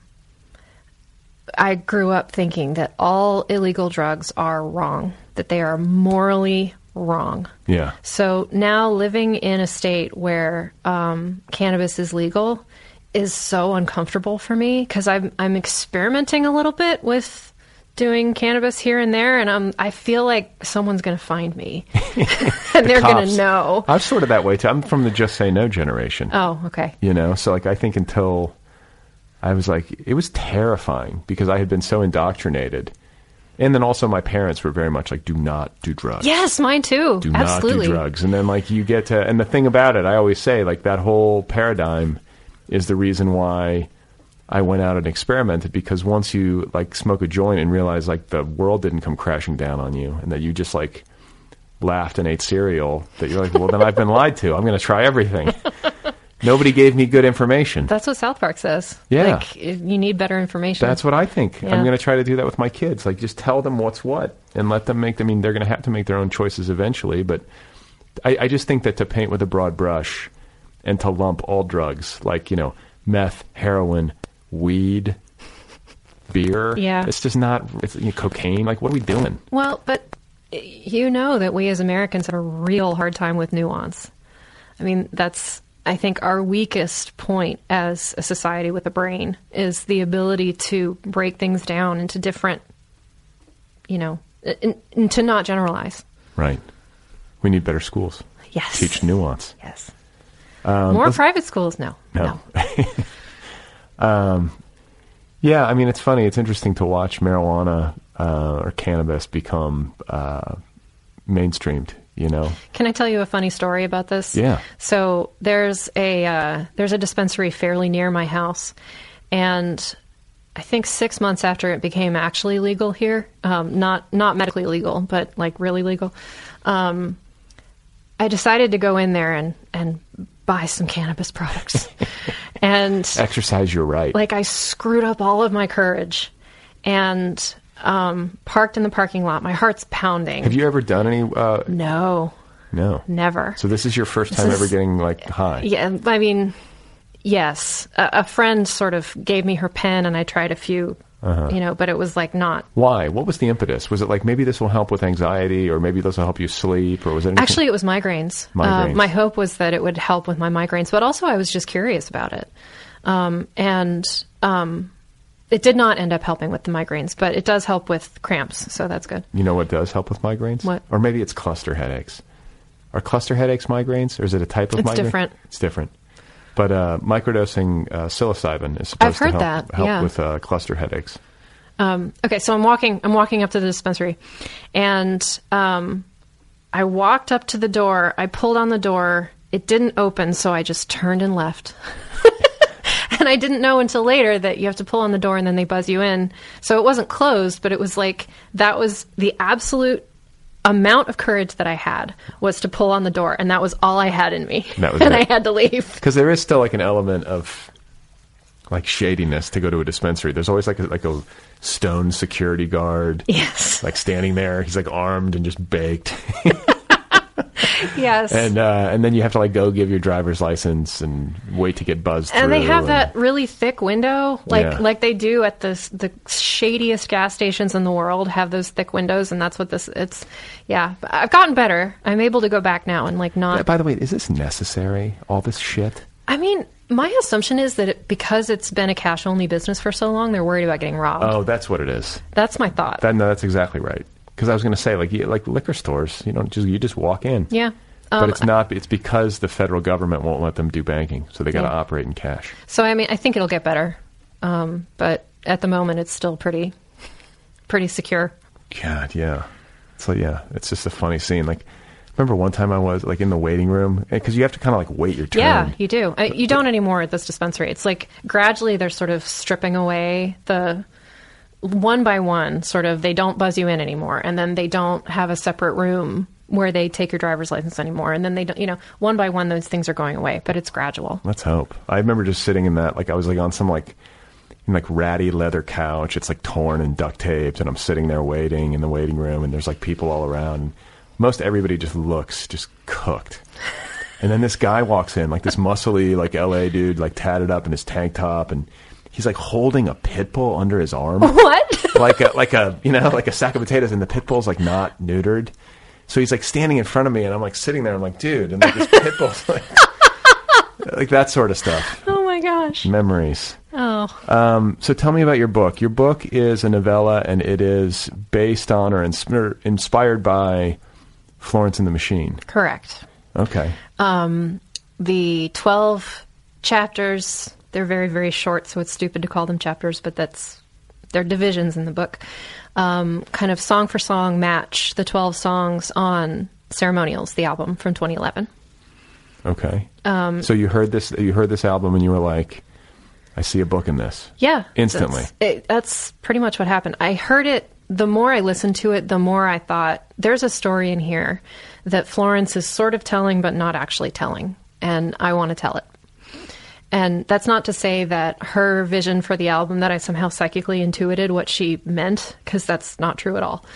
[SPEAKER 4] I grew up thinking that all illegal drugs are wrong, that they are morally wrong.
[SPEAKER 1] Yeah.
[SPEAKER 4] So now living in a state where um, cannabis is legal is so uncomfortable for me because I'm I'm experimenting a little bit with doing cannabis here and there, and I'm I feel like someone's going to find me, and they're going
[SPEAKER 1] Cops.
[SPEAKER 4] to know.
[SPEAKER 1] I'm sort of that way too. I'm from the just say no generation.
[SPEAKER 4] Oh, okay.
[SPEAKER 1] You know, so like I think until I was like, it was terrifying because I had been so indoctrinated. And then also my parents were very much like, do not do drugs.
[SPEAKER 4] Yes, mine too.
[SPEAKER 1] Do
[SPEAKER 4] Absolutely.
[SPEAKER 1] not do drugs. And then like you get to, and the thing about it, I always say like that whole paradigm is the reason why I went out and experimented, because once you like smoke a joint and realize like the world didn't come crashing down on you and that you just like laughed and ate cereal, that you're like, well, then I've been lied to. I'm going to try everything. Nobody gave me good information.
[SPEAKER 4] That's what South Park says.
[SPEAKER 1] Yeah.
[SPEAKER 4] Like, you need better information.
[SPEAKER 1] That's what I think.
[SPEAKER 4] Yeah.
[SPEAKER 1] I'm going to try to do that with my kids. Like, just tell them what's what and let them make, I mean, they're going to have to make their own choices eventually. But I, I just think that to paint with a broad brush and to lump all drugs, like, you know, meth, heroin, weed, beer.
[SPEAKER 4] Yeah.
[SPEAKER 1] It's just not, it's, you know, cocaine. Like, what are we doing?
[SPEAKER 4] Well, but you know that we as Americans have a real hard time with nuance. I mean, that's I think our weakest point as a society with a brain is the ability to break things down into different, you know, and, and to not generalize.
[SPEAKER 1] Right. We need better schools.
[SPEAKER 4] Yes.
[SPEAKER 1] Teach nuance.
[SPEAKER 4] Yes.
[SPEAKER 1] Um,
[SPEAKER 4] More
[SPEAKER 1] let's-
[SPEAKER 4] private schools? No.
[SPEAKER 1] No. um, yeah, I mean, it's funny. It's interesting to watch marijuana uh, or cannabis become uh, mainstreamed, you know?
[SPEAKER 4] Can I tell you a funny story about this?
[SPEAKER 1] Yeah.
[SPEAKER 4] So there's a uh, there's a dispensary fairly near my house, and I think six months after it became actually legal here, um, not not medically legal, but like really legal, um, I decided to go in there and and buy some cannabis products, and
[SPEAKER 1] Exercise your right.
[SPEAKER 4] like I screwed up all of my courage, and um, parked in the parking lot. My heart's pounding.
[SPEAKER 1] Have you ever done any? Uh,
[SPEAKER 4] No,
[SPEAKER 1] no.
[SPEAKER 4] never.
[SPEAKER 1] So this is your first time
[SPEAKER 4] This
[SPEAKER 1] ever
[SPEAKER 4] is-
[SPEAKER 1] getting like high.
[SPEAKER 4] Yeah, I mean, yes. A, a friend sort of gave me her pen, and I tried a few,
[SPEAKER 1] Uh-huh.
[SPEAKER 4] you know, but it was like not.
[SPEAKER 1] Why? What was the impetus? Was it like maybe this will help with anxiety, or maybe this will help you sleep, or was it anything?
[SPEAKER 4] Actually, it was migraines.
[SPEAKER 1] Migraines.
[SPEAKER 4] Uh, my hope was that it would help with my migraines, but also I was just curious about it. Um, and um, it did not end up helping with the migraines, but it does help with cramps, so that's good.
[SPEAKER 1] You know what does help with migraines?
[SPEAKER 4] What?
[SPEAKER 1] Or maybe it's cluster headaches. Are cluster headaches migraines, or is it a type of
[SPEAKER 4] It's
[SPEAKER 1] migraine?
[SPEAKER 4] different.
[SPEAKER 1] It's different. But uh, microdosing uh, psilocybin is supposed
[SPEAKER 4] I've heard
[SPEAKER 1] to help,
[SPEAKER 4] that,
[SPEAKER 1] help
[SPEAKER 4] yeah.
[SPEAKER 1] with uh, cluster headaches.
[SPEAKER 4] Um, okay, so I'm walking. I'm walking up to the dispensary, and um, I walked up to the door. I pulled on the door. It didn't open, so I just turned and left. And I didn't know until later that you have to pull on the door and then they buzz you in. So it wasn't closed, but it was like that was the absolute amount of courage that I had was to pull on the door, and that was all I had in me.
[SPEAKER 1] That was
[SPEAKER 4] and
[SPEAKER 1] it.
[SPEAKER 4] I had to leave.
[SPEAKER 1] Because there is still like an element of like shadiness to go to a dispensary. There's always like a, like a stone security guard,
[SPEAKER 4] Yes.
[SPEAKER 1] like standing there. He's like armed and just baked.
[SPEAKER 4] Yes.
[SPEAKER 1] And uh, and then you have to like go give your driver's license and wait to get buzzed
[SPEAKER 4] And
[SPEAKER 1] through.
[SPEAKER 4] they have
[SPEAKER 1] and-
[SPEAKER 4] that really thick window, like
[SPEAKER 1] Yeah.
[SPEAKER 4] like they do at the the shadiest gas stations in the world. Have those thick windows, and that's what this. It's yeah. But I've gotten better. I'm able to go back now and like not.
[SPEAKER 1] By the way, is this necessary? All this shit?
[SPEAKER 4] I mean, my assumption is that it, because it's been a cash only business for so long, they're worried about getting robbed.
[SPEAKER 1] Oh, that's what it is.
[SPEAKER 4] That's my thought.
[SPEAKER 1] That, no, that's exactly right. Because I was going to say, like, you, like liquor stores, you don't just you just walk in.
[SPEAKER 4] yeah.
[SPEAKER 1] But
[SPEAKER 4] Um,
[SPEAKER 1] it's not. It's because the federal government won't let them do banking, so they got to
[SPEAKER 4] Yeah.
[SPEAKER 1] operate in cash.
[SPEAKER 4] So I mean, I think it'll get better, um, but at the moment, it's still pretty, pretty secure.
[SPEAKER 1] God, yeah. So yeah, it's just a funny scene. Like, remember one time I was like in the waiting room because you have to kind of like wait your turn.
[SPEAKER 4] Yeah, you do. I, you don't anymore at this dispensary. It's like gradually they're sort of stripping away the one by one. Sort of, they don't buzz you in anymore, and then they don't have a separate room where they take your driver's license anymore, and then they don't. You know, one by one, those things are going away, but it's gradual.
[SPEAKER 1] Let's hope. I remember just sitting in that, like I was like on some like, in like ratty leather couch. It's like torn and duct taped, and I'm sitting there waiting in the waiting room, and there's like people all around. Most everybody just looks just cooked. And then this guy walks in, like this muscly like L A dude, like tatted up in his tank top, and he's like holding a pit bull under his arm.
[SPEAKER 4] What?
[SPEAKER 1] like a like a you know like a sack of potatoes, and the pit bull's like not neutered. So he's like standing in front of me, and I'm like sitting there. I'm like, dude, and like this pit bull's like, like that sort of stuff.
[SPEAKER 4] Oh my gosh.
[SPEAKER 1] Memories.
[SPEAKER 4] Oh.
[SPEAKER 1] Um, so tell me about your book. Your book is a novella, and it is based on or insp- inspired by Florence and the Machine.
[SPEAKER 4] Correct.
[SPEAKER 1] Okay.
[SPEAKER 4] The twelve chapters, they're very, very short, so it's stupid to call them chapters, but that's, they're divisions in the book. Um, kind of song for song match the twelve songs on Ceremonials, the album from twenty eleven.
[SPEAKER 1] Okay. Um, so you heard this. You heard this album, and you were like, "I see a book in this."
[SPEAKER 4] Yeah.
[SPEAKER 1] Instantly.
[SPEAKER 4] That's, it, that's pretty much what happened. I heard it, the more I listened to it, the more I thought, there's a story in here that Florence is sort of telling, but not actually telling. And I want to tell it. And that's not to say that her vision for the album, that I somehow psychically intuited what she meant, because that's not true at all.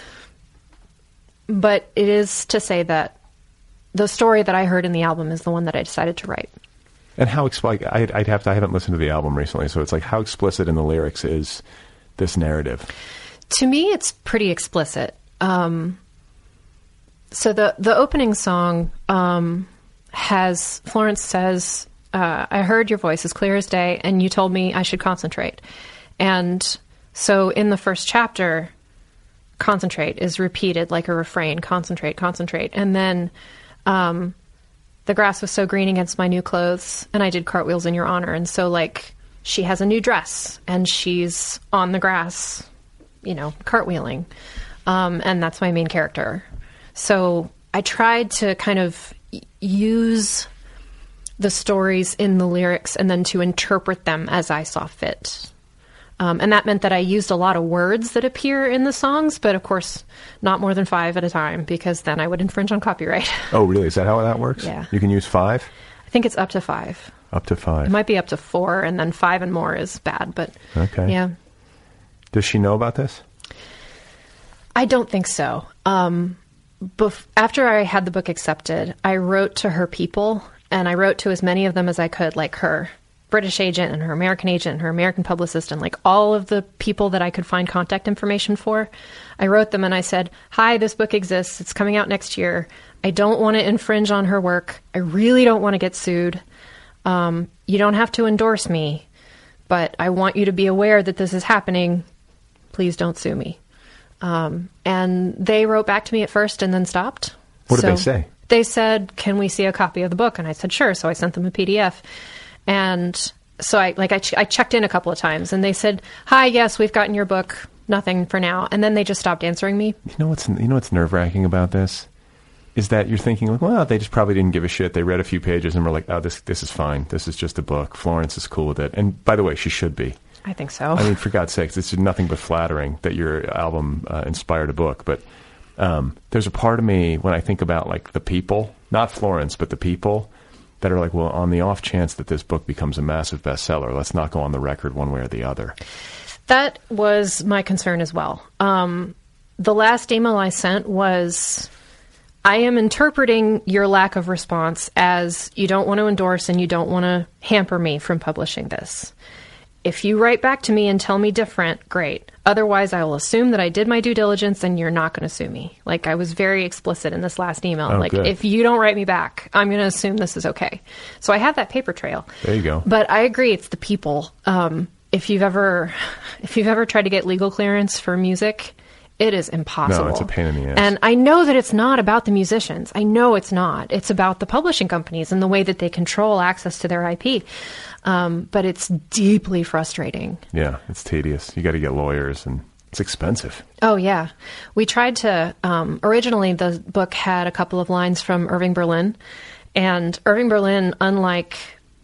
[SPEAKER 4] But it is to say that the story that I heard in the album is the one that I decided to write.
[SPEAKER 1] And how explicit? I'd, I'd have to. I haven't listened to the album recently, so it's like how explicit in the lyrics is this narrative?
[SPEAKER 4] To me, it's pretty explicit. Um, so the the opening song um, has Florence says uh, I heard your voice as clear as day, and you told me I should concentrate. And so in the first chapter, concentrate is repeated like a refrain, concentrate, concentrate. And then um, the grass was so green against my new clothes, and I did cartwheels in your honor. And so, like, she has a new dress, and she's on the grass, you know, cartwheeling. Um, and that's my main character. So I tried to kind of use the stories in the lyrics and then to interpret them as I saw fit. Um, and that meant that I used a lot of words that appear in the songs, but of course, not more than five at a time, because then I would infringe on copyright.
[SPEAKER 1] Oh, really? Is that how that works?
[SPEAKER 4] Yeah.
[SPEAKER 1] You can use five?
[SPEAKER 4] I think it's up to five.
[SPEAKER 1] Up to five.
[SPEAKER 4] It might be up to four, and then five and more is bad, but
[SPEAKER 1] okay.
[SPEAKER 4] Yeah.
[SPEAKER 1] Does she know about this?
[SPEAKER 4] I don't think so. Um, bef- after I had the book accepted, I wrote to her people, and I wrote to as many of them as I could, like her British agent and her American agent and her American publicist and like all of the people that I could find contact information for. I wrote them and I said, hi, this book exists. It's coming out next year. I don't want to infringe on her work. I really don't want to get sued. Um, you don't have to endorse me, but I want you to be aware that this is happening. Please don't sue me. Um, and they wrote back to me at first and then stopped.
[SPEAKER 1] What
[SPEAKER 4] so
[SPEAKER 1] did they say?
[SPEAKER 4] They said, can we see a copy of the book? And I said, sure. So I sent them a P D F. And so I like I, ch- I checked in a couple of times, and they said, "Hi, yes, we've gotten your book. Nothing for now." And then they just stopped answering me.
[SPEAKER 1] You know what's you know what's nerve wracking about this is that you're thinking, like, well, they just probably didn't give a shit. They read a few pages and were like, "Oh, this this is fine. This is just a book. Florence is cool with it." And by the way, she should be.
[SPEAKER 4] I think so.
[SPEAKER 1] I mean, for God's sakes, it's nothing but flattering that your album uh, inspired a book. But um, there's a part of me when I think about like the people, not Florence, but the people. That are like, well, on the off chance that this book becomes a massive bestseller, let's not go on the record one way or the other.
[SPEAKER 4] That was my concern as well. Um, the last email I sent was, I am interpreting your lack of response as you don't want to endorse and you don't want to hamper me from publishing this. If you write back to me and tell me different, great. Otherwise, I will assume that I did my due diligence and you're not going to sue me. Like, I was very explicit in this last email.
[SPEAKER 1] Oh,
[SPEAKER 4] like,
[SPEAKER 1] good.
[SPEAKER 4] if you don't write me back, I'm going to assume this is okay. So I have that paper trail.
[SPEAKER 1] There you go.
[SPEAKER 4] But I agree, it's the people. Um, if you've ever, if you've ever tried to get legal clearance for music, it is impossible.
[SPEAKER 1] No, it's a pain in the ass.
[SPEAKER 4] And I know that it's not about the musicians. I know it's not. It's about the publishing companies and the way that they control access to their I P. Um, but it's deeply frustrating.
[SPEAKER 1] Yeah, it's tedious. You got to get lawyers, and it's expensive.
[SPEAKER 4] Oh, yeah. We tried to, um, originally the book had a couple of lines from Irving Berlin. And Irving Berlin, unlike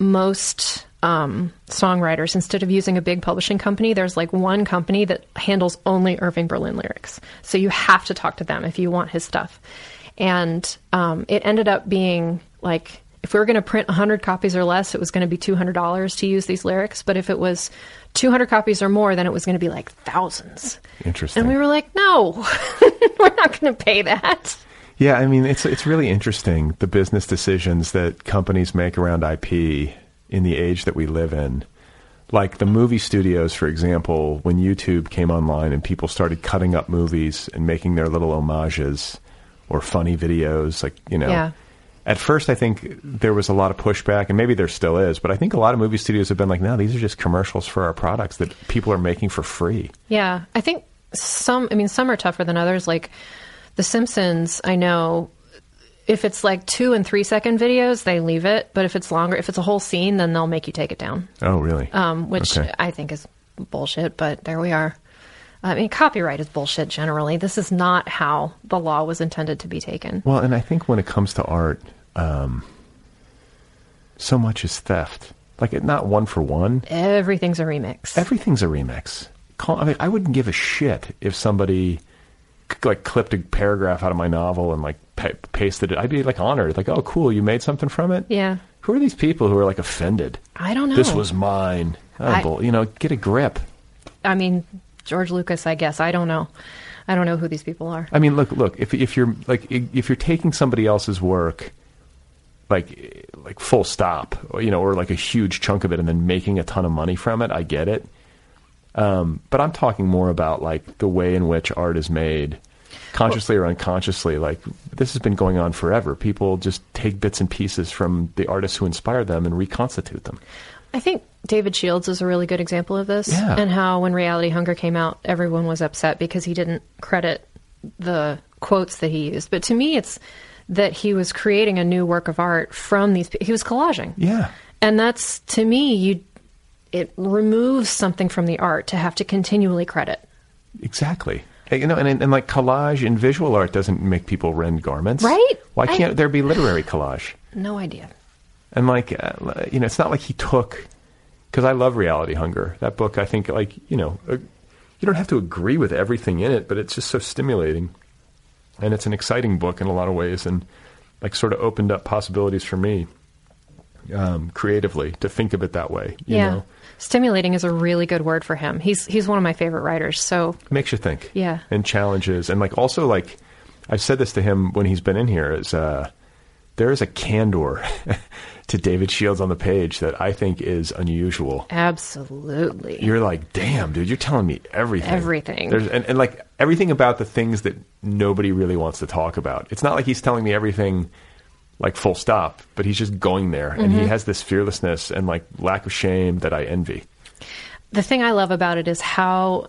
[SPEAKER 4] most um, songwriters, instead of using a big publishing company, there's like one company that handles only Irving Berlin lyrics. So you have to talk to them if you want his stuff. And um, it ended up being like, if we were going to print one hundred copies or less, it was going to be two hundred dollars to use these lyrics. But if it was two hundred copies or more, then it was going to be like thousands.
[SPEAKER 1] Interesting.
[SPEAKER 4] And we were like, no, we're not going to pay that.
[SPEAKER 1] Yeah, I mean, it's it's really interesting, the business decisions that companies make around I P in the age that we live in. Like the movie studios, for example, when YouTube came online and people started cutting up movies and making their little homages or funny videos, like, you know.
[SPEAKER 4] Yeah.
[SPEAKER 1] At first, I think there was a lot of pushback, and maybe there still is, but I think a lot of movie studios have been like, no, these are just commercials for our products that people are making for free.
[SPEAKER 4] Yeah. I think some, I mean, some are tougher than others. Like The Simpsons, I know if it's like two and three second videos, they leave it. But if it's longer, if it's a whole scene, then they'll make you take it down.
[SPEAKER 1] Oh, really?
[SPEAKER 4] Um, which
[SPEAKER 1] Okay.
[SPEAKER 4] I think is bullshit, but there we are. I mean, copyright is bullshit generally. This is not how the law was intended to be taken.
[SPEAKER 1] Well, and I think when it comes to art, um, so much is theft. Like, it, not one for one.
[SPEAKER 4] Everything's a remix.
[SPEAKER 1] Everything's a remix. Call, I mean, I wouldn't give a shit if somebody c- like clipped a paragraph out of my novel and like pa- pasted it. I'd be like honored. Like, oh, cool, you made something from it?
[SPEAKER 4] Yeah.
[SPEAKER 1] Who are these people who are like offended?
[SPEAKER 4] I don't know.
[SPEAKER 1] This was mine. Oh,
[SPEAKER 4] I-
[SPEAKER 1] bull- you know, get a grip.
[SPEAKER 4] I mean, George Lucas, I guess. I don't know. I don't know who these people are.
[SPEAKER 1] I mean, look, look. If if you're like if you're taking somebody else's work, like like full stop, or, you know, or like a huge chunk of it, and then making a ton of money from it, I get it. Um, but I'm talking more about like the way in which art is made. consciously or unconsciously. Like, this has been going on forever. People just take bits and pieces from the artists who inspired them and reconstitute them.
[SPEAKER 4] I think David Shields is a really good example of this,
[SPEAKER 1] Yeah.
[SPEAKER 4] and how when Reality Hunger came out, everyone was upset because he didn't credit the quotes that he used. But to me, it's that he was creating a new work of art from these. He was collaging.
[SPEAKER 1] Yeah.
[SPEAKER 4] And that's, to me, you. It removes something from the art to have to continually credit.
[SPEAKER 1] Exactly. You know, and, and like collage and visual art doesn't make people rend garments.
[SPEAKER 4] Right?
[SPEAKER 1] Why
[SPEAKER 4] I-
[SPEAKER 1] can't there be literary collage?
[SPEAKER 4] No idea.
[SPEAKER 1] And like, uh, you know, it's not like he took, because I love Reality Hunger. That book, I think, like, you know, uh, you don't have to agree with everything in it, but it's just so stimulating. And it's an exciting book in a lot of ways, and like sort of opened up possibilities for me um, creatively to think of it that way. You
[SPEAKER 4] Yeah.
[SPEAKER 1] know?
[SPEAKER 4] Stimulating is a really good word for him. He's he's one of my favorite writers. So
[SPEAKER 1] Makes you think.
[SPEAKER 4] Yeah.
[SPEAKER 1] And challenges. And like also like, I've said this to him when he's been in here, is uh, there is a candor to David Shields on the page that I think is unusual.
[SPEAKER 4] absolutely.
[SPEAKER 1] You're like, damn, dude, you're telling me everything.
[SPEAKER 4] Everything.
[SPEAKER 1] There's, and, and like everything about the things that nobody really wants to talk about. It's not like he's telling me everything like full stop, but he's just going there. And
[SPEAKER 4] Mm-hmm.
[SPEAKER 1] he has this fearlessness and like lack of shame that I envy.
[SPEAKER 4] The thing I love about it is how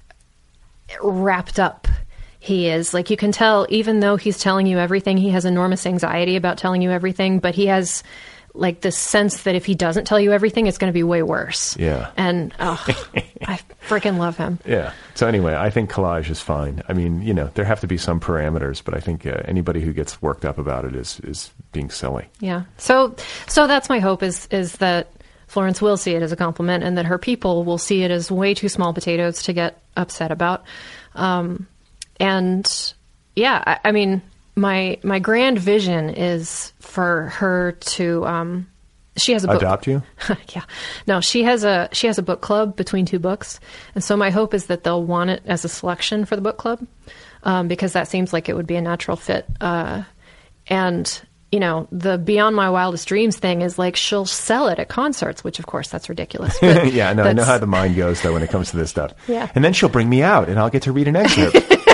[SPEAKER 4] wrapped up he is. Like, you can tell, even though he's telling you everything, he has enormous anxiety about telling you everything, but he has like this sense that if he doesn't tell you everything, it's going to be way worse.
[SPEAKER 1] Yeah.
[SPEAKER 4] And oh, I freaking love him.
[SPEAKER 1] Yeah. So anyway, I think collage is fine. I mean, you know, there have to be some parameters, but I think uh, anybody who gets worked up about it is, is being silly.
[SPEAKER 4] Yeah. So, so that's my hope, is, is that Florence will see it as a compliment, and that her people will see it as way too small potatoes to get upset about. Um, and yeah, I, I mean, my, my grand vision is for her to, um, she has a book.
[SPEAKER 1] Adopt you?
[SPEAKER 4] Yeah. No, she has a, she has a book club between two books. And so my hope is that they'll want it as a selection for the book club. Um, because that seems like it would be a natural fit. Uh, and, you know, the Beyond My Wildest Dreams thing is like, she'll sell it at concerts, which of course that's ridiculous. But
[SPEAKER 1] yeah, no, I know
[SPEAKER 4] that's-
[SPEAKER 1] how the mind goes though when it comes to this stuff.
[SPEAKER 4] Yeah.
[SPEAKER 1] And then she'll bring me out and I'll get to read an excerpt.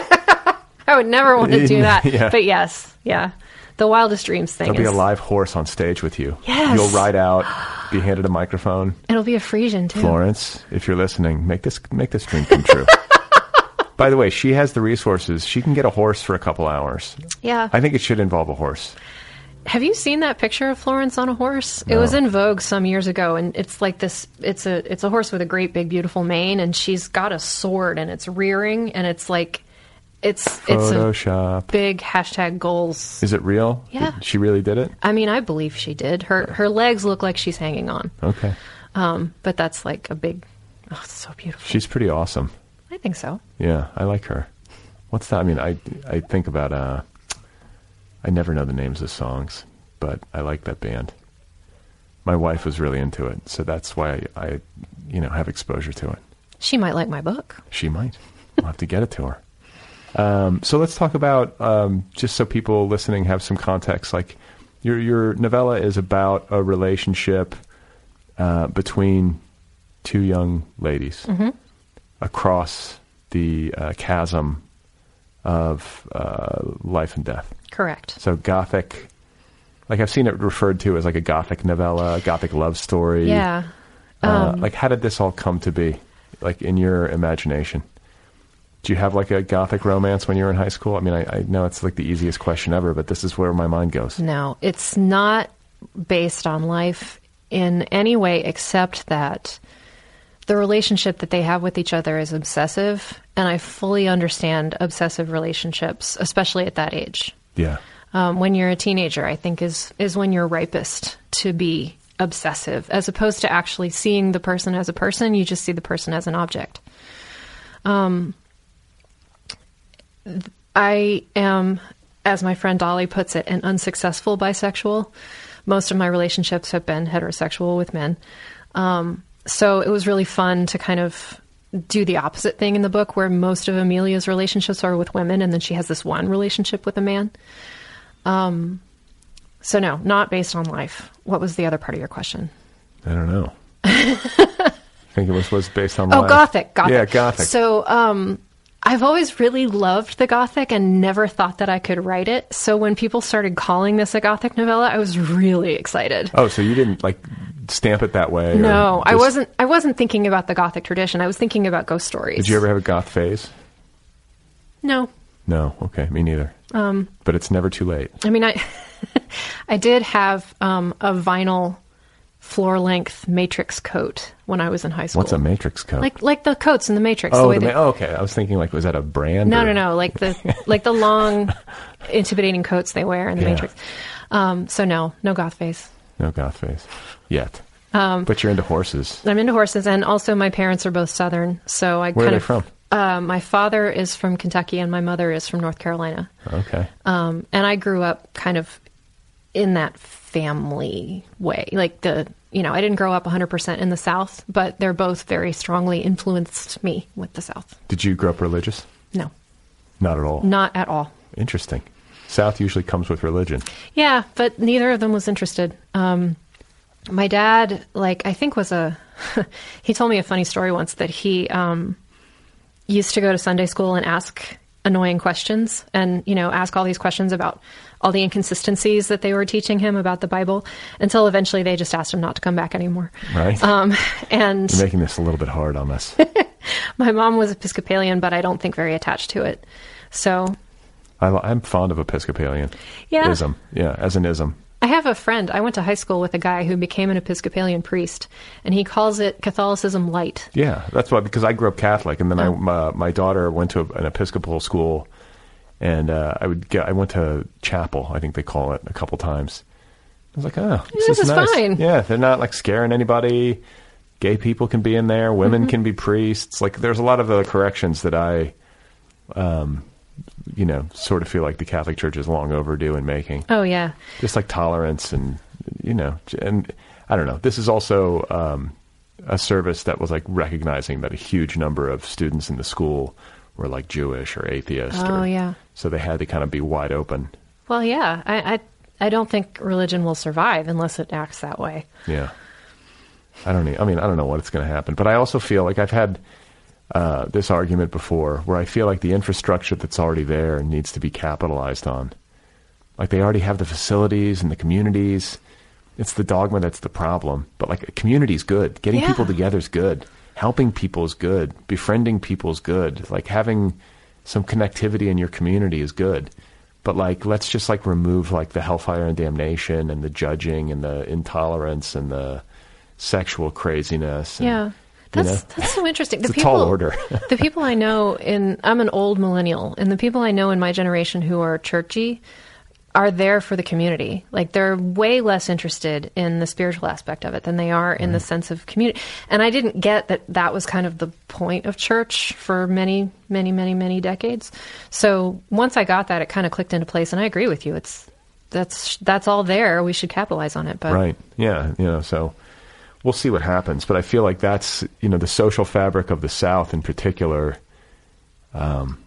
[SPEAKER 4] I would never want to do that.
[SPEAKER 1] Yeah.
[SPEAKER 4] But yes, yeah. The Wildest Dreams thing
[SPEAKER 1] There'll be
[SPEAKER 4] is,
[SPEAKER 1] a live horse on stage with you.
[SPEAKER 4] Yes.
[SPEAKER 1] You'll ride out, be handed a microphone.
[SPEAKER 4] it'll be a Frisian too.
[SPEAKER 1] Florence, if you're listening, make this make this dream come true. By the way, she has the resources. She can get a horse for a couple hours.
[SPEAKER 4] Yeah.
[SPEAKER 1] I think it should involve a horse.
[SPEAKER 4] Have you seen that picture of Florence on a horse? It
[SPEAKER 1] No.
[SPEAKER 4] was in Vogue some years ago, and it's like this. It's a it's a horse with a great big beautiful mane, and she's got a sword, and it's rearing, and it's like it's it's a
[SPEAKER 1] Photoshop.
[SPEAKER 4] big hashtag goals.
[SPEAKER 1] Is it real?
[SPEAKER 4] Yeah.
[SPEAKER 1] Did she really did it?
[SPEAKER 4] I mean, I believe she did. Her her legs look like she's hanging on,
[SPEAKER 1] Okay.
[SPEAKER 4] um, but that's like a big. Oh, it's so beautiful.
[SPEAKER 1] She's pretty awesome.
[SPEAKER 4] I think so.
[SPEAKER 1] Yeah, I like her. What's that? I mean, I I think about uh I never know the names of songs, but I like that band. My wife was really into it, so that's why I, I you know, have exposure to it.
[SPEAKER 4] She might like my book.
[SPEAKER 1] She might. I'll have to get it to her. Um, so let's talk about, um, just so people listening have some context, like your your novella is about a relationship uh, between two young ladies across the uh, chasm of uh, life and death.
[SPEAKER 4] Correct.
[SPEAKER 1] So gothic, like I've seen it referred to as like a gothic novella, a gothic love story.
[SPEAKER 4] Yeah.
[SPEAKER 1] Uh,
[SPEAKER 4] Um,
[SPEAKER 1] like, how did this all come to be, like, in your imagination? Do you have, like, a gothic romance when you were in high school? I mean, I, I know it's, like, the easiest question ever, but this is where my mind goes.
[SPEAKER 4] No, it's not based on life in any way except that the relationship that they have with each other is obsessive, and I fully understand obsessive relationships, especially at that age.
[SPEAKER 1] Yeah.
[SPEAKER 4] Um, when you're a teenager, I think is is when you're ripest to be obsessive, as opposed to actually seeing the person as a person. You just see the person as an object. Um, I am, as my friend Dolly puts it, an unsuccessful bisexual. Most of my relationships have been heterosexual with men. Um, so it was really fun to kind of do the opposite thing in the book, where most of Amelia's relationships are with women, and then she has this one relationship with a man. Um, so no, not based on life. What was the other part of your question?
[SPEAKER 1] I don't know. I think it was, was based on
[SPEAKER 4] Oh,
[SPEAKER 1] life.
[SPEAKER 4] Gothic, Gothic.
[SPEAKER 1] Yeah, Gothic.
[SPEAKER 4] So, um, I've always really loved the Gothic and never thought that I could write it. So when people started calling this a Gothic novella, I was really excited.
[SPEAKER 1] Oh, so you didn't like stamp it that way?
[SPEAKER 4] No,
[SPEAKER 1] or
[SPEAKER 4] I
[SPEAKER 1] just-
[SPEAKER 4] wasn't. I wasn't thinking about the Gothic tradition. I was thinking about ghost stories.
[SPEAKER 1] Did you ever have a goth phase?
[SPEAKER 4] No.
[SPEAKER 1] No. Okay, me neither. Um, but it's never too late.
[SPEAKER 4] I mean, I I did have um, a vinyl floor-length Matrix coat when I was in high school.
[SPEAKER 1] What's a Matrix coat?
[SPEAKER 4] Like like the coats in the Matrix.
[SPEAKER 1] oh,
[SPEAKER 4] the way
[SPEAKER 1] the
[SPEAKER 4] they,
[SPEAKER 1] ma- oh, okay. I was thinking like, was that a brand?
[SPEAKER 4] no,
[SPEAKER 1] or-
[SPEAKER 4] no, no. Like the like the long, intimidating coats they wear in the
[SPEAKER 1] Yeah.
[SPEAKER 4] Matrix. Um, so no, no goth face.
[SPEAKER 1] No goth phase yet.
[SPEAKER 4] Um,
[SPEAKER 1] but you're into horses.
[SPEAKER 4] I'm into horses, and also my parents are both Southern, so I
[SPEAKER 1] Where are
[SPEAKER 4] kind
[SPEAKER 1] they
[SPEAKER 4] of.
[SPEAKER 1] from?
[SPEAKER 4] Uh, my father is from Kentucky, and my mother is from North Carolina.
[SPEAKER 1] Okay.
[SPEAKER 4] Um, and I grew up kind of in that family way. Like the, you know, I didn't grow up one hundred percent in the South, but they're both very strongly influenced me with the South.
[SPEAKER 1] Did you grow up religious?
[SPEAKER 4] No,
[SPEAKER 1] Not at all.
[SPEAKER 4] not at all.
[SPEAKER 1] Interesting. South usually comes with religion.
[SPEAKER 4] Yeah, but neither of them was interested. Um, my dad, like, I think was a, he told me a funny story once that he um, used to go to Sunday school and ask annoying questions and, you know, ask all these questions about all the inconsistencies that they were teaching him about the Bible until eventually they just asked him not to come back anymore.
[SPEAKER 1] Right?
[SPEAKER 4] Um, and
[SPEAKER 1] You're making this a little bit hard on us.
[SPEAKER 4] my mom was Episcopalian, but I don't think very attached to it. So
[SPEAKER 1] I, I'm fond of Episcopalian.
[SPEAKER 4] Yeah.
[SPEAKER 1] Ism. Yeah, as an ism.
[SPEAKER 4] I have a friend. I went to high school with a guy who became an Episcopalian priest, and he calls it Catholicism light.
[SPEAKER 1] Yeah, that's why, because I grew up Catholic, and then I,
[SPEAKER 4] Oh.
[SPEAKER 1] my, my daughter went to an Episcopal school, and uh, I would get, I went to chapel, I think they call it, a couple times. I was like, oh, this,
[SPEAKER 4] This
[SPEAKER 1] is,
[SPEAKER 4] is
[SPEAKER 1] nice.
[SPEAKER 4] fine.
[SPEAKER 1] Yeah, they're not like scaring anybody. Gay people can be in there. Women
[SPEAKER 4] Mm-hmm.
[SPEAKER 1] can be priests. Like, there's a lot of the corrections that I, um, you know, sort of feel like the Catholic Church is long overdue in making.
[SPEAKER 4] Oh, yeah.
[SPEAKER 1] Just like tolerance and, you know, and I don't know. This is also um, a service that was like recognizing that a huge number of students in the school were like Jewish or atheist.
[SPEAKER 4] Oh,
[SPEAKER 1] or,
[SPEAKER 4] yeah.
[SPEAKER 1] So they had to kind of be wide open.
[SPEAKER 4] Well, yeah. I, I, I don't think religion will survive unless it acts that way.
[SPEAKER 1] Yeah. I don't need, I mean, I don't know what it's going to happen, but I also feel like I've had uh, this argument before where I feel like the infrastructure that's already there needs to be capitalized on. Like they already have the facilities and the communities. It's the dogma that's the problem. But like a community's good. Getting
[SPEAKER 4] Yeah.
[SPEAKER 1] people together is good. Helping people is good. Befriending people is good. Like having some connectivity in your community is good. But like, let's just like remove like the hellfire and damnation and the judging and the intolerance and the sexual craziness. And,
[SPEAKER 4] Yeah. That's
[SPEAKER 1] you know?
[SPEAKER 4] that's so interesting.
[SPEAKER 1] It's a tall order.
[SPEAKER 4] The people I know in I'm an old millennial, and the people I know in my generation who are churchy are there for the community. Like they're way less interested in the spiritual aspect of it than they are in the sense of community. And I didn't get that that was kind of the point of church for many, many, many, many decades. So once I got that, it kind of clicked into place. And I agree with you. It's that's that's all there. We should capitalize on it. But
[SPEAKER 1] Right. Yeah. You know, so we'll see what happens. But I feel like that's, you know, the social fabric of the South in particular. Um,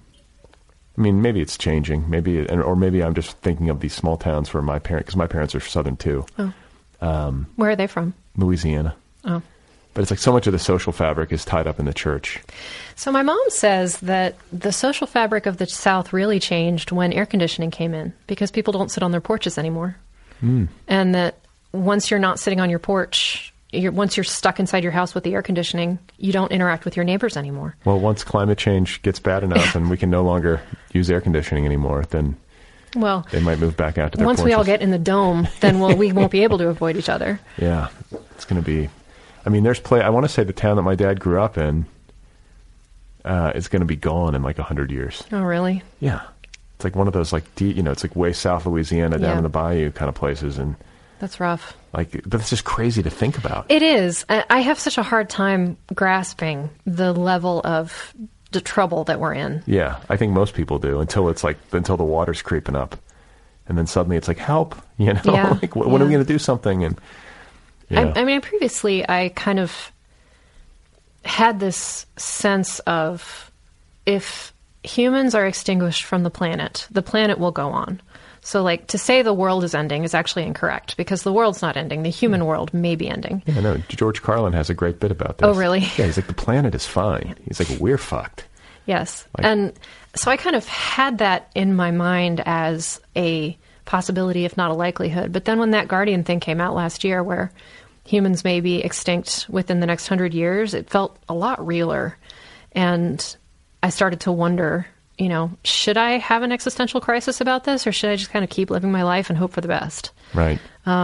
[SPEAKER 1] I mean, maybe it's changing. Maybe, it, or maybe I'm just thinking of these small towns where my parents, because my parents are Southern too,
[SPEAKER 4] where are they from?
[SPEAKER 1] Louisiana.
[SPEAKER 4] Oh.
[SPEAKER 1] But it's like so much of the social fabric is tied up in the church.
[SPEAKER 4] So my mom says that the social fabric of the South really changed when air conditioning came in because people don't sit on their porches anymore.
[SPEAKER 1] Hmm.
[SPEAKER 4] And that once you're not sitting on your porch, you're, once you're stuck inside your house with the air conditioning, you don't interact with your neighbors anymore.
[SPEAKER 1] Well, once climate change gets bad enough and we can no longer use air conditioning anymore, then
[SPEAKER 4] Well,
[SPEAKER 1] they might move back out to their
[SPEAKER 4] once
[SPEAKER 1] porches.
[SPEAKER 4] we all get in the dome, then we'll, we won't be able to avoid each other.
[SPEAKER 1] Yeah, it's going to be. I mean, there's play. I want to say the town that my dad grew up in uh, is going to be gone in like a hundred years.
[SPEAKER 4] Oh, really?
[SPEAKER 1] Yeah, it's like one of those like deep, you know, it's like way south Louisiana down
[SPEAKER 4] Yeah.
[SPEAKER 1] in the bayou kind of places, and
[SPEAKER 4] That's rough.
[SPEAKER 1] like, but it's just crazy to think about.
[SPEAKER 4] It is. I I have such a hard time grasping the level of the trouble that we're in.
[SPEAKER 1] Yeah, I think most people do until it's like until the water's creeping up, and then suddenly it's like help, you know,
[SPEAKER 4] Yeah,
[SPEAKER 1] like when when are we
[SPEAKER 4] yeah.
[SPEAKER 1] going to do something? And yeah.
[SPEAKER 4] I, I mean, previously I kind of had this sense of if humans are extinguished from the planet, the planet will go on. So, like, to say the world is ending is actually incorrect because the world's not ending. The human world may be ending.
[SPEAKER 1] Yeah, no, George Carlin has a great bit about this.
[SPEAKER 4] Oh, really?
[SPEAKER 1] Yeah, he's like, the planet is fine. He's like, we're fucked.
[SPEAKER 4] Yes.
[SPEAKER 1] Like-
[SPEAKER 4] and so I kind of had that in my mind as a possibility, if not a likelihood. But then when that Guardian thing came out last year, where humans may be extinct within the next hundred years, it felt a lot realer. And I started to wonder, you know, should I have an existential crisis about this, or should I just kind of keep living my life and hope for the best?
[SPEAKER 1] Right.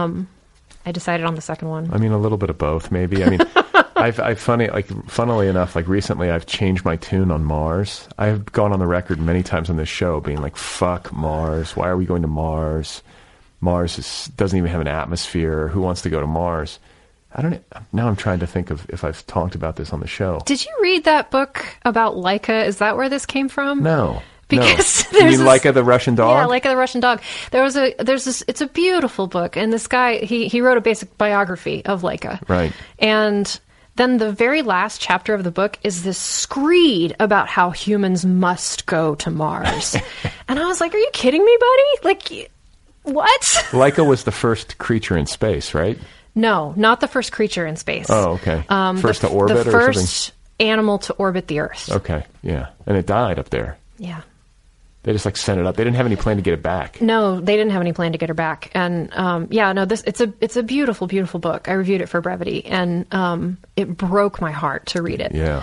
[SPEAKER 4] I decided on the second one.
[SPEAKER 1] I mean, a little bit of both, maybe. I mean, I've, I've funny, like, funnily enough, like recently, I've changed my tune on Mars. I've gone on the record many times on this show, being like, "Fuck Mars! Why are we going to Mars? Mars is, doesn't even have an atmosphere. Who wants to go to Mars?" I don't. Now I'm trying to think of if I've talked about this on the show.
[SPEAKER 4] Did you read that book about Laika? Is that where this came from?
[SPEAKER 1] No.
[SPEAKER 4] Because
[SPEAKER 1] no. You
[SPEAKER 4] there's
[SPEAKER 1] mean
[SPEAKER 4] this-
[SPEAKER 1] Laika the Russian dog?
[SPEAKER 4] Yeah, Laika the Russian dog. There was a there's this. It's a beautiful book, and this guy he he wrote a basic biography of Laika.
[SPEAKER 1] Right.
[SPEAKER 4] And then the very last chapter of the book is this screed about how humans must go to Mars, and I was like, "Are you kidding me, buddy? Like, what?"
[SPEAKER 1] Laika was the first creature in space, right?
[SPEAKER 4] No, not the first creature in space.
[SPEAKER 1] Oh, okay.
[SPEAKER 4] Um,
[SPEAKER 1] first
[SPEAKER 4] the,
[SPEAKER 1] to orbit
[SPEAKER 4] the
[SPEAKER 1] or
[SPEAKER 4] first
[SPEAKER 1] something?
[SPEAKER 4] animal to orbit the Earth.
[SPEAKER 1] Okay, yeah. And it died up there.
[SPEAKER 4] Yeah.
[SPEAKER 1] They just like sent it up. They didn't have any plan to get it back.
[SPEAKER 4] No, they didn't have any plan to get her back. And um, yeah, no, this it's a it's a beautiful, beautiful book. I reviewed it for brevity, and um, it broke my heart to read it.
[SPEAKER 1] Yeah.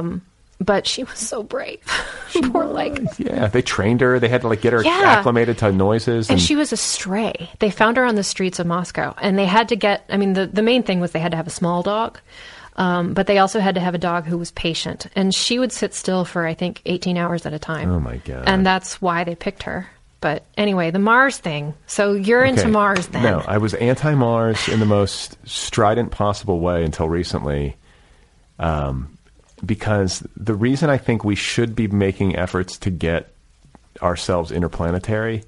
[SPEAKER 4] But she was so brave. Poor Laika.
[SPEAKER 1] Yeah, they trained her. They had to like get her
[SPEAKER 4] Yeah.
[SPEAKER 1] acclimated to noises. And,
[SPEAKER 4] And she was a stray. They found her on the streets of Moscow, and they had to get. I mean, the the main thing was they had to have a small dog. Um, but they also had to have a dog who was patient. And she would sit still for, I think, eighteen hours at a time.
[SPEAKER 1] Oh, my God.
[SPEAKER 4] And that's why they picked her. But anyway, the Mars thing. So you're into
[SPEAKER 1] Okay.
[SPEAKER 4] Mars then.
[SPEAKER 1] No, I was anti-Mars in the most strident possible way until recently. Um, because the reason I think we should be making efforts to get ourselves interplanetary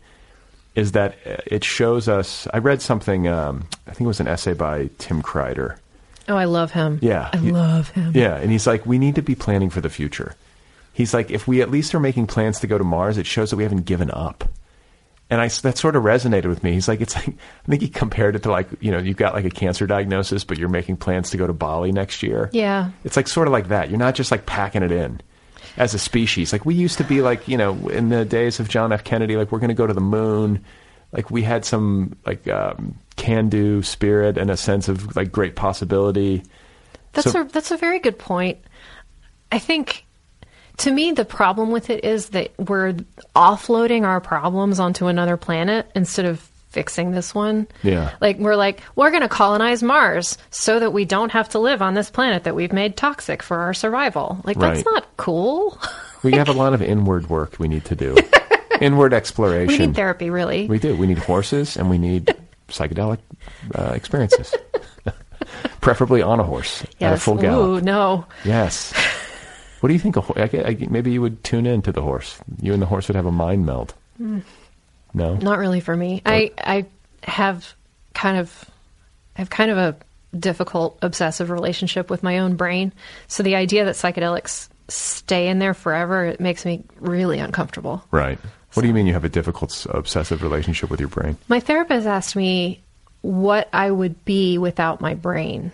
[SPEAKER 1] is that it shows us. I read something, um, I think it was an essay by Tim Kreider.
[SPEAKER 4] Oh, I love him.
[SPEAKER 1] Yeah.
[SPEAKER 4] I
[SPEAKER 1] He-
[SPEAKER 4] love him.
[SPEAKER 1] Yeah, and he's like, we need to be planning for the future. He's like, if we at least are making plans to go to Mars, it shows that we haven't given up. And I, that sort of resonated with me. He's like, it's like, I think he compared it to like, you know, you've got like a cancer diagnosis, but you're making plans to go to Bali next year.
[SPEAKER 4] Yeah.
[SPEAKER 1] It's like sort of like that. You're not just like packing it in as a species. Like we used to be like, you know, in the days of John F. Kennedy, like we're going to go to the moon. Like we had some like um, can-do spirit and a sense of like great possibility.
[SPEAKER 4] That's
[SPEAKER 1] So-
[SPEAKER 4] a that's a very good point. I think, to me, the problem with it is that we're offloading our problems onto another planet instead of fixing this one.
[SPEAKER 1] Yeah.
[SPEAKER 4] Like, we're like, we're going to colonize Mars so that we don't have to live on this planet that we've made toxic for our survival. Like, that's
[SPEAKER 1] Right.
[SPEAKER 4] not cool.
[SPEAKER 1] We have a lot of inward work we need to do. Inward exploration.
[SPEAKER 4] We need therapy, really.
[SPEAKER 1] We do. We need horses and we need psychedelic uh, experiences. Preferably on a horse at a
[SPEAKER 4] yes.
[SPEAKER 1] full gallop.
[SPEAKER 4] Ooh, no.
[SPEAKER 1] Yes. What do you think? A ho- I, gue- I, gue- maybe you would tune in to the horse. You and the horse would have a mind meld.
[SPEAKER 4] Mm.
[SPEAKER 1] No?
[SPEAKER 4] Not really for me. I, I have kind of I have kind of a difficult obsessive relationship with my own brain. So the idea that psychedelics stay in there forever, it makes me really uncomfortable.
[SPEAKER 1] Right. What do you mean you have a difficult s- obsessive relationship with your brain?
[SPEAKER 4] My therapist asked me what I would be without my brain,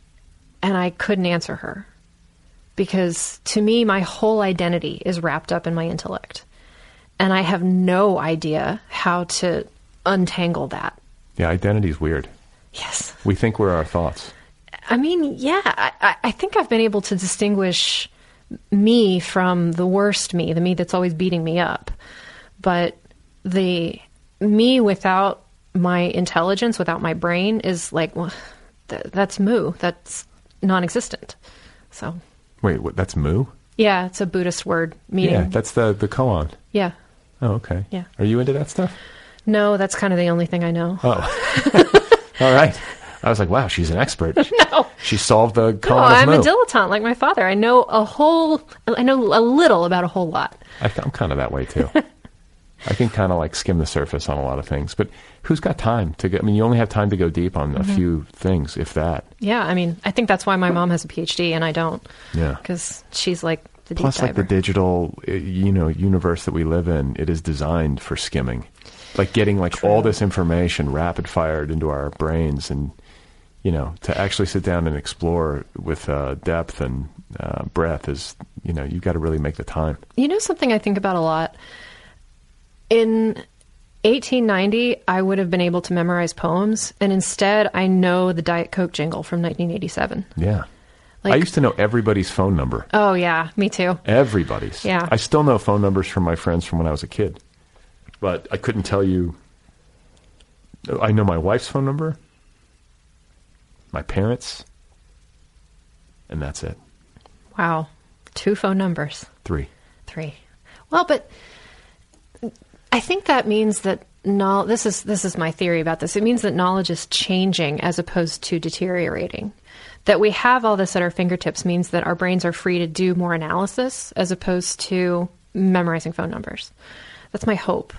[SPEAKER 4] and I couldn't answer her because to me, my whole identity is wrapped up in my intellect, and I have no idea how to untangle that.
[SPEAKER 1] Yeah, identity's weird.
[SPEAKER 4] Yes.
[SPEAKER 1] We think we're our thoughts.
[SPEAKER 4] I mean, yeah, I, I think I've been able to distinguish me from the worst me, the me that's always beating me up. But the me without my intelligence, without my brain, is like, well, th- that's moo. That's non-existent. So,
[SPEAKER 1] Wait, what, that's mu?
[SPEAKER 4] yeah, it's a Buddhist word meaning.
[SPEAKER 1] Yeah, that's the, the koan.
[SPEAKER 4] yeah.
[SPEAKER 1] Oh, okay.
[SPEAKER 4] Yeah.
[SPEAKER 1] Are you into that stuff?
[SPEAKER 4] No, that's kind of the only thing I know.
[SPEAKER 1] Oh. All right. I was like, wow, she's an expert.
[SPEAKER 4] No.
[SPEAKER 1] She solved the
[SPEAKER 4] No,
[SPEAKER 1] koan
[SPEAKER 4] I'm
[SPEAKER 1] of
[SPEAKER 4] a
[SPEAKER 1] mu.
[SPEAKER 4] dilettante like my father. I know a whole, I know a little about a whole lot.
[SPEAKER 1] I, I'm kind of that way, too. I can kind of like skim the surface on a lot of things. But who's got time to go? I mean, you only have time to go deep on a
[SPEAKER 4] Mm-hmm.
[SPEAKER 1] few things, if that.
[SPEAKER 4] Yeah, I mean, I think that's why my mom has a P H D and I don't.
[SPEAKER 1] Yeah.
[SPEAKER 4] Because she's like the deep
[SPEAKER 1] Plus, like the
[SPEAKER 4] diver.
[SPEAKER 1] digital, uh, you know, universe that we live in, it is designed for skimming. Like getting like all this information rapid fired into our brains, and you know, to actually sit down and explore with uh, depth and uh, breadth is, you know, you've got to really make the time.
[SPEAKER 4] You know something I think about a lot? In eighteen ninety, I would have been able to memorize poems, and instead I know the Diet Coke jingle from nineteen eighty-seven.
[SPEAKER 1] Yeah.
[SPEAKER 4] Like,
[SPEAKER 1] I used to know everybody's phone number.
[SPEAKER 4] Oh, yeah, me too.
[SPEAKER 1] Everybody's.
[SPEAKER 4] Yeah.
[SPEAKER 1] I still know phone numbers from my friends from when I was a kid. But I couldn't tell you. I know my wife's phone number, my parents, and that's it.
[SPEAKER 4] Wow. Two phone numbers.
[SPEAKER 1] Three.
[SPEAKER 4] Three. Well, but I think that means that no, this is this is my theory about this. It means that knowledge is changing as opposed to deteriorating. That we have all this at our fingertips means that our brains are free to do more analysis as opposed to memorizing phone numbers. That's my hope.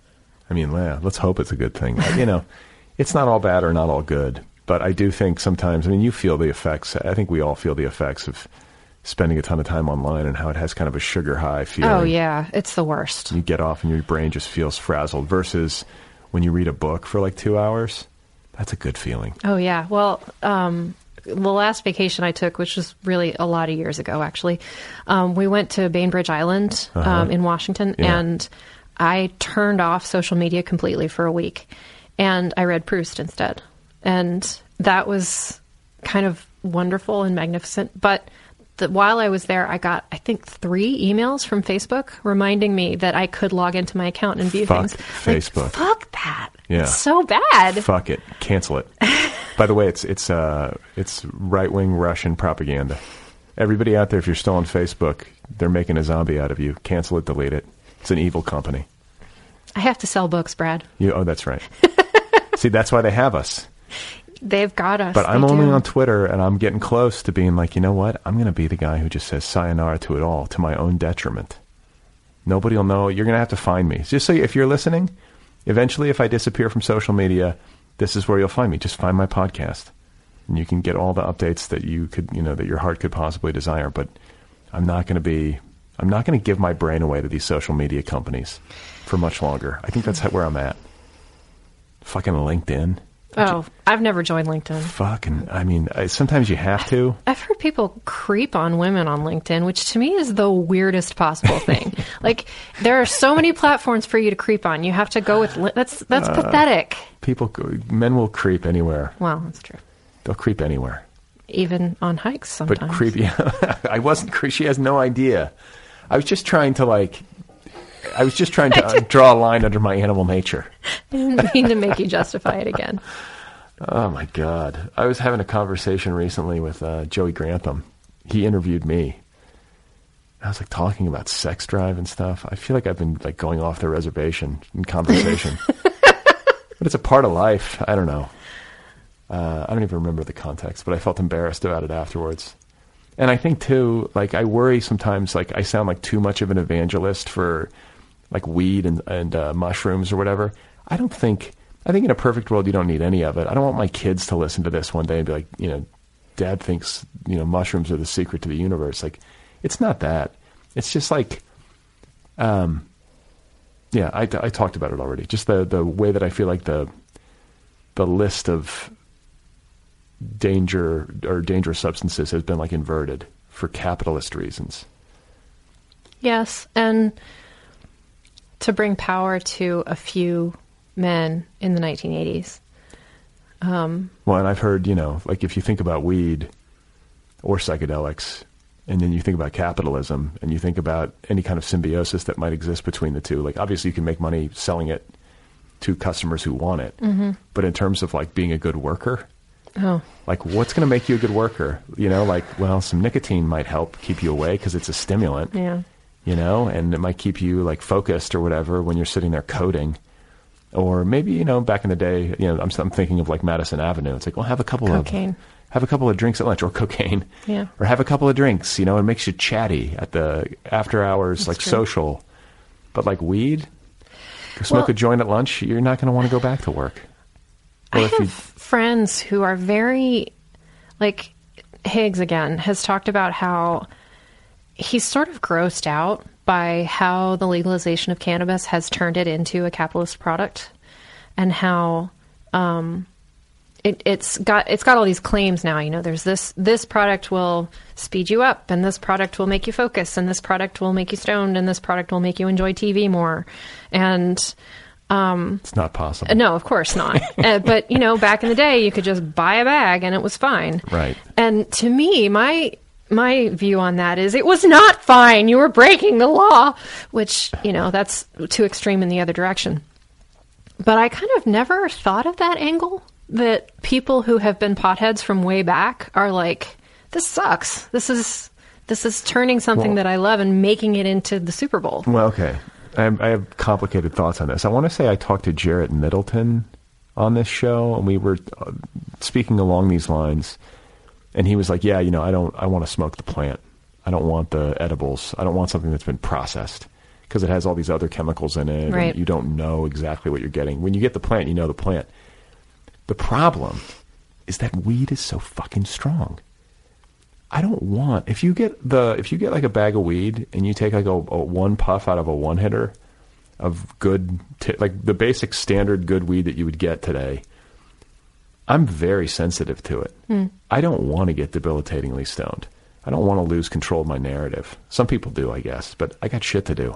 [SPEAKER 1] I mean, yeah, let's hope it's a good thing. You know, it's not all bad or not all good, but I do think sometimes, I mean, you feel the effects. I think we all feel the effects of spending a ton of time online and how it has kind of a sugar high feeling.
[SPEAKER 4] Oh, yeah. It's the worst.
[SPEAKER 1] You get off and your brain just feels frazzled versus when you read a book for like two hours. That's a good feeling.
[SPEAKER 4] Oh, yeah. Well, um, the last vacation I took, which was really a lot of years ago, actually, um, we went to Bainbridge Island um,
[SPEAKER 1] Uh-huh.
[SPEAKER 4] in Washington,
[SPEAKER 1] Yeah.
[SPEAKER 4] and I turned off social media completely for a week, and I read Proust instead. And that was kind of wonderful and magnificent. But the, while I was there, I got, I think, three emails from Facebook reminding me that I could log into my account and view
[SPEAKER 1] Fuck
[SPEAKER 4] things.
[SPEAKER 1] Facebook.
[SPEAKER 4] Like, fuck that.
[SPEAKER 1] Yeah.
[SPEAKER 4] It's so bad.
[SPEAKER 1] Fuck it. Cancel it. By the way, it's it's uh it's right-wing Russian propaganda. Everybody out there, if you're still on Facebook, they're making a zombie out of you. Cancel it, delete it. It's an evil company.
[SPEAKER 4] I have to sell books, Brad.
[SPEAKER 1] You, oh, that's right. See, that's why they have us.
[SPEAKER 4] They've got us.
[SPEAKER 1] But I'm
[SPEAKER 4] They
[SPEAKER 1] only
[SPEAKER 4] do.
[SPEAKER 1] on Twitter, and I'm getting close to being like, you know what? I'm going to be the guy who just says sayonara to it all, to my own detriment. Nobody will know. You're going to have to find me. Just so if you're listening, eventually if I disappear from social media, this is where you'll find me. Just find my podcast. And you can get all the updates that you could, you know, that your heart could possibly desire. But I'm not going to be, I'm not going to give my brain away to these social media companies for much longer. I think that's where I'm at. Fucking LinkedIn.
[SPEAKER 4] Oh, I've never joined LinkedIn.
[SPEAKER 1] Fucking, I mean, I, sometimes you have to.
[SPEAKER 4] I've heard people creep on women on LinkedIn, which to me is the weirdest possible thing. Like, there are so many platforms for you to creep on. You have to go with, li- that's that's
[SPEAKER 1] Uh,
[SPEAKER 4] pathetic.
[SPEAKER 1] People, go- men will creep anywhere.
[SPEAKER 4] Well, that's true.
[SPEAKER 1] They'll creep anywhere.
[SPEAKER 4] Even on hikes sometimes.
[SPEAKER 1] But creep, yeah. I wasn't creep. She has no idea. I was just trying to like, I was just trying to uh, draw a line under my animal nature.
[SPEAKER 4] I didn't mean to make you justify it again.
[SPEAKER 1] Oh my God. I was having a conversation recently with uh, Joey Grantham. He interviewed me. I was like talking about sex drive and stuff. I feel like I've been like going off the reservation in conversation. But it's a part of life. I don't know. Uh, I don't even remember the context, but I felt embarrassed about it afterwards. And I think too, like I worry sometimes, like I sound like too much of an evangelist for like weed and, and uh, mushrooms or whatever. I don't think, I think in a perfect world, you don't need any of it. I don't want my kids to listen to this one day and be like, you know, Dad thinks, you know, mushrooms are the secret to the universe. Like, it's not that. It's just like, um, yeah, I, I talked about it already. Just the, the way that I feel like the, the list of danger or dangerous substances has been like inverted for capitalist reasons.
[SPEAKER 4] Yes, and to bring power to a few men in the nineteen eighties. Um,
[SPEAKER 1] Well, and I've heard, you know, like if you think about weed or psychedelics, and then you think about capitalism, and you think about any kind of symbiosis that might exist between the two, like obviously you can make money selling it to customers who want it. Mm-hmm. But in terms of like being a good worker,
[SPEAKER 4] oh,
[SPEAKER 1] like what's going to make you a good worker? You know, like, well, some nicotine might help keep you away because it's a stimulant.
[SPEAKER 4] yeah.
[SPEAKER 1] You know, and it might keep you like focused or whatever when you're sitting there coding. Or maybe, you know, back in the day, you know, I'm, I'm thinking of like Madison Avenue. It's like, well, have a couple
[SPEAKER 4] Cocaine.
[SPEAKER 1] of have a couple of drinks at lunch, or cocaine.
[SPEAKER 4] Yeah.
[SPEAKER 1] Or have a couple of drinks. You know, it makes you chatty at the after hours,
[SPEAKER 4] That's
[SPEAKER 1] like
[SPEAKER 4] true.
[SPEAKER 1] social. But like weed, smoke
[SPEAKER 4] Well-
[SPEAKER 1] a joint at lunch, you're not going to want to go back to work. Or
[SPEAKER 4] I
[SPEAKER 1] if
[SPEAKER 4] have
[SPEAKER 1] you-
[SPEAKER 4] friends who are very, like Higgs again, has talked about how he's sort of grossed out by how the legalization of cannabis has turned it into a capitalist product, and how um, it, it's got it's got all these claims now. You know, there's this this product will speed you up, and this product will make you focus, and this product will make you stoned, and this product will make you enjoy T V more. And um,
[SPEAKER 1] it's not possible.
[SPEAKER 4] No, of course not. uh, but you know, back in the day, you could just buy a bag and it was fine.
[SPEAKER 1] Right.
[SPEAKER 4] And to me, my my view on that is it was not fine. You were breaking the law, which you know that's too extreme in the other direction. But I kind of never thought of that angle. That people who have been potheads from way back are like, this sucks. This is this is turning something
[SPEAKER 1] well,
[SPEAKER 4] that I love and making it into the Super Bowl.
[SPEAKER 1] Well, okay. I have, I have complicated thoughts on this. I want to say I talked to Jarrett Middleton on this show, and we were uh, speaking along these lines. And he was like, yeah, you know, I don't, I want to smoke the plant. I don't want the edibles. I don't want something that's been processed because it has all these other chemicals in it.
[SPEAKER 4] Right.
[SPEAKER 1] And you don't know exactly what you're getting. When you get the plant, you know the plant. The problem is that weed is so fucking strong. I don't want, if you get the, if you get like a bag of weed and you take like a, a one puff out of a one hitter of good, t- like the basic standard good weed that you would get today, I'm very sensitive to it. Mm. I don't want to get debilitatingly stoned. I don't want to lose control of my narrative. Some people do, I guess, but I got shit to do.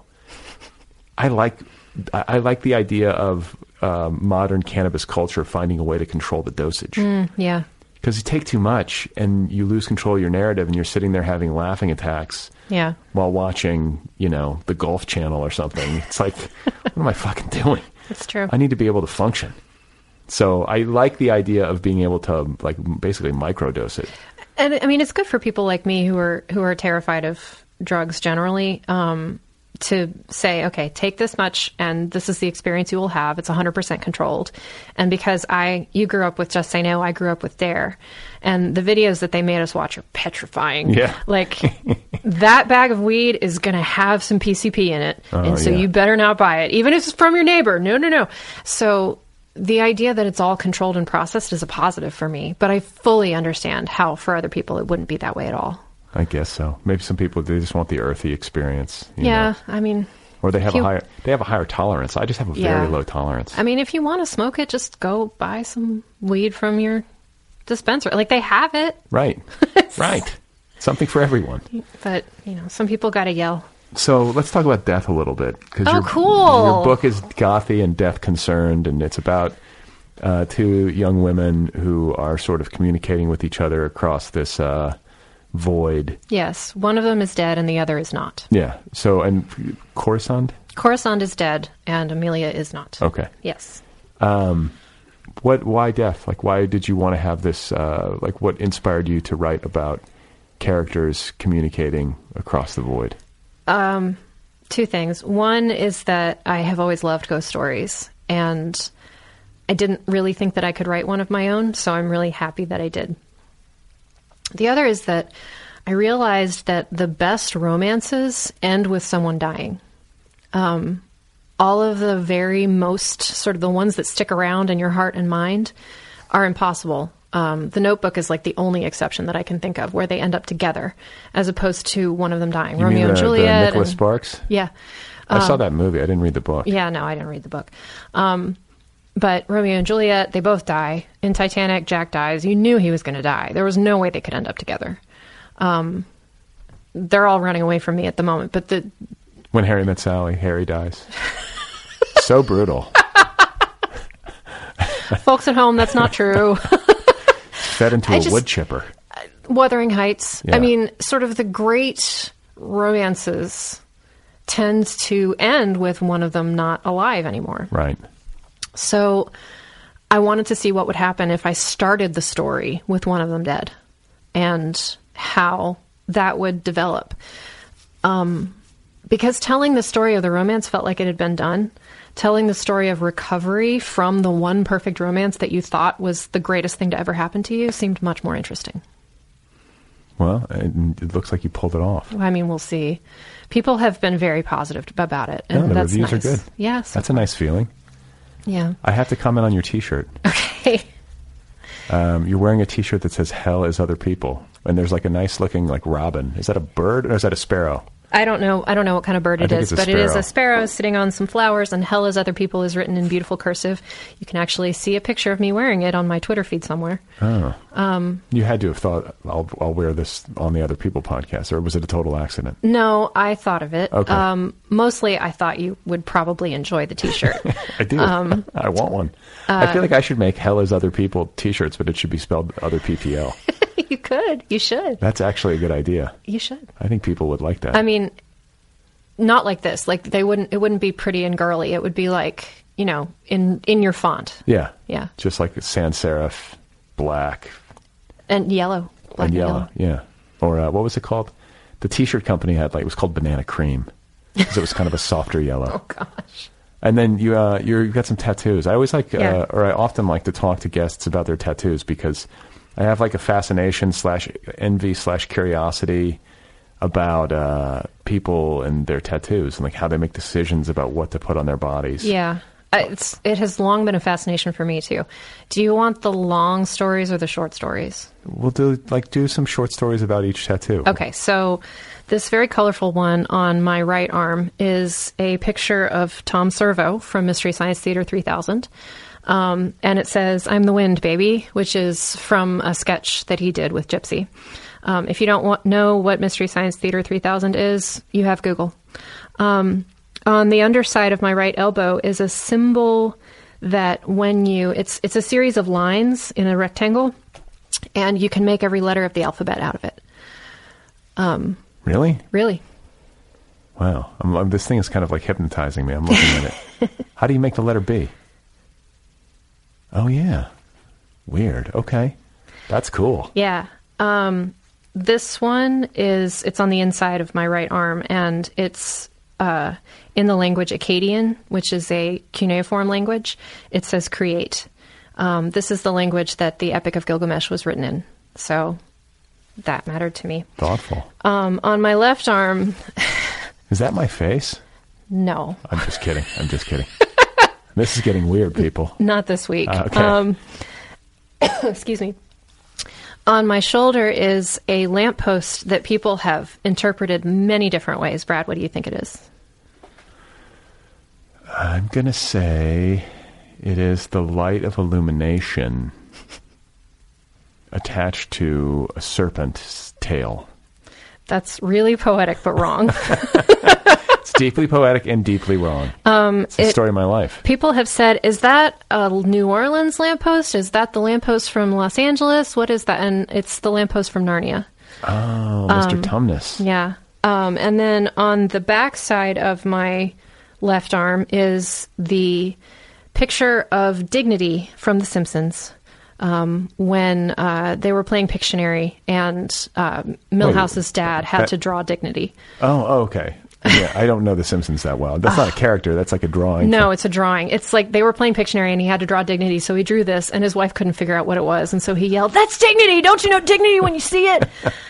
[SPEAKER 1] I like, I, I like the idea of uh, modern cannabis culture finding a way to control the dosage.
[SPEAKER 4] Mm, yeah.
[SPEAKER 1] Because you take too much and you lose control of your narrative and you're sitting there having laughing attacks
[SPEAKER 4] yeah.
[SPEAKER 1] while watching, you know, the Golf Channel or something. It's like, what am I fucking doing?
[SPEAKER 4] That's true.
[SPEAKER 1] I need to be able to function. So I like the idea of being able to, like, basically microdose it.
[SPEAKER 4] And I mean, it's good for people like me who are who are terrified of drugs generally, um, to say, okay, take this much, and this is the experience you will have. It's one hundred percent controlled. And because I, you grew up with Just Say No, I grew up with Dare, and the videos that they made us watch are petrifying.
[SPEAKER 1] Yeah.
[SPEAKER 4] Like, that bag of weed is going to have some P C P in it,
[SPEAKER 1] oh,
[SPEAKER 4] and so
[SPEAKER 1] yeah.
[SPEAKER 4] you better not buy it, even if it's from your neighbor. No, no, no. So the idea that it's all controlled and processed is a positive for me, but I fully understand how for other people it wouldn't be that way at all.
[SPEAKER 1] I guess so. Maybe some people, they just want the earthy experience. You
[SPEAKER 4] yeah,
[SPEAKER 1] know?
[SPEAKER 4] I mean,
[SPEAKER 1] or they have
[SPEAKER 4] you,
[SPEAKER 1] a higher they have a higher tolerance. I just have a
[SPEAKER 4] yeah.
[SPEAKER 1] very low tolerance.
[SPEAKER 4] I mean, if you want to smoke it, just go buy some weed from your dispenser. Like, they have it.
[SPEAKER 1] Right. Right. Something for everyone.
[SPEAKER 4] But, you know, some people got to yell.
[SPEAKER 1] So let's talk about death a little bit. Cause
[SPEAKER 4] oh,
[SPEAKER 1] your,
[SPEAKER 4] cool.
[SPEAKER 1] Your book is gothy and death concerned, and it's about uh, two young women who are sort of communicating with each other across this uh, void.
[SPEAKER 4] Yes. One of them is dead and the other is not.
[SPEAKER 1] Yeah. So, and Coruscant?
[SPEAKER 4] Coruscant is dead and Amelia is not.
[SPEAKER 1] Okay.
[SPEAKER 4] Yes.
[SPEAKER 1] Um, what, why death? Like, why did you want to have this, uh, like, what inspired you to write about characters communicating across the void?
[SPEAKER 4] Um, two things. One is that I have always loved ghost stories, and I didn't really think that I could write one of my own, so I'm really happy that I did. The other is that I realized that the best romances end with someone dying. Um, all of the very most, sort of the ones that stick around in your heart and mind, are impossible. Um, the Notebook is like the only exception that I can think of where they end up together, as opposed to one of them dying.
[SPEAKER 1] You
[SPEAKER 4] Romeo
[SPEAKER 1] mean the,
[SPEAKER 4] and Juliet.
[SPEAKER 1] the Nicholas
[SPEAKER 4] and,
[SPEAKER 1] Sparks?
[SPEAKER 4] Yeah.
[SPEAKER 1] I
[SPEAKER 4] um,
[SPEAKER 1] saw that movie. I didn't read the book.
[SPEAKER 4] Yeah, no, I didn't read the book. Um, but Romeo and Juliet, they both die. In Titanic, Jack dies. You knew he was going to die. There was no way they could end up together. Um, they're all running away from me at the moment. But the
[SPEAKER 1] When Harry Met Sally, Harry dies. So brutal.
[SPEAKER 4] Folks at home, that's not true.
[SPEAKER 1] Fed into
[SPEAKER 4] I
[SPEAKER 1] a
[SPEAKER 4] just,
[SPEAKER 1] wood chipper.
[SPEAKER 4] Wuthering Heights.
[SPEAKER 1] Yeah.
[SPEAKER 4] I mean, sort of the great romances tends to end with one of them not alive anymore.
[SPEAKER 1] Right.
[SPEAKER 4] So I wanted to see what would happen if I started the story with one of them dead, and how that would develop. Um, because telling the story of the romance felt like it had been done. Telling the story of recovery from the one perfect romance that you thought was the greatest thing to ever happen to you seemed much more interesting.
[SPEAKER 1] Well, it, it looks like you pulled it off.
[SPEAKER 4] I mean, we'll see. People have been very positive about it, and
[SPEAKER 1] No, the
[SPEAKER 4] that's
[SPEAKER 1] reviews
[SPEAKER 4] nice.
[SPEAKER 1] are good.
[SPEAKER 4] Yeah, so
[SPEAKER 1] That's a nice feeling.
[SPEAKER 4] yeah.
[SPEAKER 1] I have to comment on your T-shirt.
[SPEAKER 4] Okay.
[SPEAKER 1] Um, you're wearing a T-shirt that says "Hell is other people," and there's like a nice looking like robin. Is that a bird or is that a sparrow?
[SPEAKER 4] I don't know. I don't know what kind of bird
[SPEAKER 1] I
[SPEAKER 4] it
[SPEAKER 1] think
[SPEAKER 4] is,
[SPEAKER 1] it's a
[SPEAKER 4] but it is
[SPEAKER 1] sparrow.
[SPEAKER 4] a sparrow sitting on some flowers, and hell as other people is written in beautiful cursive. You can actually see a picture of me wearing it on my Twitter feed somewhere.
[SPEAKER 1] Oh. Um, you had to have thought, I'll, I'll wear this on the Other People podcast, or was it a total accident?
[SPEAKER 4] No, I thought of it.
[SPEAKER 1] Okay.
[SPEAKER 4] Um, mostly, I thought you would probably enjoy the T-shirt.
[SPEAKER 1] I do.
[SPEAKER 4] Um,
[SPEAKER 1] I want one.
[SPEAKER 4] uh,
[SPEAKER 1] I feel like I should make Hell is Other People t-shirts, but it should be spelled Other P P L.
[SPEAKER 4] You could. You should.
[SPEAKER 1] That's actually a good idea.
[SPEAKER 4] You should.
[SPEAKER 1] I think people would like that.
[SPEAKER 4] I mean, not like this. Like they wouldn't. It wouldn't be pretty and girly. It would be like, you know, in in your font.
[SPEAKER 1] yeah.
[SPEAKER 4] Yeah.
[SPEAKER 1] Just like sans serif, black,
[SPEAKER 4] And yellow. Black
[SPEAKER 1] and yellow. Yeah. Or uh, what was it called? The t-shirt company had like, it was called Banana Cream. Because it was kind of a softer yellow.
[SPEAKER 4] Oh gosh.
[SPEAKER 1] And then you uh, you're, you've got some tattoos. I always like,
[SPEAKER 4] Yeah.
[SPEAKER 1] uh, or I often like to talk to guests about their tattoos because I have like a fascination slash envy slash curiosity about uh, people and their tattoos and like how they make decisions about what to put on their bodies.
[SPEAKER 4] Yeah. Uh, It's it has long been a fascination for me too. Do you want the long stories or the short stories?
[SPEAKER 1] We'll do like do some short stories about each tattoo.
[SPEAKER 4] Okay, so this very colorful one on my right arm is a picture of Tom Servo from Mystery Science Theater three thousand. Um, and it says, "I'm the wind, baby," which is from a sketch that he did with Gypsy. Um, if you don't want, know what Mystery Science Theater three thousand is, you have Google. Um, on the underside of my right elbow is a symbol that when you, it's it's a series of lines in a rectangle, and you can make every letter of the alphabet out of it. Um,
[SPEAKER 1] Really?
[SPEAKER 4] really.
[SPEAKER 1] Wow. I'm, I'm, this thing is kind of like hypnotizing me. I'm looking at it. How do you make the letter B? Oh, yeah. Weird. Okay. That's cool.
[SPEAKER 4] Yeah. Um, this one is, it's on the inside of my right arm, and it's uh, in the language Akkadian, which is a cuneiform language. It says create. Um, this is the language that the Epic of Gilgamesh was written in. So that mattered to me.
[SPEAKER 1] Thoughtful.
[SPEAKER 4] Um, on my left arm,
[SPEAKER 1] Is that my face?
[SPEAKER 4] no,
[SPEAKER 1] I'm just kidding. I'm just kidding. This is getting weird, people.
[SPEAKER 4] not this week.
[SPEAKER 1] Uh, okay.
[SPEAKER 4] Um, excuse me. On my shoulder is a lamppost that people have interpreted many different ways. Brad, what do you think it is?
[SPEAKER 1] I'm going to say it is the light of illumination attached to a serpent's tail.
[SPEAKER 4] That's really poetic, but wrong.
[SPEAKER 1] It's deeply poetic and deeply wrong. Um, it's the
[SPEAKER 4] it-
[SPEAKER 1] story of my life.
[SPEAKER 4] People have said, is that a New Orleans lamppost? Is that the lamppost from Los Angeles? What is that? And it's the lamppost from Narnia.
[SPEAKER 1] Oh, Mister Tumnus.
[SPEAKER 4] Yeah. Um, and then on the back side of my left arm is the picture of Dignity from The Simpsons. Um, when uh, they were playing Pictionary, and uh, Milhouse's dad had
[SPEAKER 1] that-
[SPEAKER 4] to draw Dignity.
[SPEAKER 1] Oh, oh, okay. Yeah, I don't know The Simpsons that well. That's not a character. That's like a drawing.
[SPEAKER 4] No, it's a drawing. It's like they were playing Pictionary, and he had to draw Dignity, so he drew this, and his wife couldn't figure out what it was, and so he yelled, "That's Dignity! Don't you know Dignity when you see it?"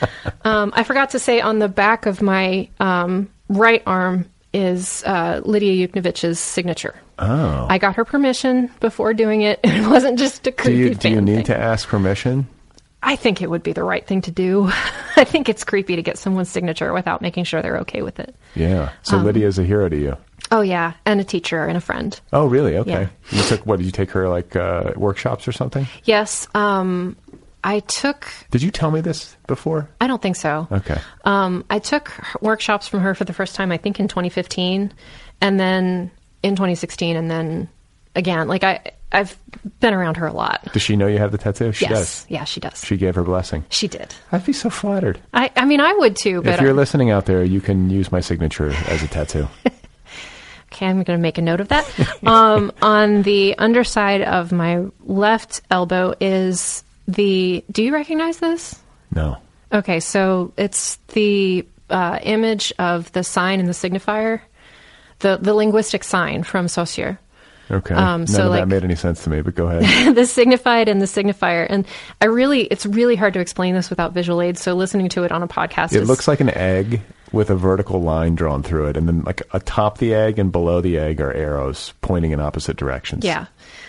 [SPEAKER 4] um, I forgot to say on the back of my um, right arm is uh, Lydia Yuknovich's signature.
[SPEAKER 1] Oh.
[SPEAKER 4] I got her permission before doing it. It wasn't just a
[SPEAKER 1] Do
[SPEAKER 4] creepy
[SPEAKER 1] you, do you
[SPEAKER 4] fan
[SPEAKER 1] need
[SPEAKER 4] thing.
[SPEAKER 1] to ask permission?
[SPEAKER 4] I think it would be the right thing to do. I think it's creepy to get someone's signature without making sure they're okay with it.
[SPEAKER 1] Yeah. So
[SPEAKER 4] Um,
[SPEAKER 1] Lydia's a hero to you.
[SPEAKER 4] Oh, yeah, and a teacher and a friend.
[SPEAKER 1] Oh, really? Okay.
[SPEAKER 4] Yeah.
[SPEAKER 1] You took, what, did you take her, like, uh, workshops or something?
[SPEAKER 4] Yes, um, I took...
[SPEAKER 1] Did you tell me this before?
[SPEAKER 4] I don't think so.
[SPEAKER 1] Okay.
[SPEAKER 4] Um, I took her- workshops from her for the first time, I think, in twenty fifteen, and then in twenty sixteen, and then again. Like, I, I've been around her a lot.
[SPEAKER 1] Does she know you have the tattoo? She
[SPEAKER 4] yes.
[SPEAKER 1] does.
[SPEAKER 4] Yeah, she does.
[SPEAKER 1] She gave her blessing.
[SPEAKER 4] She did.
[SPEAKER 1] I'd be so flattered.
[SPEAKER 4] I, I mean, I would too, but...
[SPEAKER 1] If you're
[SPEAKER 4] I-
[SPEAKER 1] listening out there, you can use my signature as a tattoo.
[SPEAKER 4] Okay, I'm going to make a note of that. um, on the underside of my left elbow is the... Do you recognize this?
[SPEAKER 1] No.
[SPEAKER 4] Okay, so it's the uh, image of the sign and the signifier, the the linguistic sign from Saussure.
[SPEAKER 1] Okay.
[SPEAKER 4] Um,
[SPEAKER 1] None
[SPEAKER 4] so,
[SPEAKER 1] of that
[SPEAKER 4] like-
[SPEAKER 1] made any sense to me, but go ahead.
[SPEAKER 4] The signified and the signifier. And I really, it's really hard to explain this without visual aids, so listening to it on a podcast
[SPEAKER 1] It
[SPEAKER 4] is...
[SPEAKER 1] looks like an egg with a vertical line drawn through it, and then like atop the egg and below the egg are arrows pointing in opposite directions.
[SPEAKER 4] Yeah.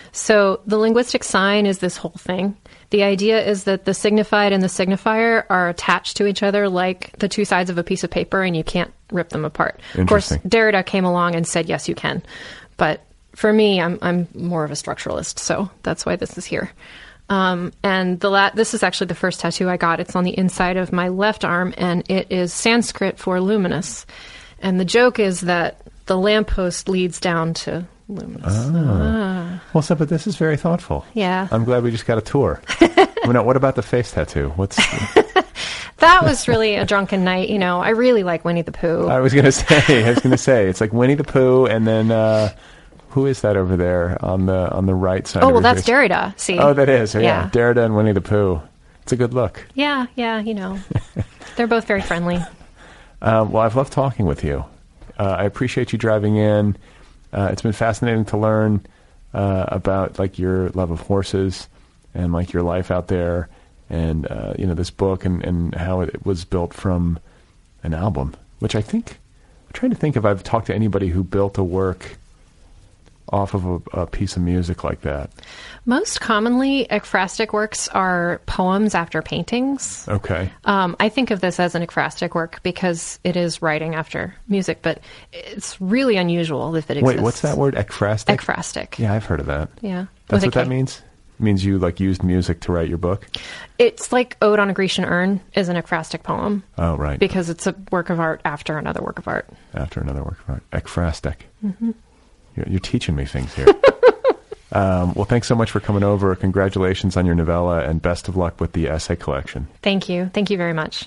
[SPEAKER 4] So the linguistic sign is this whole thing. The idea is that the signified and the signifier are attached to each other like the two sides of a piece of paper, and you can't rip them apart. Of course, Derrida came along and said, yes, you can. But for me, I'm I'm more of a structuralist, so that's why this is here. Um, and the la- this is actually the first tattoo I got. It's on the inside of my left arm, and it is Sanskrit for luminous. And the joke is that the lamppost leads down to luminous.
[SPEAKER 1] Ah.
[SPEAKER 4] Ah.
[SPEAKER 1] Well, so, but this is very thoughtful.
[SPEAKER 4] Yeah.
[SPEAKER 1] I'm glad we just got a tour. Well, now, what about the face tattoo? What's
[SPEAKER 4] That was really a drunken night. You know, I really like Winnie the Pooh.
[SPEAKER 1] I was going to say, I was going to say, it's like Winnie the Pooh, and then uh, who is that over there on the on the right side?
[SPEAKER 4] Oh,
[SPEAKER 1] of
[SPEAKER 4] well,
[SPEAKER 1] your
[SPEAKER 4] that's
[SPEAKER 1] face?
[SPEAKER 4] Derrida. See?
[SPEAKER 1] Oh, that is. Yeah.
[SPEAKER 4] Yeah.
[SPEAKER 1] Derrida and Winnie the Pooh. It's a good look.
[SPEAKER 4] Yeah, yeah, you know. They're both very friendly.
[SPEAKER 1] Um, well, I've loved talking with you. Uh, I appreciate you driving in. Uh, it's been fascinating to learn uh, about like your love of horses and like your life out there, and uh, you know, this book and, and how it was built from an album, which I think I'm trying to think if I've talked to anybody who built a work off of a, a piece of music like that.
[SPEAKER 4] Most commonly, ekphrastic works are poems after paintings.
[SPEAKER 1] Okay.
[SPEAKER 4] Um, I think of this as an ekphrastic work because it is writing after music, but it's really unusual if it exists.
[SPEAKER 1] Wait, what's that word? Ekphrastic?
[SPEAKER 4] Ekphrastic.
[SPEAKER 1] Yeah, I've heard of that.
[SPEAKER 4] Yeah.
[SPEAKER 1] That's
[SPEAKER 4] with a
[SPEAKER 1] what that
[SPEAKER 4] K.
[SPEAKER 1] means? It means you like used music to write your book?
[SPEAKER 4] It's like Ode on a Grecian Urn is an ekphrastic poem.
[SPEAKER 1] Oh, right.
[SPEAKER 4] Because it's a work of art after another work of art.
[SPEAKER 1] After another work of art. Ekphrastic.
[SPEAKER 4] Mm-hmm.
[SPEAKER 1] You're, you're teaching me things here. um, well, thanks so much for coming over. Congratulations on your novella, and best of luck with the essay collection.
[SPEAKER 4] Thank you. Thank you very much.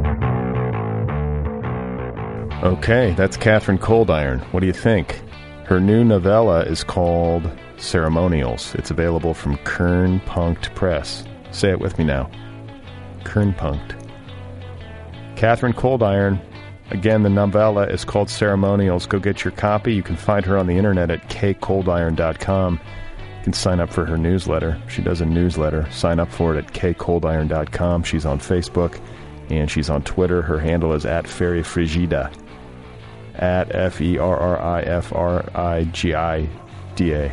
[SPEAKER 1] Okay, that's Catherine Coldiron. What do you think? Her new novella is called Ceremonials. It's available from Kernpunkt Press. Say it with me now. Kernpunkt. Catherine Coldiron. Again, the novella is called Ceremonials. Go get your copy. You can find her on the internet at k coldiron dot com. You can sign up for her newsletter. She does a newsletter. Sign up for it at k coldiron dot com. She's on Facebook, and she's on Twitter. Her handle is at Ferifrigida. At F E R R I F R I G I D A.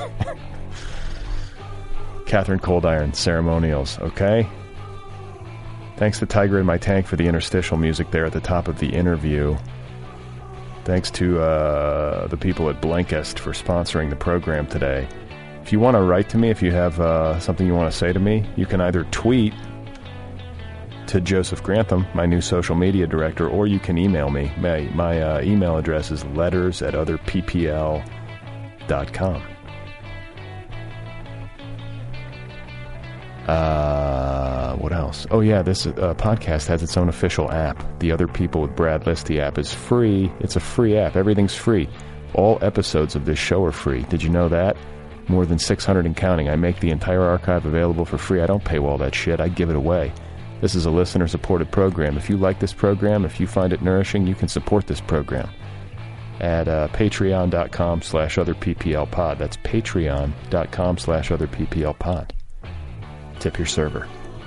[SPEAKER 1] Catherine Coldiron, Ceremonials, okay? Thanks to Tiger in My Tank for the interstitial music there at the top of the interview. Thanks to uh, the people at Blinkist for sponsoring the program today. If you want to write to me, if you have uh, something you want to say to me, you can either tweet to Joseph Grantham, my new social media director, or you can email me. My, my uh, email address is letters at other p p l dot com. Uh, what else? Oh, yeah, this uh, podcast has its own official app. The Other People with Brad Listy app is free. It's a free app. Everything's free. All episodes of this show are free. Did you know that? More than six hundred and counting. I make the entire archive available for free. I don't pay all that shit. I give it away. This is a listener-supported program. If you like this program, if you find it nourishing, you can support this program at uh, patreon.com slash other pplpod. That's patreon.com slash other pplpod. Tip your server.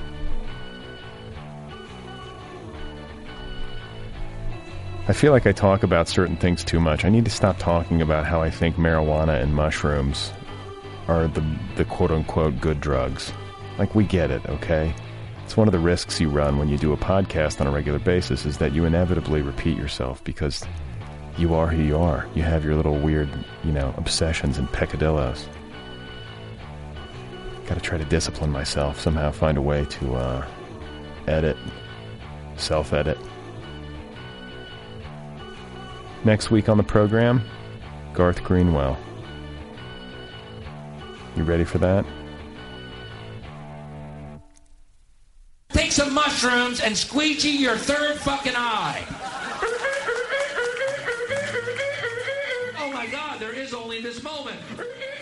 [SPEAKER 1] I feel like I talk about certain things too much. I need to stop talking about how I think marijuana and mushrooms are the, the quote-unquote good drugs. Like, we get it, okay? It's one of the risks you run when you do a podcast on a regular basis is that you inevitably repeat yourself because you are who you are. You have your little weird, you know, obsessions and peccadillos. Got to try to discipline myself, somehow find a way to uh, edit, self-edit. Next week on the program, Garth Greenwell. You ready for that?
[SPEAKER 3] Take some mushrooms and squeegee your third fucking eye. Oh my God, there is only this moment.